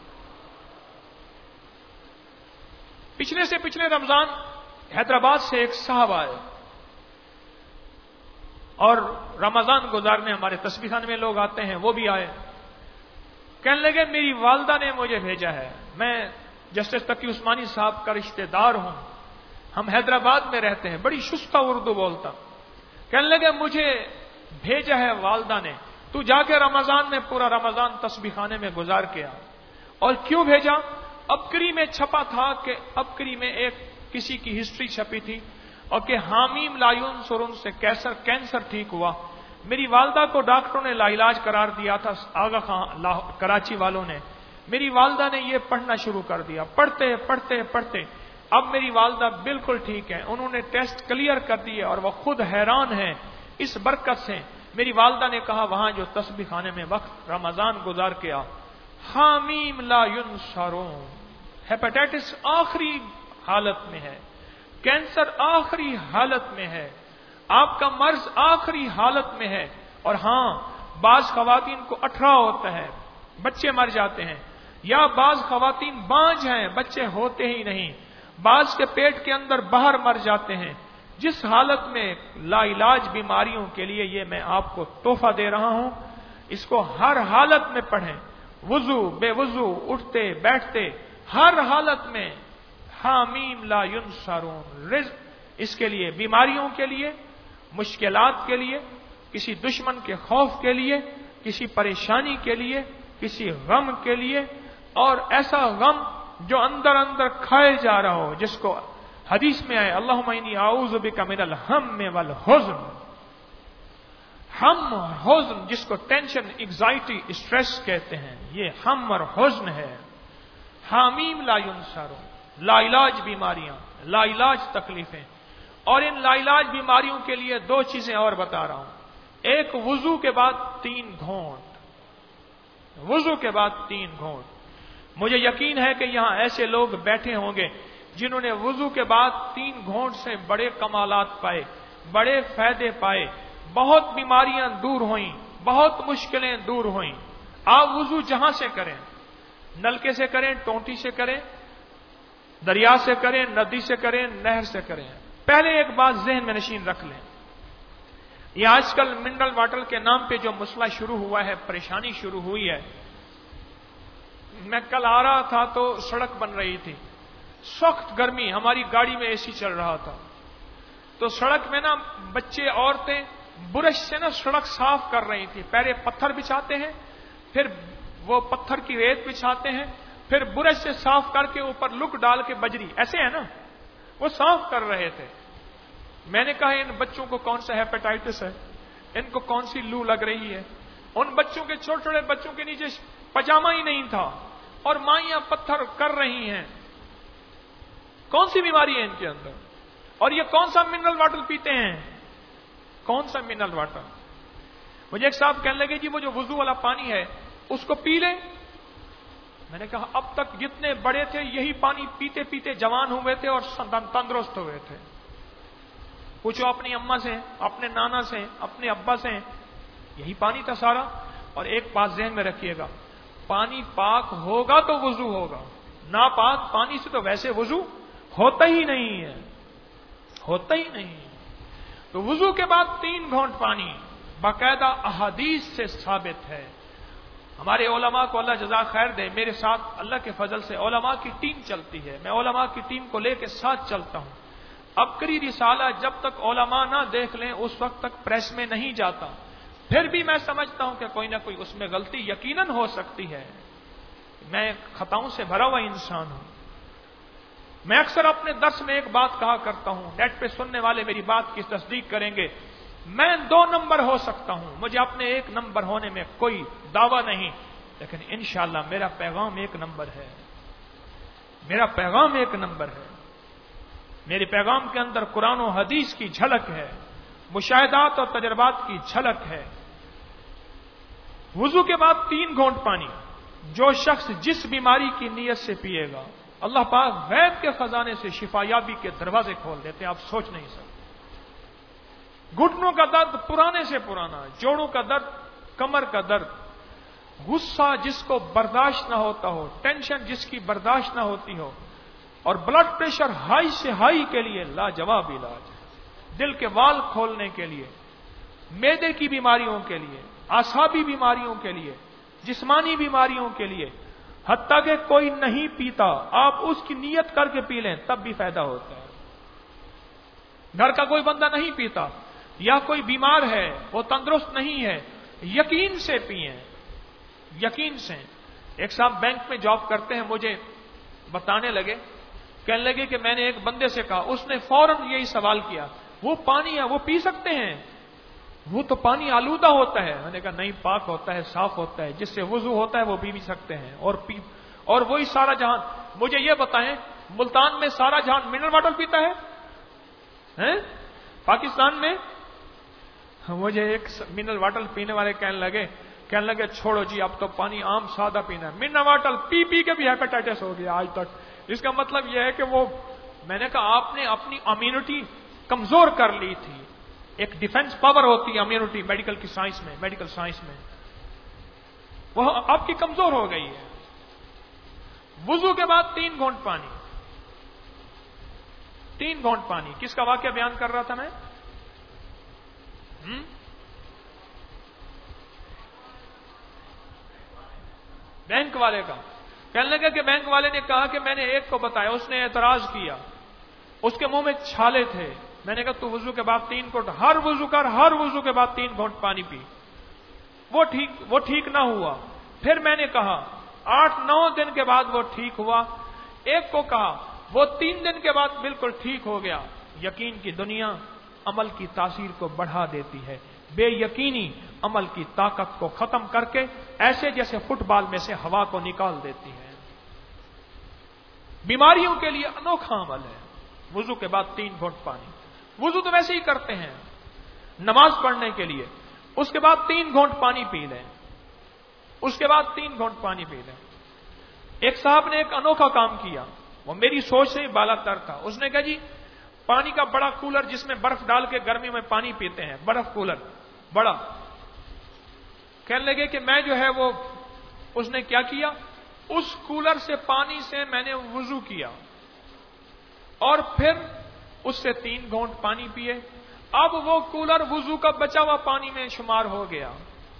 پچھلے سے پچھلے رمضان حیدرآباد سے ایک صاحب آئے اور رمضان گزارنے ہمارے تسبیح خانے میں لوگ آتے ہیں، وہ بھی آئے، کہنے لگے میری والدہ نے مجھے بھیجا ہے، میں جسٹس تقی عثمانی صاحب کا رشتہ دار ہوں، ہم حیدرآباد میں رہتے ہیں، بڑی شستہ اردو بولتا، کہنے لگے مجھے بھیجا ہے والدہ نے، تو جا کے رمضان میں پورا رمضان تسبیح خانے میں گزار کے آ۔ اور کیوں بھیجا؟ ابکری میں چھپا تھا کہ ابکری میں ایک کسی کی ہسٹری چھپی تھی اور کہ حامیم لا ینصرون سے کینسر کینسر ٹھیک ہوا۔ میری والدہ کو ڈاکٹروں نے لا علاج قرار دیا تھا، آغا خان کراچی والوں نے، میری والدہ نے یہ پڑھنا شروع کر دیا، پڑھتے پڑھتے پڑھتے اب میری والدہ بالکل ٹھیک ہے، انہوں نے ٹیسٹ کلیئر کر دیے اور وہ خود حیران ہیں اس برکت سے۔ میری والدہ نے کہا وہاں جو تسبیح خانے میں وقت رمضان گزار کے آ، حامیم لا ینصرون، ہیپاٹائٹس آخری حالت میں ہے، کینسر آخری حالت میں ہے، آپ کا مرض آخری حالت میں ہے، اور ہاں بعض خواتین کو اٹھرا ہوتا ہے، بچے مر جاتے ہیں، یا بعض خواتین بانجھ ہیں، بچے ہوتے ہی نہیں، بعض کے پیٹ کے اندر باہر مر جاتے ہیں۔ جس حالت میں لا علاج بیماریوں کے لیے یہ میں آپ کو تحفہ دے رہا ہوں، اس کو ہر حالت میں پڑھیں، وضو بے وضو، اٹھتے بیٹھتے، ہر حالت میں حامیم لا ینصرون، رزق اس کے لیے، بیماریوں کے لیے، مشکلات کے لیے، کسی دشمن کے خوف کے لیے، کسی پریشانی کے لیے، کسی غم کے لیے، اور ایسا غم جو اندر اندر کھائے جا رہا ہو، جس کو حدیث میں آئے اللہم انی اعوذ بک من الہم والحزن، ہم اور حزن جس کو ٹینشن، ایگزائٹی، اسٹریس کہتے ہیں، یہ ہم اور حزن ہے۔ حامیم لا ینصرون، لا علاج بیماریاں، لا علاج تکلیفیں، اور ان لا علاج بیماریوں کے لیے دو چیزیں اور بتا رہا ہوں، ایک وضو کے بعد تین گھونٹ، وضو کے بعد تین گھونٹ۔ مجھے یقین ہے کہ یہاں ایسے لوگ بیٹھے ہوں گے جنہوں نے وضو کے بعد تین گھونٹ سے بڑے کمالات پائے، بڑے فائدے پائے، بہت بیماریاں دور ہوئیں، بہت مشکلیں دور ہوئیں۔ آپ وضو جہاں سے کریں، نلکے سے کریں، ٹونٹی سے کریں، دریا سے کریں، ندی سے کریں، نہر سے کریں، پہلے ایک بات ذہن میں نشین رکھ لیں، یہ آج کل منرل واٹر کے نام پہ جو مسئلہ شروع ہوا ہے، پریشانی شروع ہوئی ہے۔ میں کل آ رہا تھا تو سڑک بن رہی تھی، سخت گرمی، ہماری گاڑی میں اے سی چل رہا تھا، تو سڑک میں نا بچے عورتیں برش سے نا سڑک صاف کر رہی تھی، پہلے پتھر بچھاتے ہیں، پھر وہ پتھر کی ریت بچھاتے ہیں، پھر برش سے صاف کر کے اوپر لک ڈال کے بجری، ایسے ہے نا، وہ صاف کر رہے تھے. میں نے کہا ان بچوں کو کون سا ہیپیٹائٹس ہے, ان کو کون سی لو لگ رہی ہے. ان بچوں کے چھوٹے چھوٹے بچوں کے نیچے پجامہ ہی نہیں تھا اور مائیاں پتھر کر رہی ہیں. کون سی بیماری ہے ان کے اندر؟ اور یہ کون سا منرل واٹر پیتے ہیں؟ کون سا منرل واٹر؟ مجھے ایک صاحب کہنے لگے جی وہ جو وضو والا پانی ہے اس کو پی لیں. میں نے کہا اب تک جتنے بڑے تھے یہی پانی پیتے پیتے جوان ہوئے تھے اور تندرست ہوئے تھے. پوچھو اپنی اماں سے, اپنے نانا سے, اپنے ابا سے, یہی پانی تھا سارا. اور ایک بات ذہن میں رکھیے گا, پانی پاک ہوگا تو وضو ہوگا, ناپاک پانی سے تو ویسے وضو ہوتا ہی نہیں ہے, ہوتا ہی نہیں. تو وضو کے بعد تین گھونٹ پانی باقاعدہ احادیث سے ثابت ہے. ہمارے علماء کو اللہ جزا خیر دے, میرے ساتھ اللہ کے فضل سے علماء کی ٹیم چلتی ہے, میں علماء کی ٹیم کو لے کے ساتھ چلتا ہوں. عبقری رسالہ جب تک علماء نہ دیکھ لیں اس وقت تک پریس میں نہیں جاتا. پھر بھی میں سمجھتا ہوں کہ کوئی نہ کوئی اس میں غلطی یقیناً ہو سکتی ہے. میں خطاؤں سے بھرا ہوا انسان ہوں. میں اکثر اپنے درس میں ایک بات کہا کرتا ہوں, نیٹ پہ سننے والے میری بات کی تصدیق کریں گے. میں دو نمبر ہو سکتا ہوں, مجھے اپنے ایک نمبر ہونے میں کوئی دعویٰ نہیں, لیکن انشاءاللہ میرا پیغام ایک نمبر ہے. میرا پیغام ایک نمبر ہے. میرے پیغام کے اندر قرآن و حدیث کی جھلک ہے, مشاہدات اور تجربات کی جھلک ہے. وضو کے بعد تین گھونٹ پانی جو شخص جس بیماری کی نیت سے پیے گا, اللہ پاک غیب کے خزانے سے شفا یابی کے دروازے کھول دیتے ہیں, آپ سوچ نہیں سکتے. گھٹنوں کا درد پرانے سے پرانا, جوڑوں کا درد, کمر کا درد, غصہ جس کو برداشت نہ ہوتا ہو, ٹینشن جس کی برداشت نہ ہوتی ہو, اور بلڈ پریشر ہائی سے ہائی کے لیے لاجواب علاج ہے. دل کے وال کھولنے کے لیے, معدے کی بیماریوں کے لیے, اعصابی بیماریوں کے لیے, جسمانی بیماریوں کے لیے, حتیٰ کہ کوئی نہیں پیتا آپ اس کی نیت کر کے پی لیں تب بھی فائدہ ہوتا ہے. گھر کا کوئی بندہ نہیں پیتا یا کوئی بیمار ہے وہ تندرست نہیں ہے, یقین سے پئیں, یقین سے. ایک صاحب بینک میں جاب کرتے ہیں, مجھے بتانے لگے, کہنے لگے کہ میں نے ایک بندے سے کہا, اس نے فوراً یہی سوال کیا, وہ پانی ہے وہ پی سکتے ہیں؟ وہ تو پانی آلودہ ہوتا ہے. میں نے کہا نہیں, پاک ہوتا ہے, صاف ہوتا ہے, جس سے وضو ہوتا ہے وہ پی بھی سکتے ہیں. اور پی اور وہی سارا جہان. مجھے یہ بتائیں ملتان میں سارا جہان منرل واٹر پیتا ہے؟ پاکستان میں مجھے ایک منرل واٹر پینے والے کہنے لگے کہنے لگے چھوڑو جی اب تو پانی عام سادہ پینا ہے. منرل واٹر پی پی کے بھی ہیپیٹائٹس ہو گیا آج تک. اس کا مطلب یہ ہے کہ وہ, میں نے کہا آپ نے اپنی امیونٹی کمزور کر لی تھی. ایک ڈیفنس پاور ہوتی ہے امیونٹی میڈیکل کی سائنس میں, میڈیکل سائنس میں, وہ آپ کی کمزور ہو گئی ہے. وضو کے بعد تین گھونٹ پانی, تین گھونٹ پانی. کس کا واقعہ بیان کر رہا تھا میں؟ ہم؟ بینک والے کا. کہنے لگا کہ بینک والے نے کہا کہ میں نے ایک کو بتایا, اس نے اعتراض کیا, اس کے منہ میں چھالے تھے. میں نے کہا تو وضو کے بعد تین گھونٹ, ہر وضو کر ہر وضو کے بعد تین گھونٹ پانی پی. وہ ٹھیک وہ ٹھیک نہ ہوا. پھر میں نے کہا آٹھ نو دن کے بعد وہ ٹھیک ہوا. ایک کو کہا وہ تین دن کے بعد بالکل ٹھیک ہو گیا. یقین کی دنیا عمل کی تاثیر کو بڑھا دیتی ہے, بے یقینی عمل کی طاقت کو ختم کر کے ایسے جیسے فٹ بال میں سے ہوا کو نکال دیتی ہے. بیماریوں کے لیے انوکھا عمل ہے وضو کے بعد تین گھونٹ پانی. وضو تو ویسے ہی کرتے ہیں نماز پڑھنے کے لیے, اس کے بعد تین گھونٹ پانی پی لیں, اس کے بعد تین گھونٹ پانی پی لیں. ایک صاحب نے ایک انوکھا کام کیا, وہ میری سوچ سے ہی بالا تر تھا. اس نے کہا جی پانی کا بڑا کولر جس میں برف ڈال کے گرمی میں پانی پیتے ہیں, برف کولر بڑا. کہنے لگے کہ میں جو ہے وہ, اس نے کیا کیا, اس کولر سے پانی سے میں نے وضو کیا اور پھر اس سے تین گھونٹ پانی پیے. اب وہ کولر وضو کا بچا ہوا پانی میں شمار ہو گیا.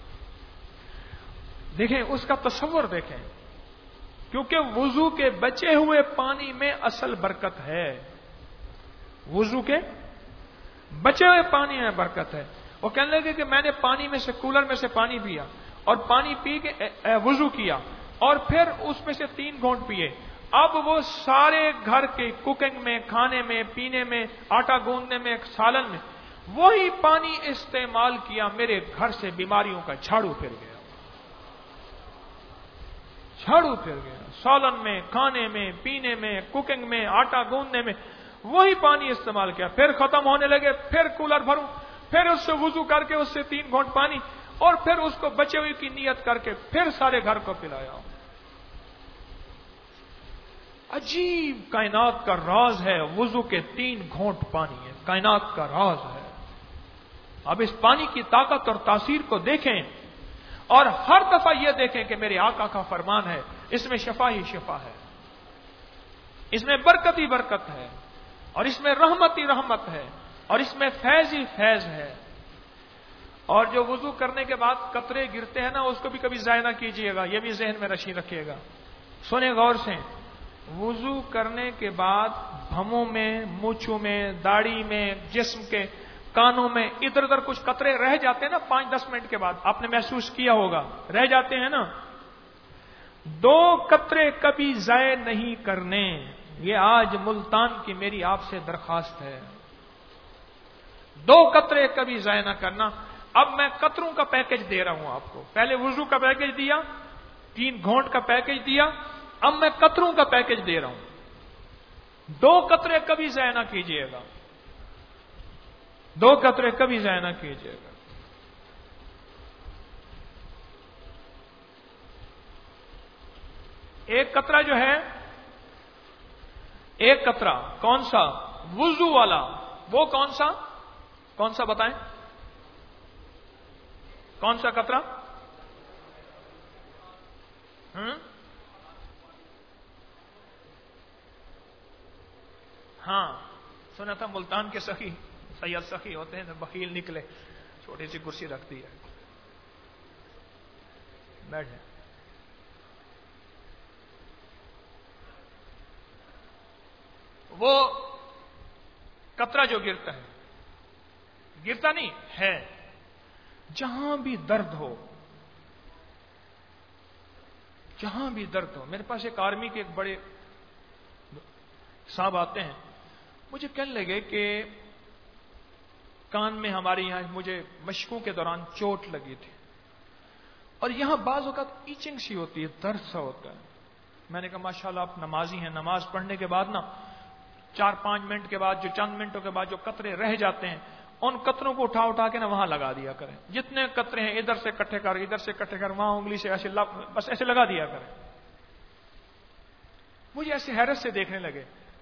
دیکھیں اس کا تصور دیکھیں, کیونکہ وضو کے بچے ہوئے پانی میں اصل برکت ہے. وضو کے بچے ہوئے پانی میں برکت ہے. وہ کہنے لگے کہ میں نے پانی میں سے, کولر میں سے پانی پیا اور پانی پی کے وضو کیا اور پھر اس میں سے تین گھونٹ پیے. اب وہ سارے گھر کے کوکنگ میں، کھانے میں، پینے میں، آٹا گوندنے میں، سالن میں وہی پانی استعمال کیا، میرے گھر سے بیماریوں کا جھاڑو پھر گیا، جھاڑو پھر گیا، سالن میں، کھانے میں، پینے میں، کوکنگ میں، آٹا گوندنے میں وہی پانی استعمال کیا، پھر ختم ہونے لگے، پھر کولر بھروں، پھر اس سے وضو کر کے اس سے تین گھونٹ پانی، اور پھر اس کو بچے ہوئے کی نیت کر کے پھر سارے گھر کو پلایا۔ عجیب کائنات کا راز ہے، وضو کے تین گھونٹ پانی ہے، کائنات کا راز ہے۔ اب اس پانی کی طاقت اور تاثیر کو دیکھیں، اور ہر دفعہ یہ دیکھیں کہ میرے آقا کا فرمان ہے، اس میں شفا ہی شفا ہے، اس میں برکت ہی برکت ہے، اور اس میں رحمت ہی رحمت ہے، اور اس میں فیض ہی فیض ہے۔ اور جو وضو کرنے کے بعد قطرے گرتے ہیں نا، اس کو بھی کبھی ضائع نہ کیجیے گا، یہ بھی ذہن میں رشی رکھیے گا۔ سنیں غور سے، وضو کرنے کے بعد بھموں میں، مونچھوں میں، داڑھی میں، جسم کے کانوں میں ادھر ادھر کچھ قطرے رہ جاتے ہیں نا، پانچ دس منٹ کے بعد آپ نے محسوس کیا ہوگا، رہ جاتے ہیں نا، دو قطرے کبھی ضائع نہیں کرنے، یہ آج ملتان کی میری آپ سے درخواست ہے، دو قطرے کبھی ضائع نہ کرنا۔ اب میں قطروں کا پیکج دے رہا ہوں آپ کو، پہلے وضو کا پیکج دیا، تین گھونٹ کا پیکج دیا، اب میں قطروں کا پیکج دے رہا ہوں، دو قطرے کبھی ضائع نہ کیجیے گا، دو قطرے کبھی ضائع نہ کیجیے گا۔ ایک قطرہ جو ہے، ایک قطرہ کون سا؟ وضو والا، وہ کون سا؟ کون سا بتائیں؟ کون سا قطرہ؟ ہم؟ ہاں سنا تھا ملتان کے سخی سید سخی ہوتے ہیں، بخیل نکلے، چھوٹی سی کرسی رکھ دی ہے، بیٹھ جائیں۔ وہ قطرہ جو گرتا ہے، گرتا نہیں ہے، جہاں بھی درد ہو، جہاں بھی درد ہو۔ میرے پاس ایک آرمی کے ایک بڑے صاحب آتے ہیں، مجھے کہنے لگے کہ کان میں ہمارے یہاں مجھے مشقوں کے دوران چوٹ لگی تھی، اور یہاں بعض اوقات ایچنگ سی ہوتی ہے، درد سا ہوتا ہے۔ میں نے کہا ماشاءاللہ آپ نمازی ہیں، نماز پڑھنے کے بعد نا چار پانچ منٹ کے بعد، جو چند منٹوں کے بعد جو قطرے رہ جاتے ہیں، ان قطروں کو اٹھا اٹھا کے نا وہاں لگا دیا کریں، جتنے قطرے ہیں ادھر سے اکٹھے کر، ادھر سے اکٹھے کر، وہاں انگلی سے ایسے بس ایسے لگا دیا کریں۔ مجھے ایسے حیرت سے دیکھنے لگے،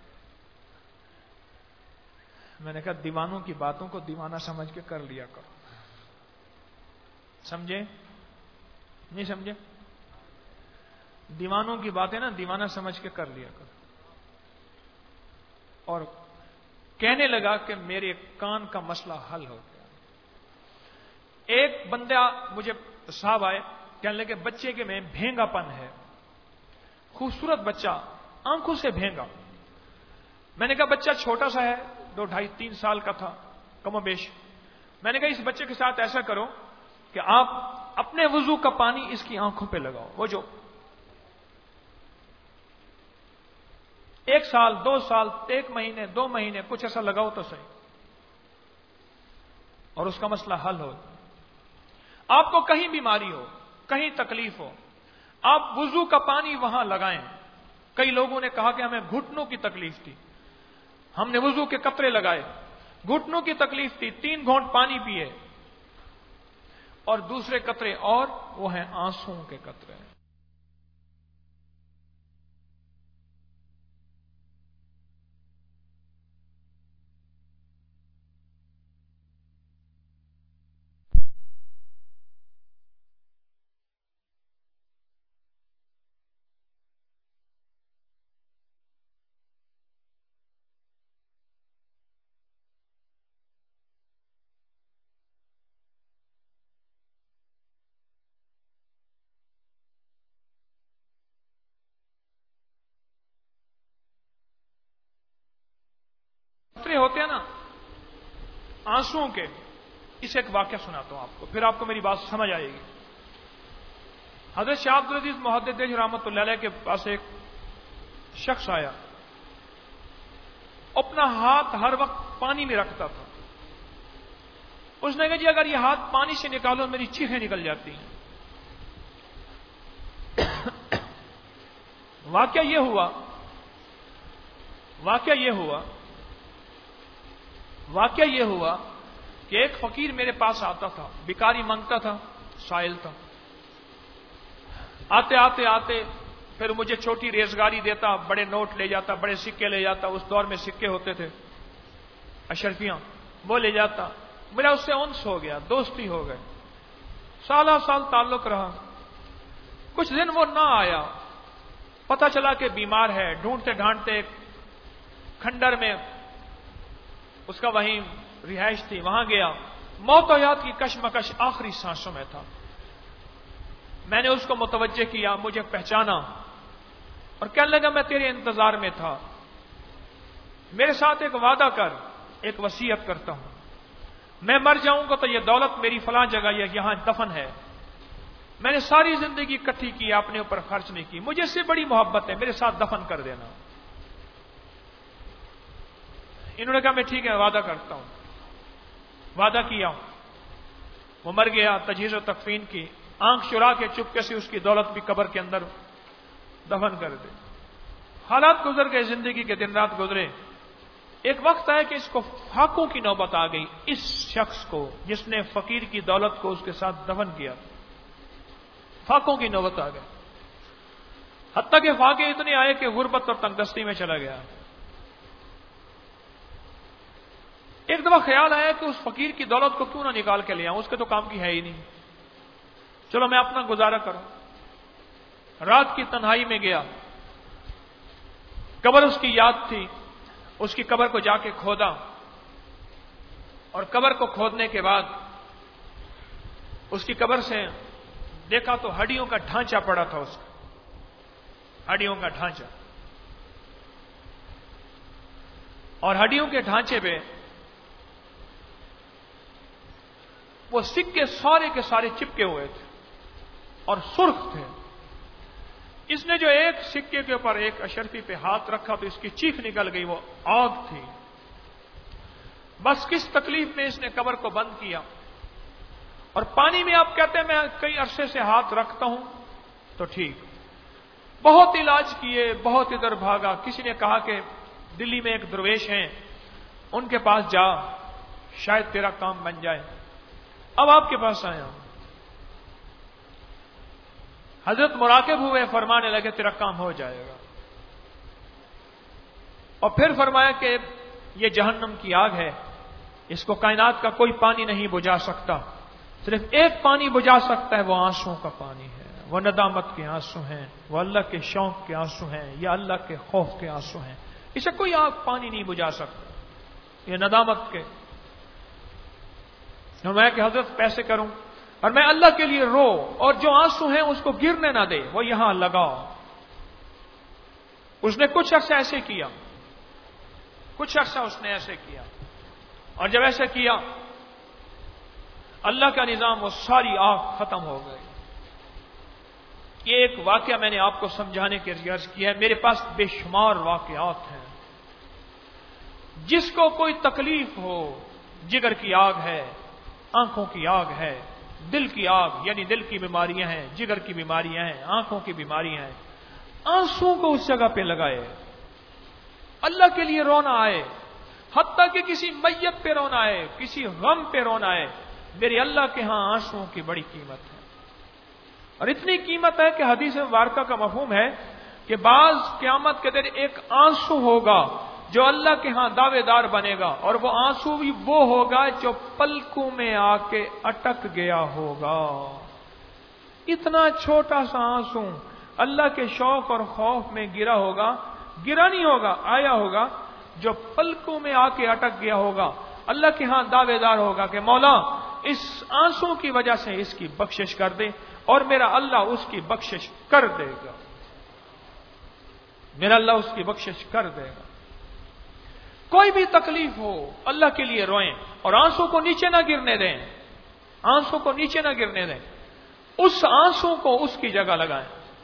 میں نے کہا دیوانوں کی باتوں کو دیوانہ سمجھ کے کر لیا کرو، سمجھے نہیں سمجھے؟ دیوانوں کی باتیں نا دیوانہ سمجھ کے کر لیا کرو۔ اور کہنے لگا کہ میرے کان کا مسئلہ حل ہو گیا۔ ایک بندہ مجھے صاحب آئے، کہنے لگے بچے کے میں بھینگا پن ہے، خوبصورت بچہ، آنکھوں سے بھینگا۔ میں نے کہا بچہ چھوٹا سا ہے، دو ڈھائی تین سال کا تھا کم و بیش۔ میں نے کہا اس بچے کے ساتھ ایسا کرو کہ آپ اپنے وضو کا پانی اس کی آنکھوں پہ لگاؤ، وہ جو ایک سال دو سال ایک مہینے دو مہینے کچھ ایسا لگاؤ تو صحیح، اور اس کا مسئلہ حل ہو۔ آپ کو کہیں بیماری ہو، کہیں تکلیف ہو، آپ وضو کا پانی وہاں لگائیں۔ کئی لوگوں نے کہا کہ ہمیں گھٹنوں کی تکلیف تھی، ہم نے وضو کے قطرے لگائے، گھٹنوں کی تکلیف تھی، تین گھونٹ پانی پیے، اور دوسرے قطرے اور وہ ہیں آنسوؤں کے قطرے۔ قطرے ہوتے ہیں نا آنسوؤں کے، اسے ایک واقعہ سناتا ہوں آپ کو، پھر آپ کو میری بات سمجھ آئے گی۔ حضرت شاہ عبدالعزیز محدث دہلوی رحمۃ اللہ علیہ کے پاس ایک شخص آیا، اپنا ہاتھ ہر وقت پانی میں رکھتا تھا. اس نے کہا جی اگر یہ ہاتھ پانی سے نکالو میری چیخیں نکل جاتی ہیں. واقعہ یہ ہوا واقعہ یہ ہوا واقعہ یہ ہوا کہ ایک فقیر میرے پاس آتا تھا، بھکاری مانگتا تھا، سائل تھا. آتے آتے آتے پھر مجھے چھوٹی ریزگاری دیتا، بڑے نوٹ لے جاتا، بڑے سکے لے جاتا. اس دور میں سکے ہوتے تھے اشرفیاں، وہ لے جاتا. میرا اس سے انس ہو گیا، دوستی ہو گئے، سالہ سال تعلق رہا. کچھ دن وہ نہ آیا، پتہ چلا کہ بیمار ہے. ڈھونڈتے ڈھانڈتے کھنڈر میں اس کا وہیں رہائش تھی، وہاں گیا. موت و حیات کی کشمکش آخری سانسوں میں تھا. میں نے اس کو متوجہ کیا، مجھے پہچانا اور کہنے لگا میں تیرے انتظار میں تھا، میرے ساتھ ایک وعدہ کر، ایک وصیت کرتا ہوں، میں مر جاؤں گا تو یہ دولت میری فلاں جگہ یہاں دفن ہے. میں نے ساری زندگی اکٹھی کی، اپنے اوپر خرچ نہیں کی، مجھے اس سے بڑی محبت ہے، میرے ساتھ دفن کر دینا. انہوں نے کہا میں ٹھیک ہے وعدہ کرتا ہوں. وعدہ کیا. وہ مر گیا، تجہیز و تکفین کی، آنکھ چرا کے چپکے سے اس کی دولت بھی قبر کے اندر دفن کر دے. حالات گزر گئے، زندگی کے دن رات گزرے. ایک وقت آیا کہ اس کو فاقوں کی نوبت آ گئی، اس شخص کو جس نے فقیر کی دولت کو اس کے ساتھ دفن کیا. فاقوں کی نوبت آ گئی، حتیٰ کہ فاقے اتنے آئے کہ غربت اور تنگدستی میں چلا گیا. ایک دفعہ خیال آیا کہ اس فقیر کی دولت کو کیوں نہ نکال کے لے آؤں، اس کے تو کام کی ہے ہی نہیں، چلو میں اپنا گزارا کروں. رات کی تنہائی میں گیا، قبر اس کی یاد تھی، اس کی قبر کو جا کے کھودا اور قبر کو کھودنے کے بعد اس کی قبر سے دیکھا تو ہڈیوں کا ڈھانچہ پڑا تھا، اس کا ہڈیوں کا ڈھانچہ. اور ہڈیوں کے ڈھانچے پہ وہ سکے سارے کے سارے چپکے ہوئے تھے اور سرخ تھے. اس نے جو ایک سکے کے اوپر ایک اشرفی پہ ہاتھ رکھا تو اس کی چیخ نکل گئی، وہ آگ تھی. بس کس تکلیف میں اس نے قبر کو بند کیا. اور پانی میں آپ کہتے ہیں میں کئی عرصے سے ہاتھ رکھتا ہوں تو ٹھیک. بہت علاج کیے، بہت ادھر بھاگا. کسی نے کہا کہ دلی میں ایک درویش ہیں، ان کے پاس جا، شاید تیرا کام بن جائے. اب آپ کے پاس آیا ہوں. حضرت مراقب ہوئے، فرمانے لگے تیرا کام ہو جائے گا. اور پھر فرمایا کہ یہ جہنم کی آگ ہے، اس کو کائنات کا کوئی پانی نہیں بجھا سکتا، صرف ایک پانی بجھا سکتا ہے، وہ آنسوؤں کا پانی ہے. وہ ندامت کے آنسو ہیں، وہ اللہ کے شوق کے آنسو ہیں، یا اللہ کے خوف کے آنسو ہیں. اسے کوئی آگ پانی نہیں بجھا سکتا، یہ ندامت کے. اور میں کہ حضرت پیسے کروں اور میں اللہ کے لیے رو، اور جو آنسو ہیں اس کو گرنے نہ دے، وہ یہاں لگاؤ. اس نے کچھ عرصہ ایسے کیا، کچھ عرصہ اس نے ایسے کیا. اور جب ایسے کیا اللہ کا نظام، وہ ساری آگ ختم ہو گئی. یہ ایک واقعہ میں نے آپ کو سمجھانے کے لیے عرض کیا ہے. میرے پاس بے شمار واقعات ہیں. جس کو کوئی تکلیف ہو، جگر کی آگ ہے، آنکھوں کی آگ ہے، دل کی آگ یعنی دل کی بیماریاں ہیں، جگر کی بیماریاں ہیں، آنکھوں کی بیماریاں ہیں، آنسو کو اس جگہ پہ لگائے، اللہ کے لیے رونا آئے، حتیٰ کہ کسی میت پہ رونا آئے، کسی غم پہ رونا آئے، میرے اللہ کے ہاں آنسوؤں کی بڑی قیمت ہے. اور اتنی قیمت ہے کہ حدیث مبارکہ کا مفہوم ہے کہ بعض قیامت کے دن ایک آنسو ہوگا جو اللہ کے ہاں دعوے دار بنے گا، اور وہ آنسو بھی وہ ہوگا جو پلکوں میں آ کے اٹک گیا ہوگا. اتنا چھوٹا سا آنسو اللہ کے شوق اور خوف میں گرا ہوگا، گرا نہیں ہوگا، آیا ہوگا، جو پلکوں میں آ کے اٹک گیا ہوگا. اللہ کے ہاں دعوے دار ہوگا کہ مولا اس آنسو کی وجہ سے اس کی بخشش کر دے، اور میرا اللہ اس کی بخشش کر دے گا. میرا اللہ اس کی بخشش کر دے گا. کوئی بھی تکلیف ہو اللہ کے لیے روئیں، اور آنسو کو نیچے نہ گرنے دیں، آنسو کو نیچے نہ گرنے دیں. اس آنسو کو اس کی جگہ لگائیں.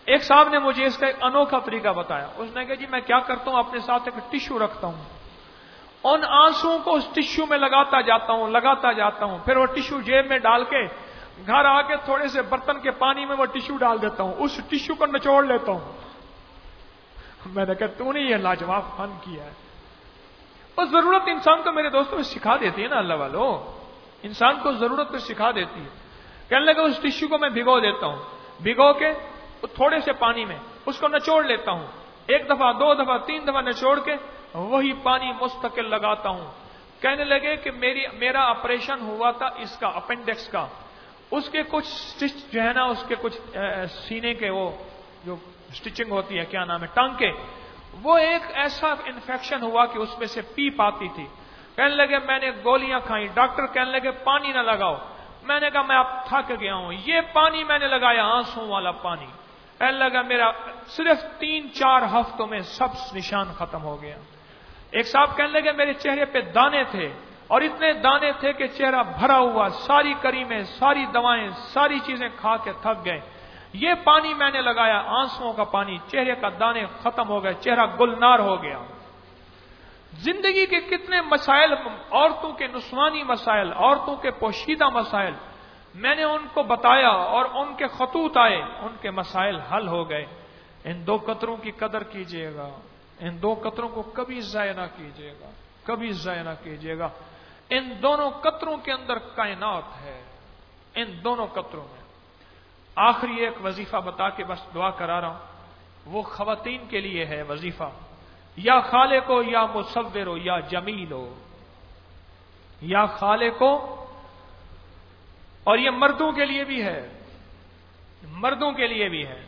ایک صاحب نے مجھے اس کا ایک انوکھا طریقہ بتایا. اس نے کہا جی میں کیا کرتا ہوں، اپنے ساتھ ایک ٹشو رکھتا ہوں، ان آنسوؤں کو اس ٹشو میں لگاتا جاتا ہوں لگاتا جاتا ہوں پھر وہ ٹشو جیب میں ڈال کے گھر آ کے تھوڑے سے برتن کے پانی میں وہ ٹشو ڈال دیتا ہوں، اس ٹشو کو نچوڑ لیتا ہوں. میں نے کہا تو نے یہ لاجواب فن کیا ہے. اور ضرورت انسان کو میرے دوستوں سکھا دیتی ہے نا اللہ والو، انسان کو ضرورت کو سکھا دیتی ہے. کہنے لگا اس ٹشو کو میں بھگو دیتا ہوں، بھگو کے تھوڑے سے پانی میں اس کو نچوڑ لیتا ہوں، ایک دفعہ دو دفعہ تین دفعہ نچوڑ کے وہی پانی مستقل لگاتا ہوں. کہنے لگے کہ میری میرا آپریشن ہوا تھا اس کا اپینڈکس کا، اس کے کچھ سٹچ جو ہے نا، اس کے کچھ سینے کے وہ جو سٹچنگ ہوتی ہے کیا نام ہے ٹانکے، وہ ایک ایسا انفیکشن ہوا کہ اس میں سے پیپ آتی تھی. کہنے لگے میں نے گولیاں کھائیں، ڈاکٹر کہنے لگے پانی نہ لگاؤ. میں نے کہا میں اب تھک گیا ہوں، یہ پانی میں نے لگایا آنسوں والا پانی. کہنے لگا میرا صرف تین چار ہفتوں میں سب نشان ختم ہو گیا. ایک صاحب کہنے لگے میرے چہرے پہ دانے تھے اور اتنے دانے تھے کہ چہرہ بھرا ہوا، ساری کریمیں ساری دوائیں ساری چیزیں کھا کے تھک گئے. یہ پانی میں نے لگایا آنسوؤں کا پانی، چہرے کا دانے ختم ہو گئے، چہرہ گلنار ہو گیا. زندگی کے کتنے مسائل، عورتوں کے نسوانی مسائل، عورتوں کے پوشیدہ مسائل میں نے ان کو بتایا اور ان کے خطوط آئے، ان کے مسائل حل ہو گئے. ان دو قطروں کی قدر کیجئے گا، ان دو قطروں کو کبھی ضائع نہ کیجئے گا، کبھی ضائع نہ کیجئے گا. ان دونوں قطروں کے اندر کائنات ہے، ان دونوں قطروں میں. آخری ایک وظیفہ بتا کے بس دعا کرا رہا ہوں، وہ خواتین کے لیے ہے وظیفہ. یا خالق ہو یا مصور ہو یا جمیل ہو، یا خالق ہو. اور یہ مردوں کے لیے بھی ہے، مردوں کے لیے بھی ہے.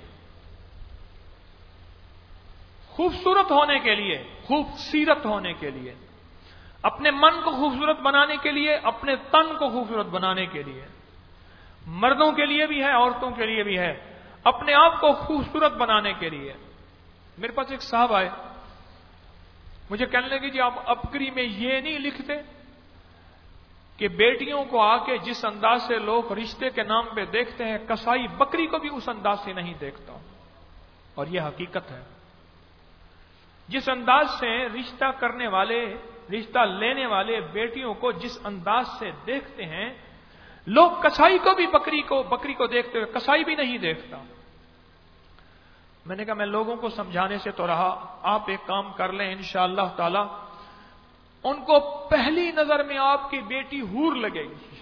خوبصورت ہونے کے لیے، خوبصیرت ہونے کے لیے، اپنے من کو خوبصورت بنانے کے لیے، اپنے تن کو خوبصورت بنانے کے لیے مردوں کے لیے بھی ہے، عورتوں کے لیے بھی ہے. اپنے آپ کو خوبصورت بنانے کے لیے. میرے پاس ایک صاحب آئے، مجھے کہنے لگے جی آپ ابکری میں یہ نہیں لکھتے کہ بیٹیوں کو آ کے جس انداز سے لوگ رشتے کے نام پہ دیکھتے ہیں، کسائی بکری کو بھی اس انداز سے نہیں دیکھتا. اور یہ حقیقت ہے. جس انداز سے رشتہ کرنے والے، رشتہ لینے والے بیٹیوں کو جس انداز سے دیکھتے ہیں، لوگ کسائی کو بھی بکری کو بکری کو دیکھتے ہوئے کسائی بھی نہیں دیکھتا. میں نے کہا میں لوگوں کو سمجھانے سے تو رہا، آپ ایک کام کر لیں انشاءاللہ تعالی، ان کو پہلی نظر میں آپ کی بیٹی حور لگے گی.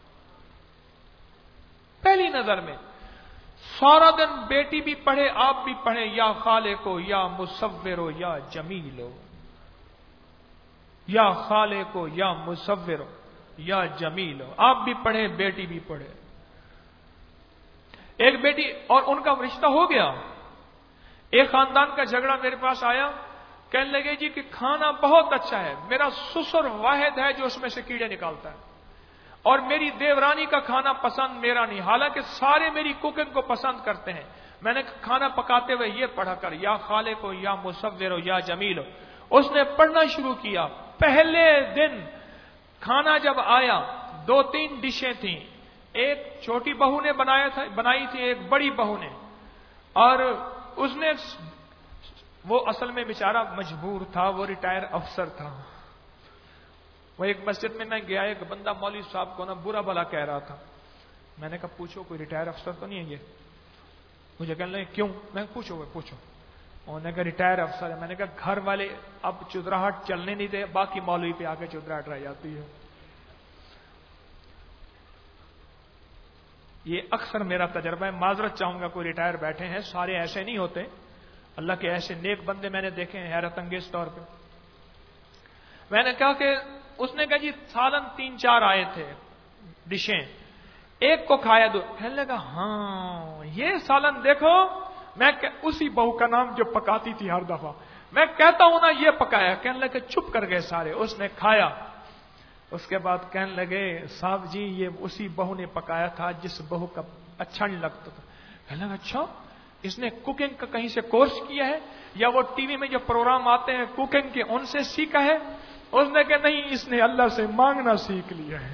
پہلی نظر میں سارا دن بیٹی بھی پڑھے آپ بھی پڑھے، یا خالق ہو یا مصور ہو یا جمیل ہو، یا خالق ہو یا مصور ہو یا جمیل ہو. آپ بھی پڑھے بیٹی بھی پڑھے. ایک بیٹی اور ان کا رشتہ ہو گیا. ایک خاندان کا جھگڑا میرے پاس آیا، کہنے لگے جی کہ کھانا بہت اچھا ہے، میرا سسر واحد ہے جو اس میں سے کیڑے نکالتا ہے، اور میری دیورانی کا کھانا پسند میرا نہیں، حالانکہ سارے میری کوکنگ کو پسند کرتے ہیں. میں نے کھانا پکاتے ہوئے یہ پڑھا کر، یا خالق ہو یا مصور ہو یا جمیل ہو. اس نے پڑھنا شروع کیا. پہلے دن کھانا جب آیا، دو تین ڈشیں تھیں، ایک چھوٹی بہو نے بنایا تھا بنائی تھی، ایک بڑی بہو نے. اور اس نے، وہ اصل میں بیچارہ مجبور تھا، وہ ریٹائر افسر تھا. وہ ایک مسجد میں میں گیا، ایک بندہ مولوی صاحب کو نا برا بھلا کہہ رہا تھا. میں نے کہا پوچھو کوئی ریٹائر افسر تو نہیں ہے یہ؟ مجھے کہنے لگے کیوں؟ میں پوچھو وہ پوچھو. انہوں نے کہا ریٹائر افسر ہے. میں نے کہا گھر والے اب چودراہٹ چلنے نہیں دے، باقی مولوی پہ آ کے چودراہٹ رہ جاتی ہے. یہ اکثر میرا تجربہ ہے. معذرت چاہوں گا کوئی ریٹائر بیٹھے ہیں، سارے ایسے نہیں ہوتے. اللہ کے ایسے نیک بندے میں نے دیکھے ہیں حیرت انگیز طور پہ. میں نے کہا کہ اس نے کہا جی سالن تین چار آئے تھے ڈشیں، ایک کو کھایا دو. کہنے لگا ہاں یہ سالن دیکھو، میں اسی بہو کا نام جو پکاتی تھی ہر دفعہ، میں کہتا ہوں نا یہ پکایا. کہنے لگے چپ کر گئے سارے. اس نے کھایا. اس کے بعد کہنے لگے صاحب جی یہ اسی بہو نے پکایا تھا جس بہو کا اچھا نہیں لگتا تھا. کہنے لگا اچھا اس نے کوکنگ کا کہیں سے کورس کیا ہے، یا وہ ٹی وی میں جو پروگرام آتے ہیں کوکنگ کے ان سے سیکھا ہے؟ اس نے کہا نہیں، اس نے اللہ سے مانگنا سیکھ لیا ہے،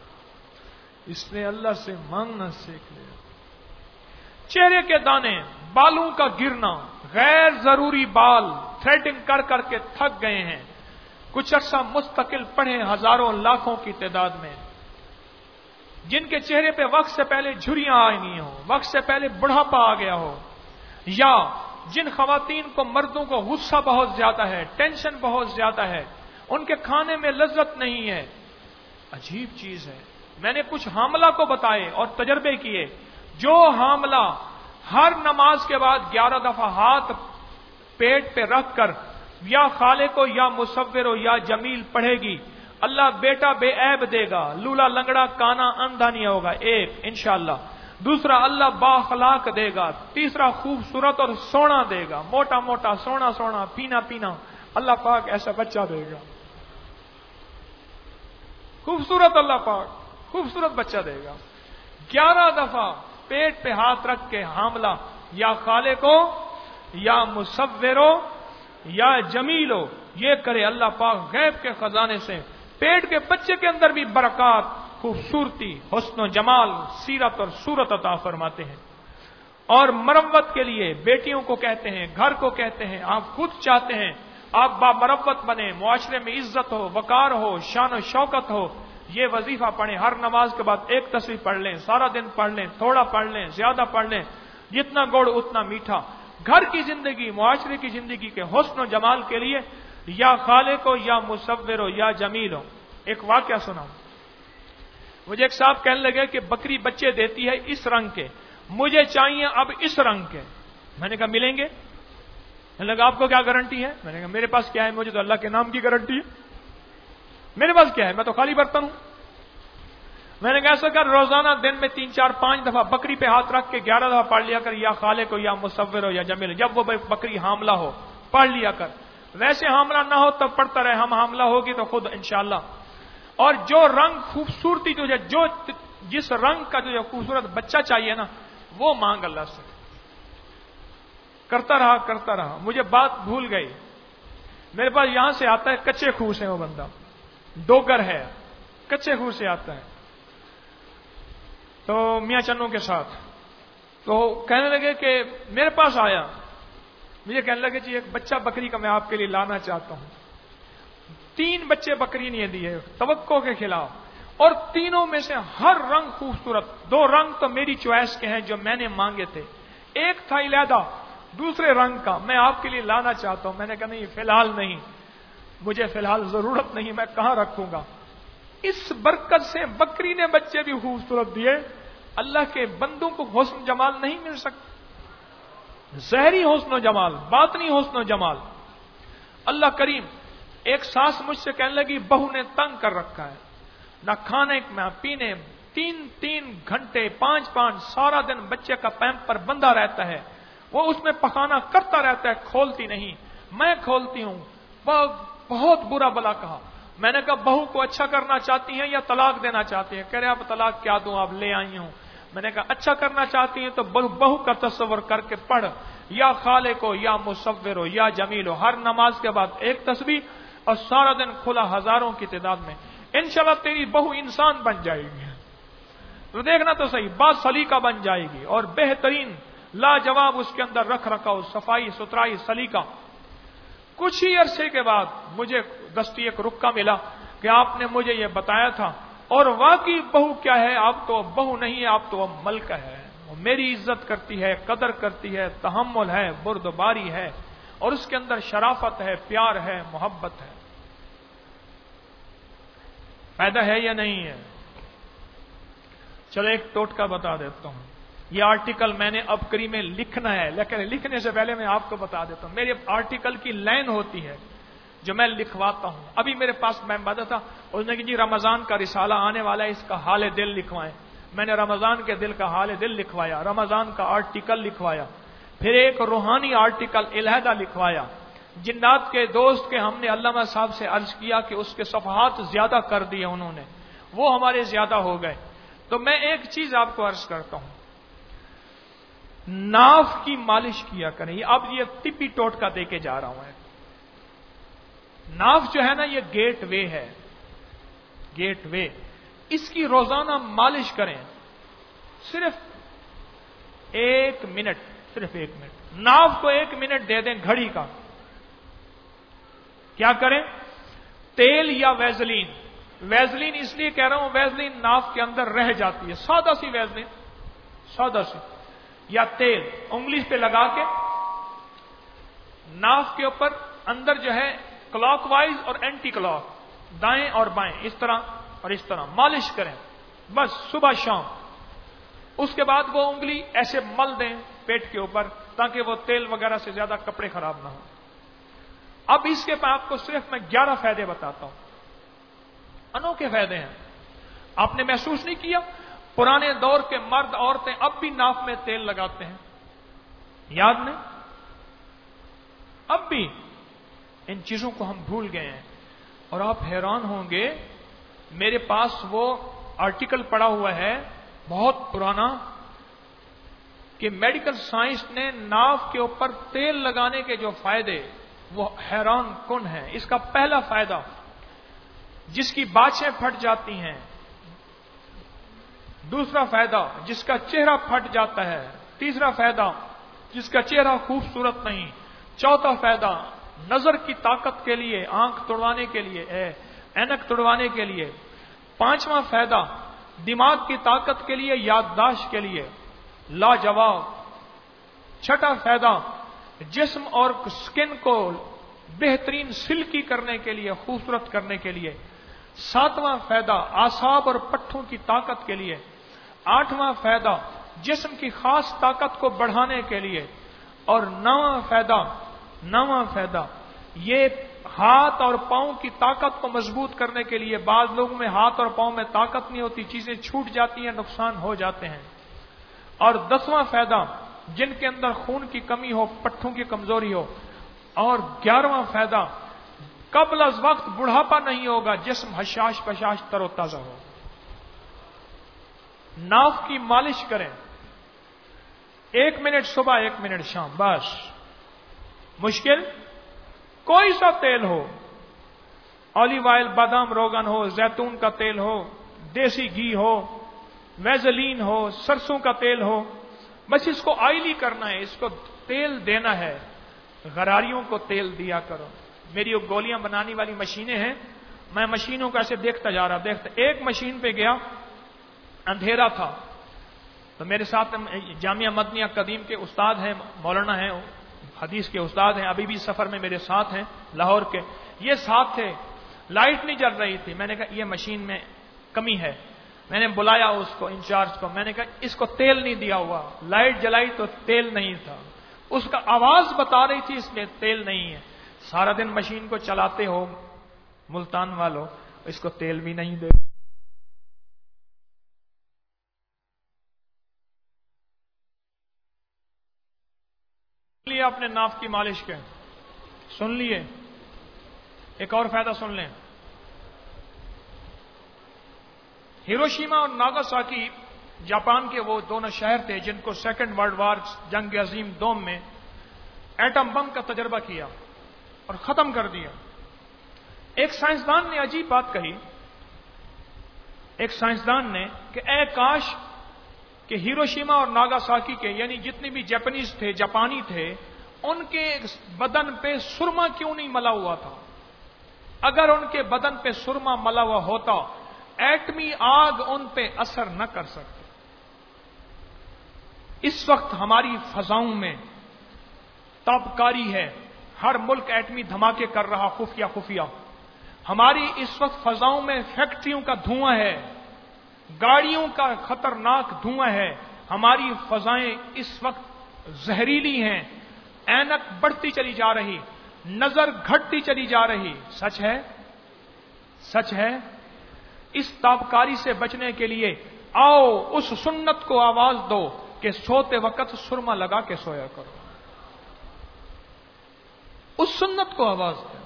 اس نے اللہ سے مانگنا سیکھ لیا. چہرے کے دانے، بالوں کا گرنا، غیر ضروری بال تھریڈنگ کر کر کے تھک گئے ہیں، کچھ عرصہ مستقل پڑھے ہزاروں لاکھوں کی تعداد میں، جن کے چہرے پہ وقت سے پہلے جھریاں آئی نہیں ہو، وقت سے پہلے بڑھاپا آ گیا ہو، یا جن خواتین کو مردوں کو غصہ بہت زیادہ ہے، ٹینشن بہت زیادہ ہے، ان کے کھانے میں لذت نہیں ہے۔ عجیب چیز ہے، میں نے کچھ حاملہ کو بتائے اور تجربے کیے، جو حاملہ ہر نماز کے بعد گیارہ دفعہ ہاتھ پیٹ پہ رکھ کر یا خالق ہو یا مصور ہو یا جمیل پڑھے گی، اللہ بیٹا بے عیب دے گا، لولا لنگڑا کانا اندھا نہیں ہوگا، ایک انشاءاللہ۔ دوسرا اللہ باخلاق دے گا، تیسرا خوبصورت اور سونا دے گا، موٹا موٹا سونا سونا پینا پینا، اللہ پاک ایسا بچہ دے گا، خوبصورت اللہ پاک خوبصورت بچہ دے گا۔ گیارہ دفعہ پیٹ پہ ہاتھ رکھ کے حاملہ یا خالق ہو یا مصور ہو یا جمیل ہو، یہ کرے اللہ پاک غیب کے خزانے سے پیٹ کے بچے کے اندر بھی برکات، خوبصورتی، حسن و جمال، سیرت اور صورت عطا فرماتے ہیں۔ اور مرمت کے لیے بیٹیوں کو کہتے ہیں، گھر کو کہتے ہیں، آپ خود چاہتے ہیں آپ با مرمت بنے، معاشرے میں عزت ہو، وقار ہو، شان و شوکت ہو، یہ وظیفہ پڑھیں، ہر نماز کے بعد ایک تصویر پڑھ لیں، سارا دن پڑھ لیں، تھوڑا پڑھ لیں، زیادہ پڑھ لیں، جتنا گڑ اتنا میٹھا۔ گھر کی زندگی، معاشرے کی زندگی کے حسن و جمال کے لیے یا خالق ہو یا مصور ہو یا جمیل ہو۔ ایک واقعہ سناؤں، مجھے ایک صاحب کہنے لگے کہ بکری بچے دیتی ہے اس رنگ کے، مجھے چاہیے اب اس رنگ کے۔ میں نے کہا ملیں گے؟ میں نے کہا آپ کو کیا گارنٹی ہے؟ میں نے کہا میرے پاس کیا ہے، مجھے تو اللہ کے نام کی گارنٹی ہے، میرے پاس کیا ہے، میں تو خالی برتن ہوں۔ میں نے کہا ایسا کر، روزانہ دن میں تین چار پانچ دفعہ بکری پہ ہاتھ رکھ کے گیارہ دفعہ پڑھ لیا کر، یا خالق ہو یا مصور ہو یا جمیل ہو، جب وہ بکری حاملہ ہو پڑھ لیا کر، ویسے حاملہ نہ ہو تب پڑھتا رہے، ہم حاملہ ہوگی تو خود انشاءاللہ۔ اور جو رنگ خوبصورتی تجھے، جو جس رنگ کا تجھے خوبصورت بچہ چاہیے نا، وہ مانگ اللہ سے۔ کرتا رہا کرتا رہا، مجھے بات بھول گئی، میرے پاس یہاں سے آتا ہے، کچے خوہ سے، وہ بندہ ڈوگر ہے، کچے خوہ سے آتا ہے، تو میاں چنوں کے ساتھ، تو کہنے لگے کہ میرے پاس آیا، مجھے کہنے لگے جی ایک بچہ بکری کا میں آپ کے لیے لانا چاہتا ہوں۔ تین بچے بکری نے دیے توقع کے خلاف، اور تینوں میں سے ہر رنگ خوبصورت، دو رنگ تو میری چوائس کے ہیں جو میں نے مانگے تھے، ایک تھا علیحدہ دوسرے رنگ کا، میں آپ کے لیے لانا چاہتا ہوں۔ میں نے کہا نہیں فی الحال نہیں، مجھے فی الحال ضرورت نہیں، میں کہاں رکھوں گا۔ اس برکت سے بکری نے بچے بھی خوبصورت دیے، اللہ کے بندوں کو حسن جمال نہیں مل سکتا، ظاہری حسن و جمال، باطنی حسن و جمال۔ اللہ کریم، ایک ساس مجھ سے کہنے لگی بہو نے تنگ کر رکھا ہے، نہ کھانے نہ پینے، تین تین گھنٹے پانچ پانچ سارا دن بچے کا پیمپ پر بندھا رہتا ہے، وہ اس میں پخانا کرتا رہتا ہے، کھولتی نہیں، میں کھولتی ہوں، بہت برا بلا کہا۔ میں نے کہا بہو کو اچھا کرنا چاہتی ہیں یا طلاق دینا چاہتی ہیں؟ کہہ رہے آپ طلاق کیا دوں، آپ لے آئی ہوں۔ میں نے کہا اچھا کرنا چاہتی ہیں تو بہو کا تصور کر کے پڑھ، یا خالق ہو یا مصور ہو یا جمیل ہو، ہر نماز کے بعد ایک تسبیح، اور سارا دن کھلا ہزاروں کی تعداد میں، انشاءاللہ تیری بہو انسان بن جائے گی، تو دیکھنا تو صحیح، بات سلیقہ بن جائے گی، اور بہترین لاجواب اس کے اندر رکھ رکھاؤ، صفائی ستھرائی سلیقہ۔ کچھ ہی عرصے کے بعد مجھے دستی ایک رکا ملا کہ آپ نے مجھے یہ بتایا تھا، اور واقعی بہو کیا ہے، آپ تو بہو نہیں ہے، آپ تو اب ملکہ ہے، وہ میری عزت کرتی ہے، قدر کرتی ہے، تحمل ہے، بردباری ہے، اور اس کے اندر شرافت ہے، پیار ہے، محبت ہے۔ پیدا ہے یا نہیں ہے؟ چلو ایک ٹوٹکا بتا دیتا ہوں، یہ آرٹیکل میں نے اب کری میں لکھنا ہے، لیکن لکھنے سے پہلے میں آپ کو بتا دیتا ہوں، میرے آرٹیکل کی لائن ہوتی ہے جو میں لکھواتا ہوں۔ ابھی میرے پاس میں بتا تھا، اس نے کہ جی رمضان کا رسالہ آنے والا ہے، اس کا حال دل لکھوائیں۔ میں نے رمضان کے دل کا حال دل لکھوایا، رمضان کا آرٹیکل لکھوایا، پھر ایک روحانی آرٹیکل علیحدہ لکھوایا۔ جنات کے دوست کے ہم نے علامہ صاحب سے عرض کیا کہ اس کے صفحات زیادہ کر دیے انہوں نے، وہ ہمارے زیادہ ہو گئے۔ تو میں ایک چیز آپ کو عرض کرتا ہوں، ناف کی مالش کیا کریں۔ اب یہ ٹپی ٹوٹکا دے کے جا رہا ہوں۔ ناف جو ہے نا، یہ گیٹ وے ہے، گیٹ وے، اس کی روزانہ مالش کریں، صرف ایک منٹ صرف ایک منٹ. ناف کو ایک منٹ دے دیں گھڑی کا. کیا کریں؟ تیل یا ویزلین. ویزلین اس لیے کہہ رہا ہوں، ویزلین ناف کے اندر رہ جاتی ہے، سادہ سی ویزلین، سادہ سی، یا تیل انگلی پہ لگا کے ناف کے اوپر اندر جو ہے کلاک وائز اور اینٹی کلاک، دائیں اور بائیں، اس طرح اور اس طرح مالش کریں بس صبح شام. اس کے بعد وہ انگلی ایسے مل دیں پیٹ کے اوپر تاکہ وہ تیل وغیرہ سے زیادہ کپڑے خراب نہ ہوں. اب اس کے بعد آپ کو صرف میں گیارہ فائدے بتاتا ہوں، انوکھے فائدے ہیں. آپ نے محسوس نہیں کیا پرانے دور کے مرد عورتیں اب بھی ناف میں تیل لگاتے ہیں؟ یاد نہیں؟ اب بھی ان چیزوں کو ہم بھول گئے ہیں. اور آپ حیران ہوں گے، میرے پاس وہ آرٹیکل پڑا ہوا ہے بہت پرانا کہ میڈیکل سائنس نے ناف کے اوپر تیل لگانے کے جو فائدے وہ حیران کن ہیں. اس کا پہلا فائدہ، جس کی باچھیں پھٹ جاتی ہیں. دوسرا فائدہ، جس کا چہرہ پھٹ جاتا ہے. تیسرا فائدہ، جس کا چہرہ خوبصورت نہیں. چوتھا فائدہ، نظر کی طاقت کے لیے، آنکھ توڑوانے کے لیے، اینک توڑوانے کے لیے. پانچواں فائدہ، دماغ کی طاقت کے لیے، یادداشت کے لیے لاجواب. چھٹا فائدہ، جسم اور سکن کو بہترین سلکی کرنے کے لیے، خوبصورت کرنے کے لیے. ساتواں فائدہ، اعصاب اور پٹھوں کی طاقت کے لیے. آٹھواں فائدہ، جسم کی خاص طاقت کو بڑھانے کے لیے. اور نواں فائدہ نواں فائدہ یہ ہاتھ اور پاؤں کی طاقت کو مضبوط کرنے کے لیے. بعض لوگوں میں ہاتھ اور پاؤں میں طاقت نہیں ہوتی، چیزیں چھوٹ جاتی ہیں، نقصان ہو جاتے ہیں. اور دسواں فائدہ، جن کے اندر خون کی کمی ہو، پٹھوں کی کمزوری ہو. اور گیارہواں فائدہ، قبل از وقت بڑھاپا نہیں ہوگا، جسم حشاش پشاش تر و تازہ ہو. ناف کی مالش کریں، ایک منٹ صبح ایک منٹ شام بس. مشکل؟ کوئی سا تیل ہو، اولیو آئل، بادام روغن ہو، زیتون کا تیل ہو، دیسی گھی ہو، ویزلین ہو، سرسوں کا تیل ہو، بس اس کو آئلی کرنا ہے، اس کو تیل دینا ہے. غراریوں کو تیل دیا کرو. میری وہ گولیاں بنانے والی مشینیں ہیں، میں مشینوں کو ایسے دیکھتا جا رہا دیکھتا ایک مشین پہ گیا، اندھیرا تھا، تو میرے ساتھ جامعہ مدنیہ قدیم کے استاد ہیں، مولانا ہیں، حدیث کے استاد ہیں، ابھی بھی سفر میں میرے ساتھ ہیں لاہور کے. یہ ساتھ تھے، لائٹ نہیں جل رہی تھی. میں نے کہا یہ مشین میں کمی ہے. میں نے بلایا اس کو، انچارج کو، میں نے کہا اس کو تیل نہیں دیا ہوا. لائٹ جلائی تو تیل نہیں تھا. اس کا آواز بتا رہی تھی اس میں تیل نہیں ہے. سارا دن مشین کو چلاتے ہو ملتان والوں، اس کو تیل بھی نہیں دے. لیے اپنے ناف کی مالش کے سن لیے. ایک اور فائدہ سن لیں. ہیروشیما اور ناگاساکی جاپان کے وہ دونوں شہر تھے جن کو سیکنڈ ورلڈ وار جنگ عظیم دوم میں ایٹم بم کا تجربہ کیا اور ختم کر دیا. ایک سائنسدان نے عجیب بات کہی. ایک سائنسدان نے کہ اے کاش کہ ہیروشیما اور ناگاساکی کے یعنی جتنے بھی جاپانیز تھے، جاپانی تھے، ان کے بدن پہ سرما کیوں نہیں ملا ہوا تھا. اگر ان کے بدن پہ سرما ملا ہوا ہوتا، ایٹمی آگ ان پہ اثر نہ کر سکتی. اس وقت ہماری فضاؤں میں تابکاری ہے، ہر ملک ایٹمی دھماکے کر رہا خفیہ خفیہ. ہماری اس وقت فضاؤں میں فیکٹریوں کا دھواں ہے، گاڑیوں کا خطرناک دھواں ہے. ہماری فضائیں اس وقت زہریلی ہیں. اینک بڑھتی چلی جا رہی، نظر گھٹتی چلی جا رہی. سچ ہے؟ سچ ہے. اس تابکاری سے بچنے کے لیے آؤ اس سنت کو آواز دو کہ سوتے وقت سرما لگا کے سویا کرو. اس سنت کو آواز دو.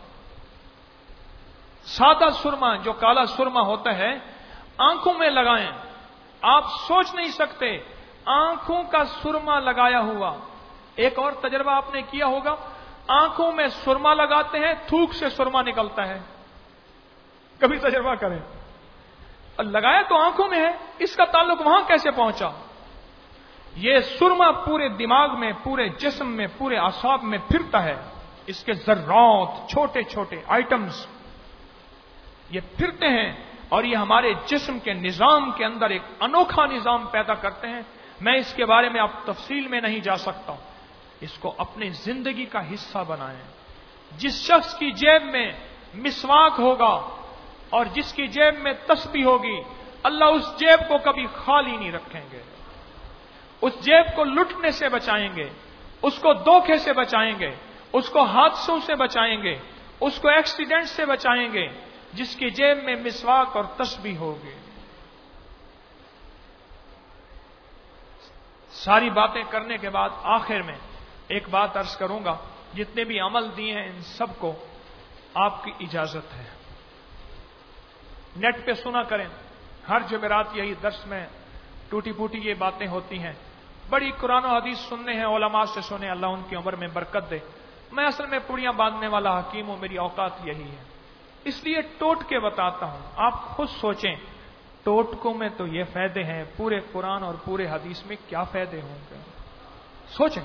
سادہ سرما جو کالا سرما ہوتا ہے آنکھوں میں لگائیں. آپ سوچ نہیں سکتے آنکھوں کا سرما لگایا ہوا. ایک اور تجربہ آپ نے کیا ہوگا، آنکھوں میں سرما لگاتے ہیں، تھوک سے سرما نکلتا ہے. کبھی تجربہ کریں. لگایا تو آنکھوں میں ہے، اس کا تعلق وہاں کیسے پہنچا؟ یہ سرما پورے دماغ میں، پورے جسم میں، پورے اعصاب میں پھرتا ہے. اس کے ذرات، چھوٹے چھوٹے آئٹمز یہ پھرتے ہیں اور یہ ہمارے جسم کے نظام کے اندر ایک انوکھا نظام پیدا کرتے ہیں. میں اس کے بارے میں اب تفصیل میں نہیں جا سکتا ہوں. اس کو اپنی زندگی کا حصہ بنائیں. جس شخص کی جیب میں مسواک ہوگا اور جس کی جیب میں تسبیح ہوگی، اللہ اس جیب کو کبھی خالی نہیں رکھیں گے. اس جیب کو لٹنے سے بچائیں گے، اس کو دھوکے سے بچائیں گے، اس کو حادثوں سے بچائیں گے، اس کو ایکسیڈنٹ سے بچائیں گے جس کی جیب میں مسواک اور تسبیح ہوگی. ساری باتیں کرنے کے بعد آخر میں ایک بات عرض کروں گا. جتنے بھی عمل دیے ہیں ان سب کو آپ کی اجازت ہے. نیٹ پہ سنا کریں. ہر جمعرات یہی درس میں ٹوٹی پوٹی یہ باتیں ہوتی ہیں. بڑی قرآن و حدیث سننے ہیں، علماء سے سنے، اللہ ان کی عمر میں برکت دے. میں اصل میں پوڑیاں باندھنے والا حکیم ہوں، میری اوقات یہی ہے، اس لیے ٹوٹ کے بتاتا ہوں. آپ خود سوچیں، ٹوٹکوں میں تو یہ فائدے ہیں، پورے قرآن اور پورے حدیث میں کیا فائدے ہوں گے؟ سوچیں،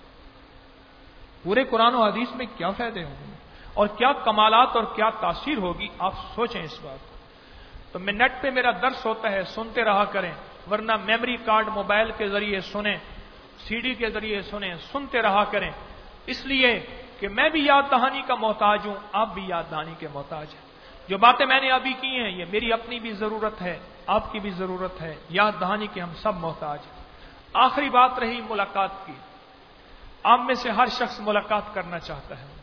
پورے قرآن و حدیث میں کیا فائدے ہوں گے اور کیا کمالات اور کیا تاثیر ہوگی؟ آپ سوچیں اس بات. تو میں نیٹ پہ میرا درس ہوتا ہے، سنتے رہا کریں، ورنہ میموری کارڈ موبائل کے ذریعے سنیں، سی ڈی کے ذریعے سنیں، سنتے رہا کریں. اس لیے کہ میں بھی یاد دہانی کا محتاج ہوں، آپ بھی یاد دہانی کے محتاج ہیں. جو باتیں میں نے ابھی کی ہیں یہ میری اپنی بھی ضرورت ہے، آپ کی بھی ضرورت ہے، یاد دہانی کے ہم سب محتاج ہیں. آخری بات رہی ملاقات کی. آپ میں سے ہر شخص ملاقات کرنا چاہتا ہے.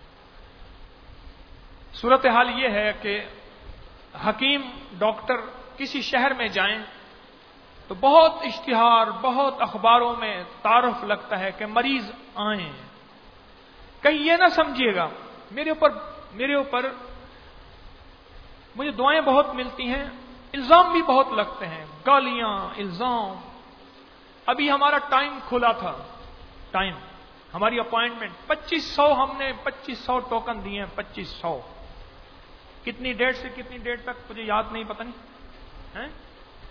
صورتحال یہ ہے کہ حکیم ڈاکٹر کسی شہر میں جائیں تو بہت اشتہار، بہت اخباروں میں تعارف لگتا ہے کہ مریض آئیں. کہیں یہ نہ سمجھیے گا، میرے اوپر میرے اوپر مجھے دعائیں بہت ملتی ہیں، الزام بھی بہت لگتے ہیں، گالیاں، الزام. ابھی ہمارا ٹائم کھلا تھا، ٹائم ہماری اپوائنٹمنٹ پچیس سو، ہم نے پچیس سو ٹوکن دیے ہیں. پچیس سو کتنی ڈیٹ سے کتنی ڈیٹ تک مجھے یاد نہیں، پتہ نہیں ہے.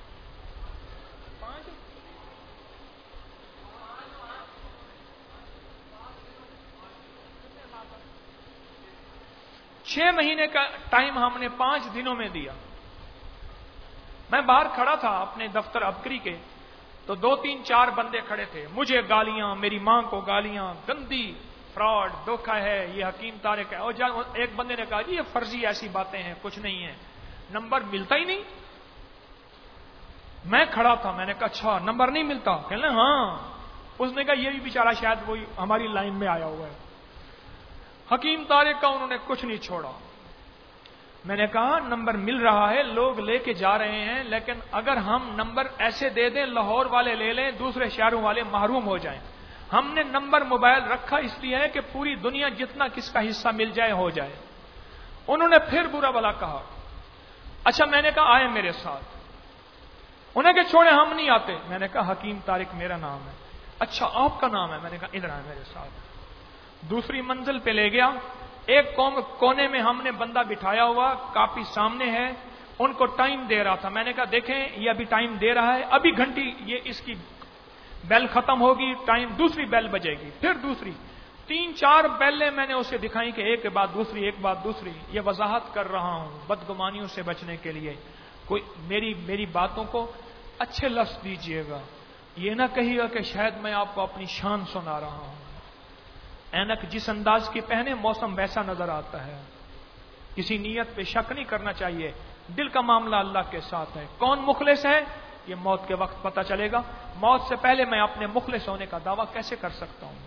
چھ مہینے کا ٹائم ہم نے پانچ دنوں میں دیا. میں باہر کھڑا تھا اپنے دفتر ابکری کے، تو دو تین چار بندے کھڑے تھے، مجھے گالیاں، میری ماں کو گالیاں، گندی، فراڈ، دھوکہ ہے، یہ حکیم طارق ہے. اور ایک بندے نے کہا جی یہ فرضی ایسی باتیں ہیں، کچھ نہیں ہے، نمبر ملتا ہی نہیں. میں کھڑا تھا، میں نے کہا اچھا نمبر نہیں ملتا؟ کہنے ہاں. اس نے کہا یہ بھی بیچارہ شاید وہی ہماری لائن میں آیا ہوا ہے. حکیم طارق کا انہوں نے کچھ نہیں چھوڑا. میں نے کہا نمبر مل رہا ہے، لوگ لے کے جا رہے ہیں، لیکن اگر ہم نمبر ایسے دے دیں لاہور والے لے لیں، دوسرے شہروں والے محروم ہو جائیں. ہم نے نمبر موبائل رکھا اس لیے ہے کہ پوری دنیا جتنا کس کا حصہ مل جائے ہو جائے. انہوں نے پھر برا بلا کہا. اچھا میں نے کہا آئے میرے ساتھ. انہیں کہ چھوڑے ہم نہیں آتے. میں نے کہا حکیم طارق میرا نام ہے. اچھا آپ کا نام ہے؟ میں نے کہا ادھر آئے میرے ساتھ. دوسری منزل پہ لے گیا. ایک قوم کونے میں ہم نے بندہ بٹھایا ہوا، کاپی سامنے ہے، ان کو ٹائم دے رہا تھا. میں نے کہا دیکھیں یہ ابھی ٹائم دے رہا ہے، ابھی گھنٹی یہ اس کی بیل ختم ہوگی، ٹائم دوسری بیل بجے گی، پھر دوسری. تین چار بیلیں میں نے اسے دکھائی کہ ایک کے بعد دوسری، ایک بعد دوسری. یہ وضاحت کر رہا ہوں بدگمانیوں سے بچنے کے لیے. کوئی میری میری باتوں کو اچھے لفظ دیجیے گا، یہ نہ کہیے گا کہ شاید میں آپ کو اپنی شان سنا رہا ہوں. اینک جس انداز کی پہنے موسم ویسا نظر آتا ہے. کسی نیت پہ شک نہیں کرنا چاہیے. دل کا معاملہ اللہ کے ساتھ ہے. کون مخلص ہے یہ موت کے وقت پتہ چلے گا. موت سے پہلے میں اپنے مخلص ہونے کا دعویٰ کیسے کر سکتا ہوں؟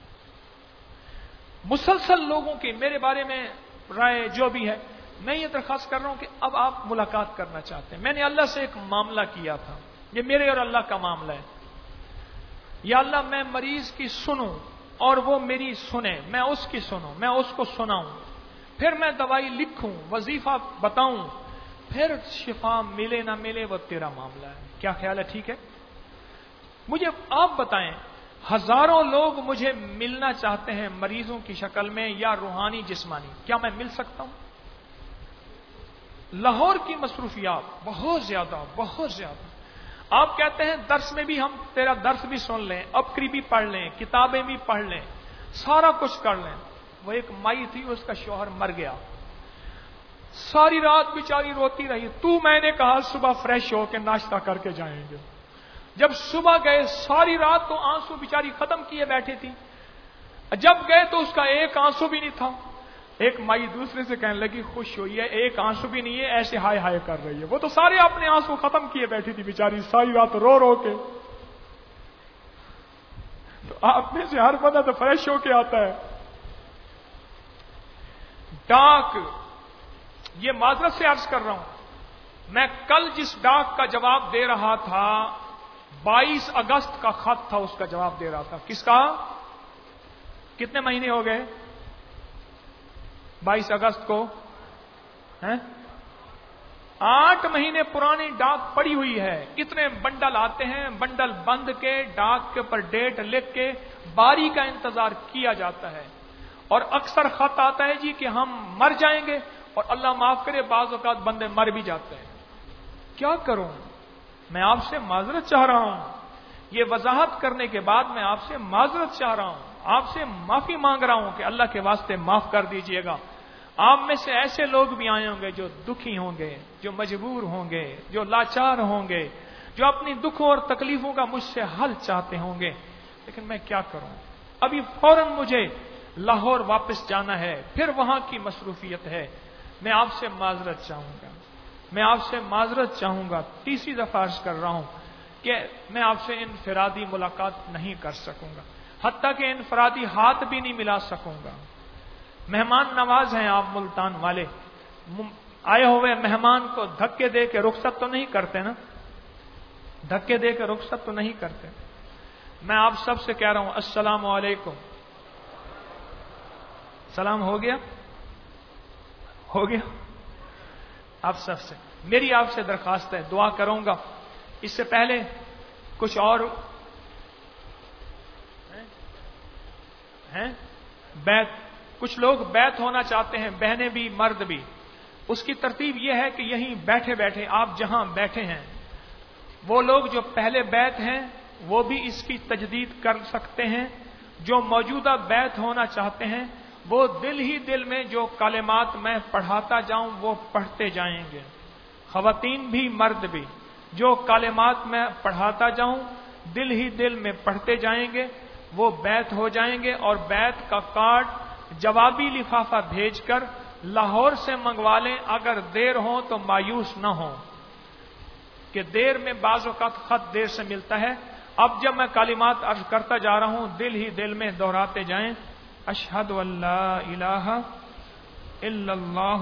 مسلسل لوگوں کی میرے بارے میں رائے جو بھی ہے، میں یہ درخواست کر رہا ہوں کہ اب آپ ملاقات کرنا چاہتے ہیں. میں نے اللہ سے ایک معاملہ کیا تھا، یہ میرے اور اللہ کا معاملہ ہے. یا اللہ میں مریض کی سنوں اور وہ میری سنے، میں اس کی سنوں، میں اس کو سناؤں، پھر میں دوائی لکھوں، وظیفہ بتاؤں، پھر شفا ملے نہ ملے وہ تیرا معاملہ ہے. کیا خیال ہے؟ ٹھیک ہے. مجھے آپ بتائیں، ہزاروں لوگ مجھے ملنا چاہتے ہیں مریضوں کی شکل میں یا روحانی جسمانی، کیا میں مل سکتا ہوں؟ لاہور کی مصروفیات بہت زیادہ بہت زیادہ. آپ کہتے ہیں درس میں بھی ہم تیرا درس بھی سن لیں، ابکری بھی پڑھ لیں، کتابیں بھی پڑھ لیں، سارا کچھ کر لیں۔ وہ ایک مائی تھی، اس کا شوہر مر گیا، ساری رات بیچاری روتی رہی۔ تو میں نے کہا صبح فریش ہو کے ناشتہ کر کے جائیں گے۔ جب صبح گئے ساری رات تو آنسو بیچاری ختم کیے بیٹھی تھی، جب گئے تو اس کا ایک آنسو بھی نہیں تھا۔ ایک مائی دوسرے سے کہنے لگی خوش ہوئی ہے، ایک آنسو بھی نہیں ہے، ایسے ہائے ہائے کر رہی ہے۔ وہ تو سارے اپنے آنسو ختم کیے بیٹھی تھی بیچاری ساری رات رو رو کے۔ تو آپ میں سے ہر بندہ تو فریش ہو کے آتا ہے۔ ڈاک، یہ معذرت سے عرض کر رہا ہوں، میں کل جس ڈاک کا جواب دے رہا تھا بائیس اگست کا خط تھا، اس کا جواب دے رہا تھا۔ کس کا؟ کتنے مہینے ہو گئے؟ بائیس اگست کو ہیں آٹھ مہینے پرانی ڈاک پڑی ہوئی ہے۔ کتنے بنڈل آتے ہیں، بنڈل بند کے ڈاک کے اوپر ڈیٹ لکھ کے باری کا انتظار کیا جاتا ہے، اور اکثر خط آتا ہے جی کہ ہم مر جائیں گے، اور اللہ معاف کرے بعض اوقات بندے مر بھی جاتے ہیں۔ کیا کروں؟ میں آپ سے معذرت چاہ رہا ہوں، یہ وضاحت کرنے کے بعد میں آپ سے معذرت چاہ رہا ہوں، آپ سے معافی مانگ رہا ہوں کہ اللہ کے واسطے معاف کر دیجئے گا۔ آپ میں سے ایسے لوگ بھی آئے ہوں گے جو دکھی ہوں گے، جو مجبور ہوں گے، جو لاچار ہوں گے، جو اپنی دکھوں اور تکلیفوں کا مجھ سے حل چاہتے ہوں گے، لیکن میں کیا کروں؟ ابھی فوراً مجھے لاہور واپس جانا ہے، پھر وہاں کی مصروفیت ہے۔ میں آپ سے معذرت چاہوں گا، میں آپ سے معذرت چاہوں گا، تیسری دفعہ عرض کر رہا ہوں کہ میں آپ سے انفرادی ملاقات نہیں کر سکوں گا، حتیٰ کہ انفرادی ہاتھ بھی نہیں ملا سکوں گا۔ مہمان نواز ہیں آپ ملتان والے، آئے ہوئے مہمان کو دھکے دے کے رخصت تو نہیں کرتے نا، دھکے دے کے رخصت تو نہیں کرتے۔ میں آپ سب سے کہہ رہا ہوں السلام علیکم۔ سلام ہو گیا؟ ہو گیا؟ آپ سب سے میری آپ سے درخواست ہے، دعا کروں گا۔ اس سے پہلے کچھ اور ہیں بیت، کچھ لوگ بیت ہونا چاہتے ہیں، بہنیں بھی مرد بھی۔ اس کی ترتیب یہ ہے کہ یہیں بیٹھے بیٹھے آپ جہاں بیٹھے ہیں، وہ لوگ جو پہلے بیت ہیں وہ بھی اس کی تجدید کر سکتے ہیں۔ جو موجودہ بیت ہونا چاہتے ہیں وہ دل ہی دل میں جو کلمات میں پڑھاتا جاؤں وہ پڑھتے جائیں گے، خواتین بھی مرد بھی۔ جو کلمات میں پڑھاتا جاؤں دل ہی دل میں پڑھتے جائیں گے، وہ بیت ہو جائیں گے، اور بیت کا کارڈ جوابی لفافہ بھیج کر لاہور سے منگوا لیں۔ اگر دیر ہو تو مایوس نہ ہو کہ دیر میں بعض اوقات خط دیر سے ملتا ہے۔ اب جب میں کلمات عرض کرتا جا رہا ہوں دل ہی دل میں دہراتے جائیں۔ اشہد ان لا الہ الا اللہ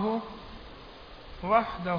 وحدہ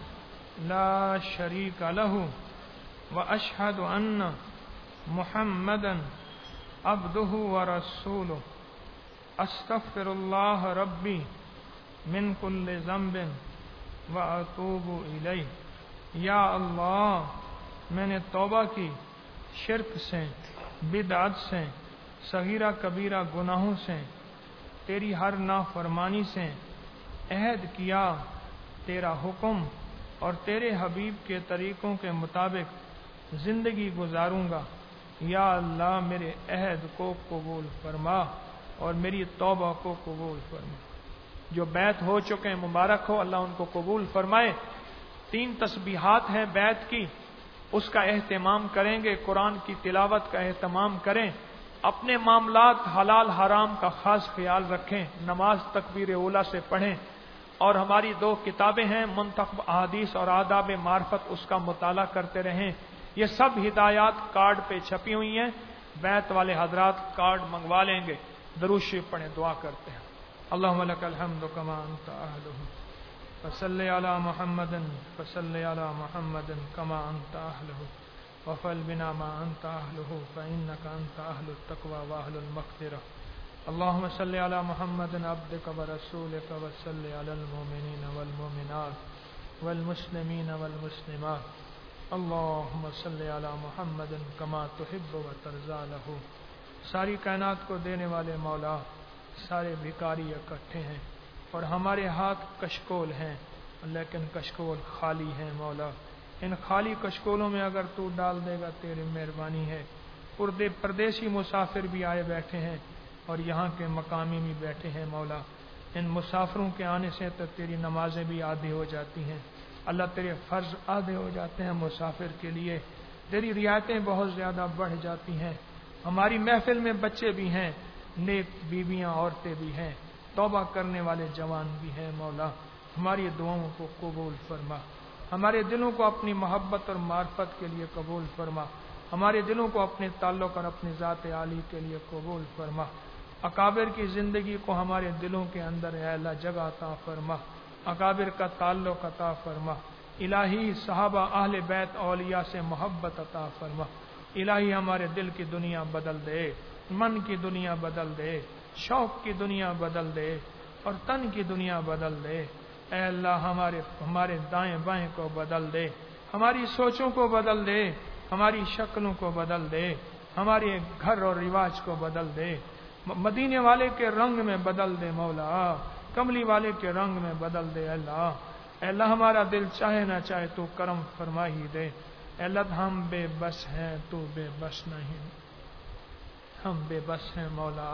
لا شریک لہ واشہد ان محمدا عبدہ ورسولہ استغفر اللہ ربی من کل ذنب واتوب الیہ۔ یا اللہ، میں نے توبہ کی شرک سے، بدعت سے، صغیرہ کبیرہ گناہوں سے، تیری ہر نافرمانی سے، عہد کیا تیرا حکم اور تیرے حبیب کے طریقوں کے مطابق زندگی گزاروں گا۔ یا اللہ میرے عہد کو قبول فرما اور میری توبہ کو قبول فرما۔ جو بیت ہو چکے ہیں مبارک ہو، اللہ ان کو قبول فرمائے۔ تین تسبیحات ہیں بیت کی، اس کا اہتمام کریں گے، قرآن کی تلاوت کا اہتمام کریں، اپنے معاملات حلال حرام کا خاص خیال رکھیں، نماز تکبیر اولیٰ سے پڑھیں، اور ہماری دو کتابیں ہیں منتخب احادیث اور آداب معرفت، اس کا مطالعہ کرتے رہیں۔ یہ سب ہدایات کارڈ پہ چھپی ہوئی ہیں، بیت والے حضرات کارڈ منگوا لیں گے۔ درود شریف پڑھیں، دعا کرتے ہیں۔ اللہم لک الحمد کما انت اہلہ فصلی علی محمد فصلی علی محمد کما انت اہلہ وفعل بنا ما انت اہلہ فانک انت اہل التقوی واہل المغفرہ۔ اللہم صلی علی محمد عبدک ورسولک وصلی علی المؤمنین والمؤمنات والمسلمین والمسلمات۔ اللہم صلی علی محمد کما تحب وترضی لہ۔ ساری کائنات کو دینے والے مولا، سارے بھکاری اکٹھے ہیں اور ہمارے ہاتھ کشکول ہیں، لیکن کشکول خالی ہیں مولا۔ ان خالی کشکولوں میں اگر تو ڈال دے گا تیری مہربانی ہے۔ پردیسی مسافر بھی آئے بیٹھے ہیں اور یہاں کے مقامی بھی بیٹھے ہیں مولا، ان مسافروں کے آنے سے تو تیری نمازیں بھی آدھی ہو جاتی ہیں اللہ، تیرے فرض آدھے ہو جاتے ہیں مسافر کے لیے، تیری رعایتیں بہت زیادہ بڑھ جاتی ہیں۔ ہماری محفل میں بچے بھی ہیں، نیک بیویاں عورتیں بھی ہیں، توبہ کرنے والے جوان بھی ہیں مولا، ہماری دعاؤں کو قبول فرما، ہمارے دلوں کو اپنی محبت اور معرفت کے لیے قبول فرما، ہمارے دلوں کو اپنے تعلق اور اپنی ذات عالی کے لیے قبول فرما، اکابر کی زندگی کو ہمارے دلوں کے اندر اے اللہ جگہ عطا فرما، اکابر کا تعلق عطا فرما، الہی صحابہ اہل بیت اولیاء سے محبت عطا فرما، الہی ہمارے دل کی دنیا بدل دے، من کی دنیا بدل دے، شوق کی دنیا بدل دے اور تن کی دنیا بدل دے، اے اللہ ہمارے ہمارے دائیں بائیں کو بدل دے، ہماری سوچوں کو بدل دے، ہماری شکلوں کو بدل دے، ہمارے گھر اور رواج کو بدل دے، مدینے والے کے رنگ میں بدل دے مولا، کملی والے کے رنگ میں بدل دے اللہ، اے اللہ ہمارا دل چاہے نہ چاہے تو کرم فرما ہی دے، اے اللہ ہم بے بس ہیں تو بے بس نہیں، ہم بے بس ہیں مولا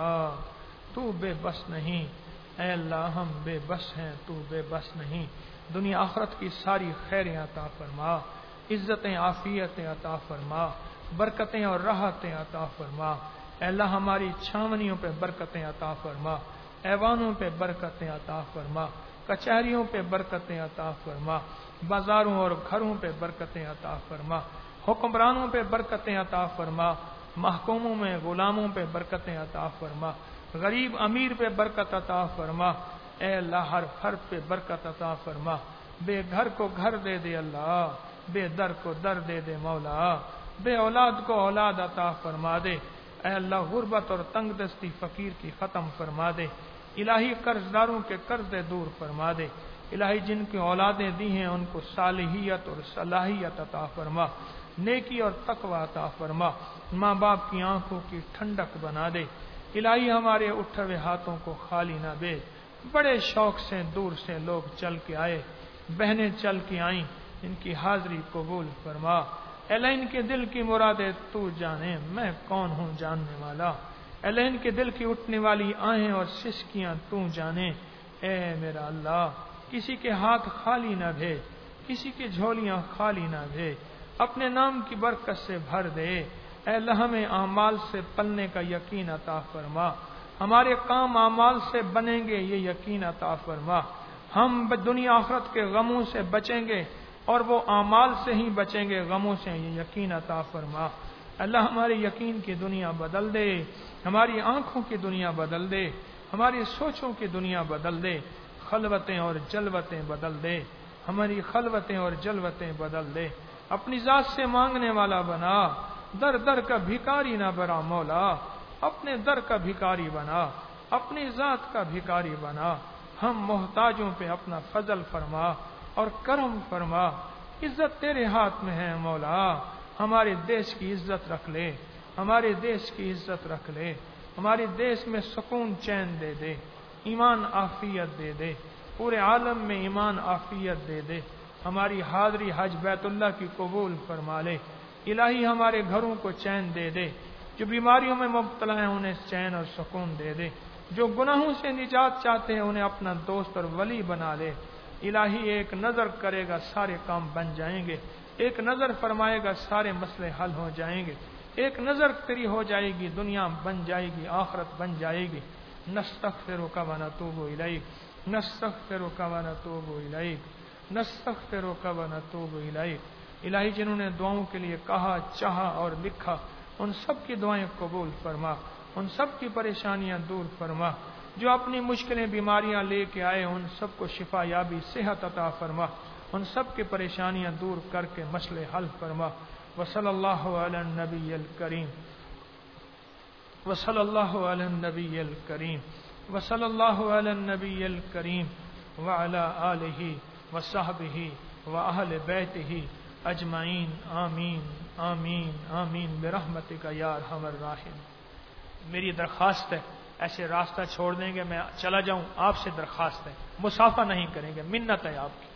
تو بے بس نہیں، اے اللہ ہم بے بس ہیں تو بے بس نہیں، دنیا آخرت کی ساری خیریں عطا فرما، عزتیں عافیتیں عطا فرما، برکتیں اور راحتیں عطا فرما، اے اللہ ہماری چھاونیوں پہ برکتیں عطا فرما، ایوانوں پہ برکتیں عطا فرما، کچہریوں پہ برکتیں عطا فرما، بازاروں اور گھروں پہ برکتیں عطا فرما، حکمرانوں پہ برکتیں عطا فرما، محکوموں میں غلاموں پہ برکتیں عطا فرما، غریب امیر پہ برکت عطا فرما، اے اللہ ہر فرد پہ برکت عطا فرما، بے گھر کو گھر دے دے اللہ، بے در کو در دے دے مولا، بے اولاد کو اولاد عطا فرما دے، اے اللہ غربت اور تنگ دستی فقیر کی ختم فرما دے، الہی قرض داروں کے قرض دور فرما دے، الہی جن کی اولادیں دی ہیں ان کو صالحیت اور صلاحیت عطا فرما، نیکی اور تقوی عطا فرما، ماں باپ کی آنکھوں کی ٹھنڈک بنا دے، الہی ہمارے اٹھے ہوئے ہاتھوں کو خالی نہ دے، بڑے شوق سے دور سے لوگ چل کے آئے، بہنیں چل کے آئیں، ان کی حاضری قبول فرما، اللہ ان کے دل کی مرادیں تو جانے، میں کون ہوں جاننے والا، اللہ ان کے دل کی اٹھنے والی آہیں اور سسکیاں تو جانے، اے میرا اللہ کسی کے ہاتھ خالی نہ بھیج، کسی کی جھولیاں خالی نہ بھیج، اپنے نام کی برکت سے بھر دے، اے اللہ ہمیں اعمال سے پلنے کا یقین عطا فرما، ہمارے کام اعمال سے بنیں گے یہ یقین عطا فرما، ہم دنیا آخرت کے غموں سے بچیں گے اور وہ اعمال سے ہی بچیں گے غموں سے، یہ یقین عطا فرما، اللہ ہمارے یقین کی دنیا بدل دے، ہماری آنکھوں کی دنیا بدل دے، ہماری سوچوں کی دنیا بدل دے، خلوتیں اور جلوتیں بدل دے، ہماری خلوتیں اور جلوتیں بدل دے، اپنی ذات سے مانگنے والا بنا، در در کا بھکاری نہ بنا مولا، اپنے در کا بھکاری بنا، اپنی ذات کا بھکاری بنا، ہم محتاجوں پہ اپنا فضل فرما اور کرم فرما، عزت تیرے ہاتھ میں ہے مولا، ہمارے دیش کی عزت رکھ لے، ہمارے دیش کی عزت رکھ لے، ہمارے دیش میں سکون چین دے دے، ایمان عافیت دے دے، پورے عالم میں ایمان عافیت دے دے، ہماری حاضری حج بیت اللہ کی قبول فرما لے، الہی ہمارے گھروں کو چین دے دے، جو بیماریوں میں مبتلا ہیں انہیں چین اور سکون دے دے، جو گناہوں سے نجات چاہتے ہیں انہیں اپنا دوست اور ولی بنا لے، الہی ایک نظر کرے گا سارے کام بن جائیں گے، ایک نظر فرمائے گا سارے مسئلے حل ہو جائیں گے، ایک نظر تیری ہو جائے گی دنیا بن جائے گی آخرت بن جائے گی، نستغفرک و نتوب الیک، نستغفرک و نتوب الیک، نستغفرک و نتوب الیک، الہی جنہوں نے دعاؤں کے لیے کہا چاہا اور لکھا ان سب کی دعائیں قبول فرما، ان سب کی پریشانیاں دور فرما، جو اپنی مشکلیں بیماریاں لے کے آئے ان سب کو شفا یابی صحت عطا فرما، ان سب کی پریشانیاں دور کر کے مسئلے حل فرما، وصلی اللہ علی النبی الکریم، وصلی اللہ علی النبی الکریم، وصلی اللہ علی النبی الکریم وعلی آلہ وصحبہ واہل بیتہ اجمعین، آمین آمین آمین برحمتک یا ارحم الراحمین۔ میری درخواست ہے ایسے راستہ چھوڑ دیں گے میں چلا جاؤں، آپ سے درخواست ہے، مسافہ نہیں کریں گے، منت ہے آپ کی۔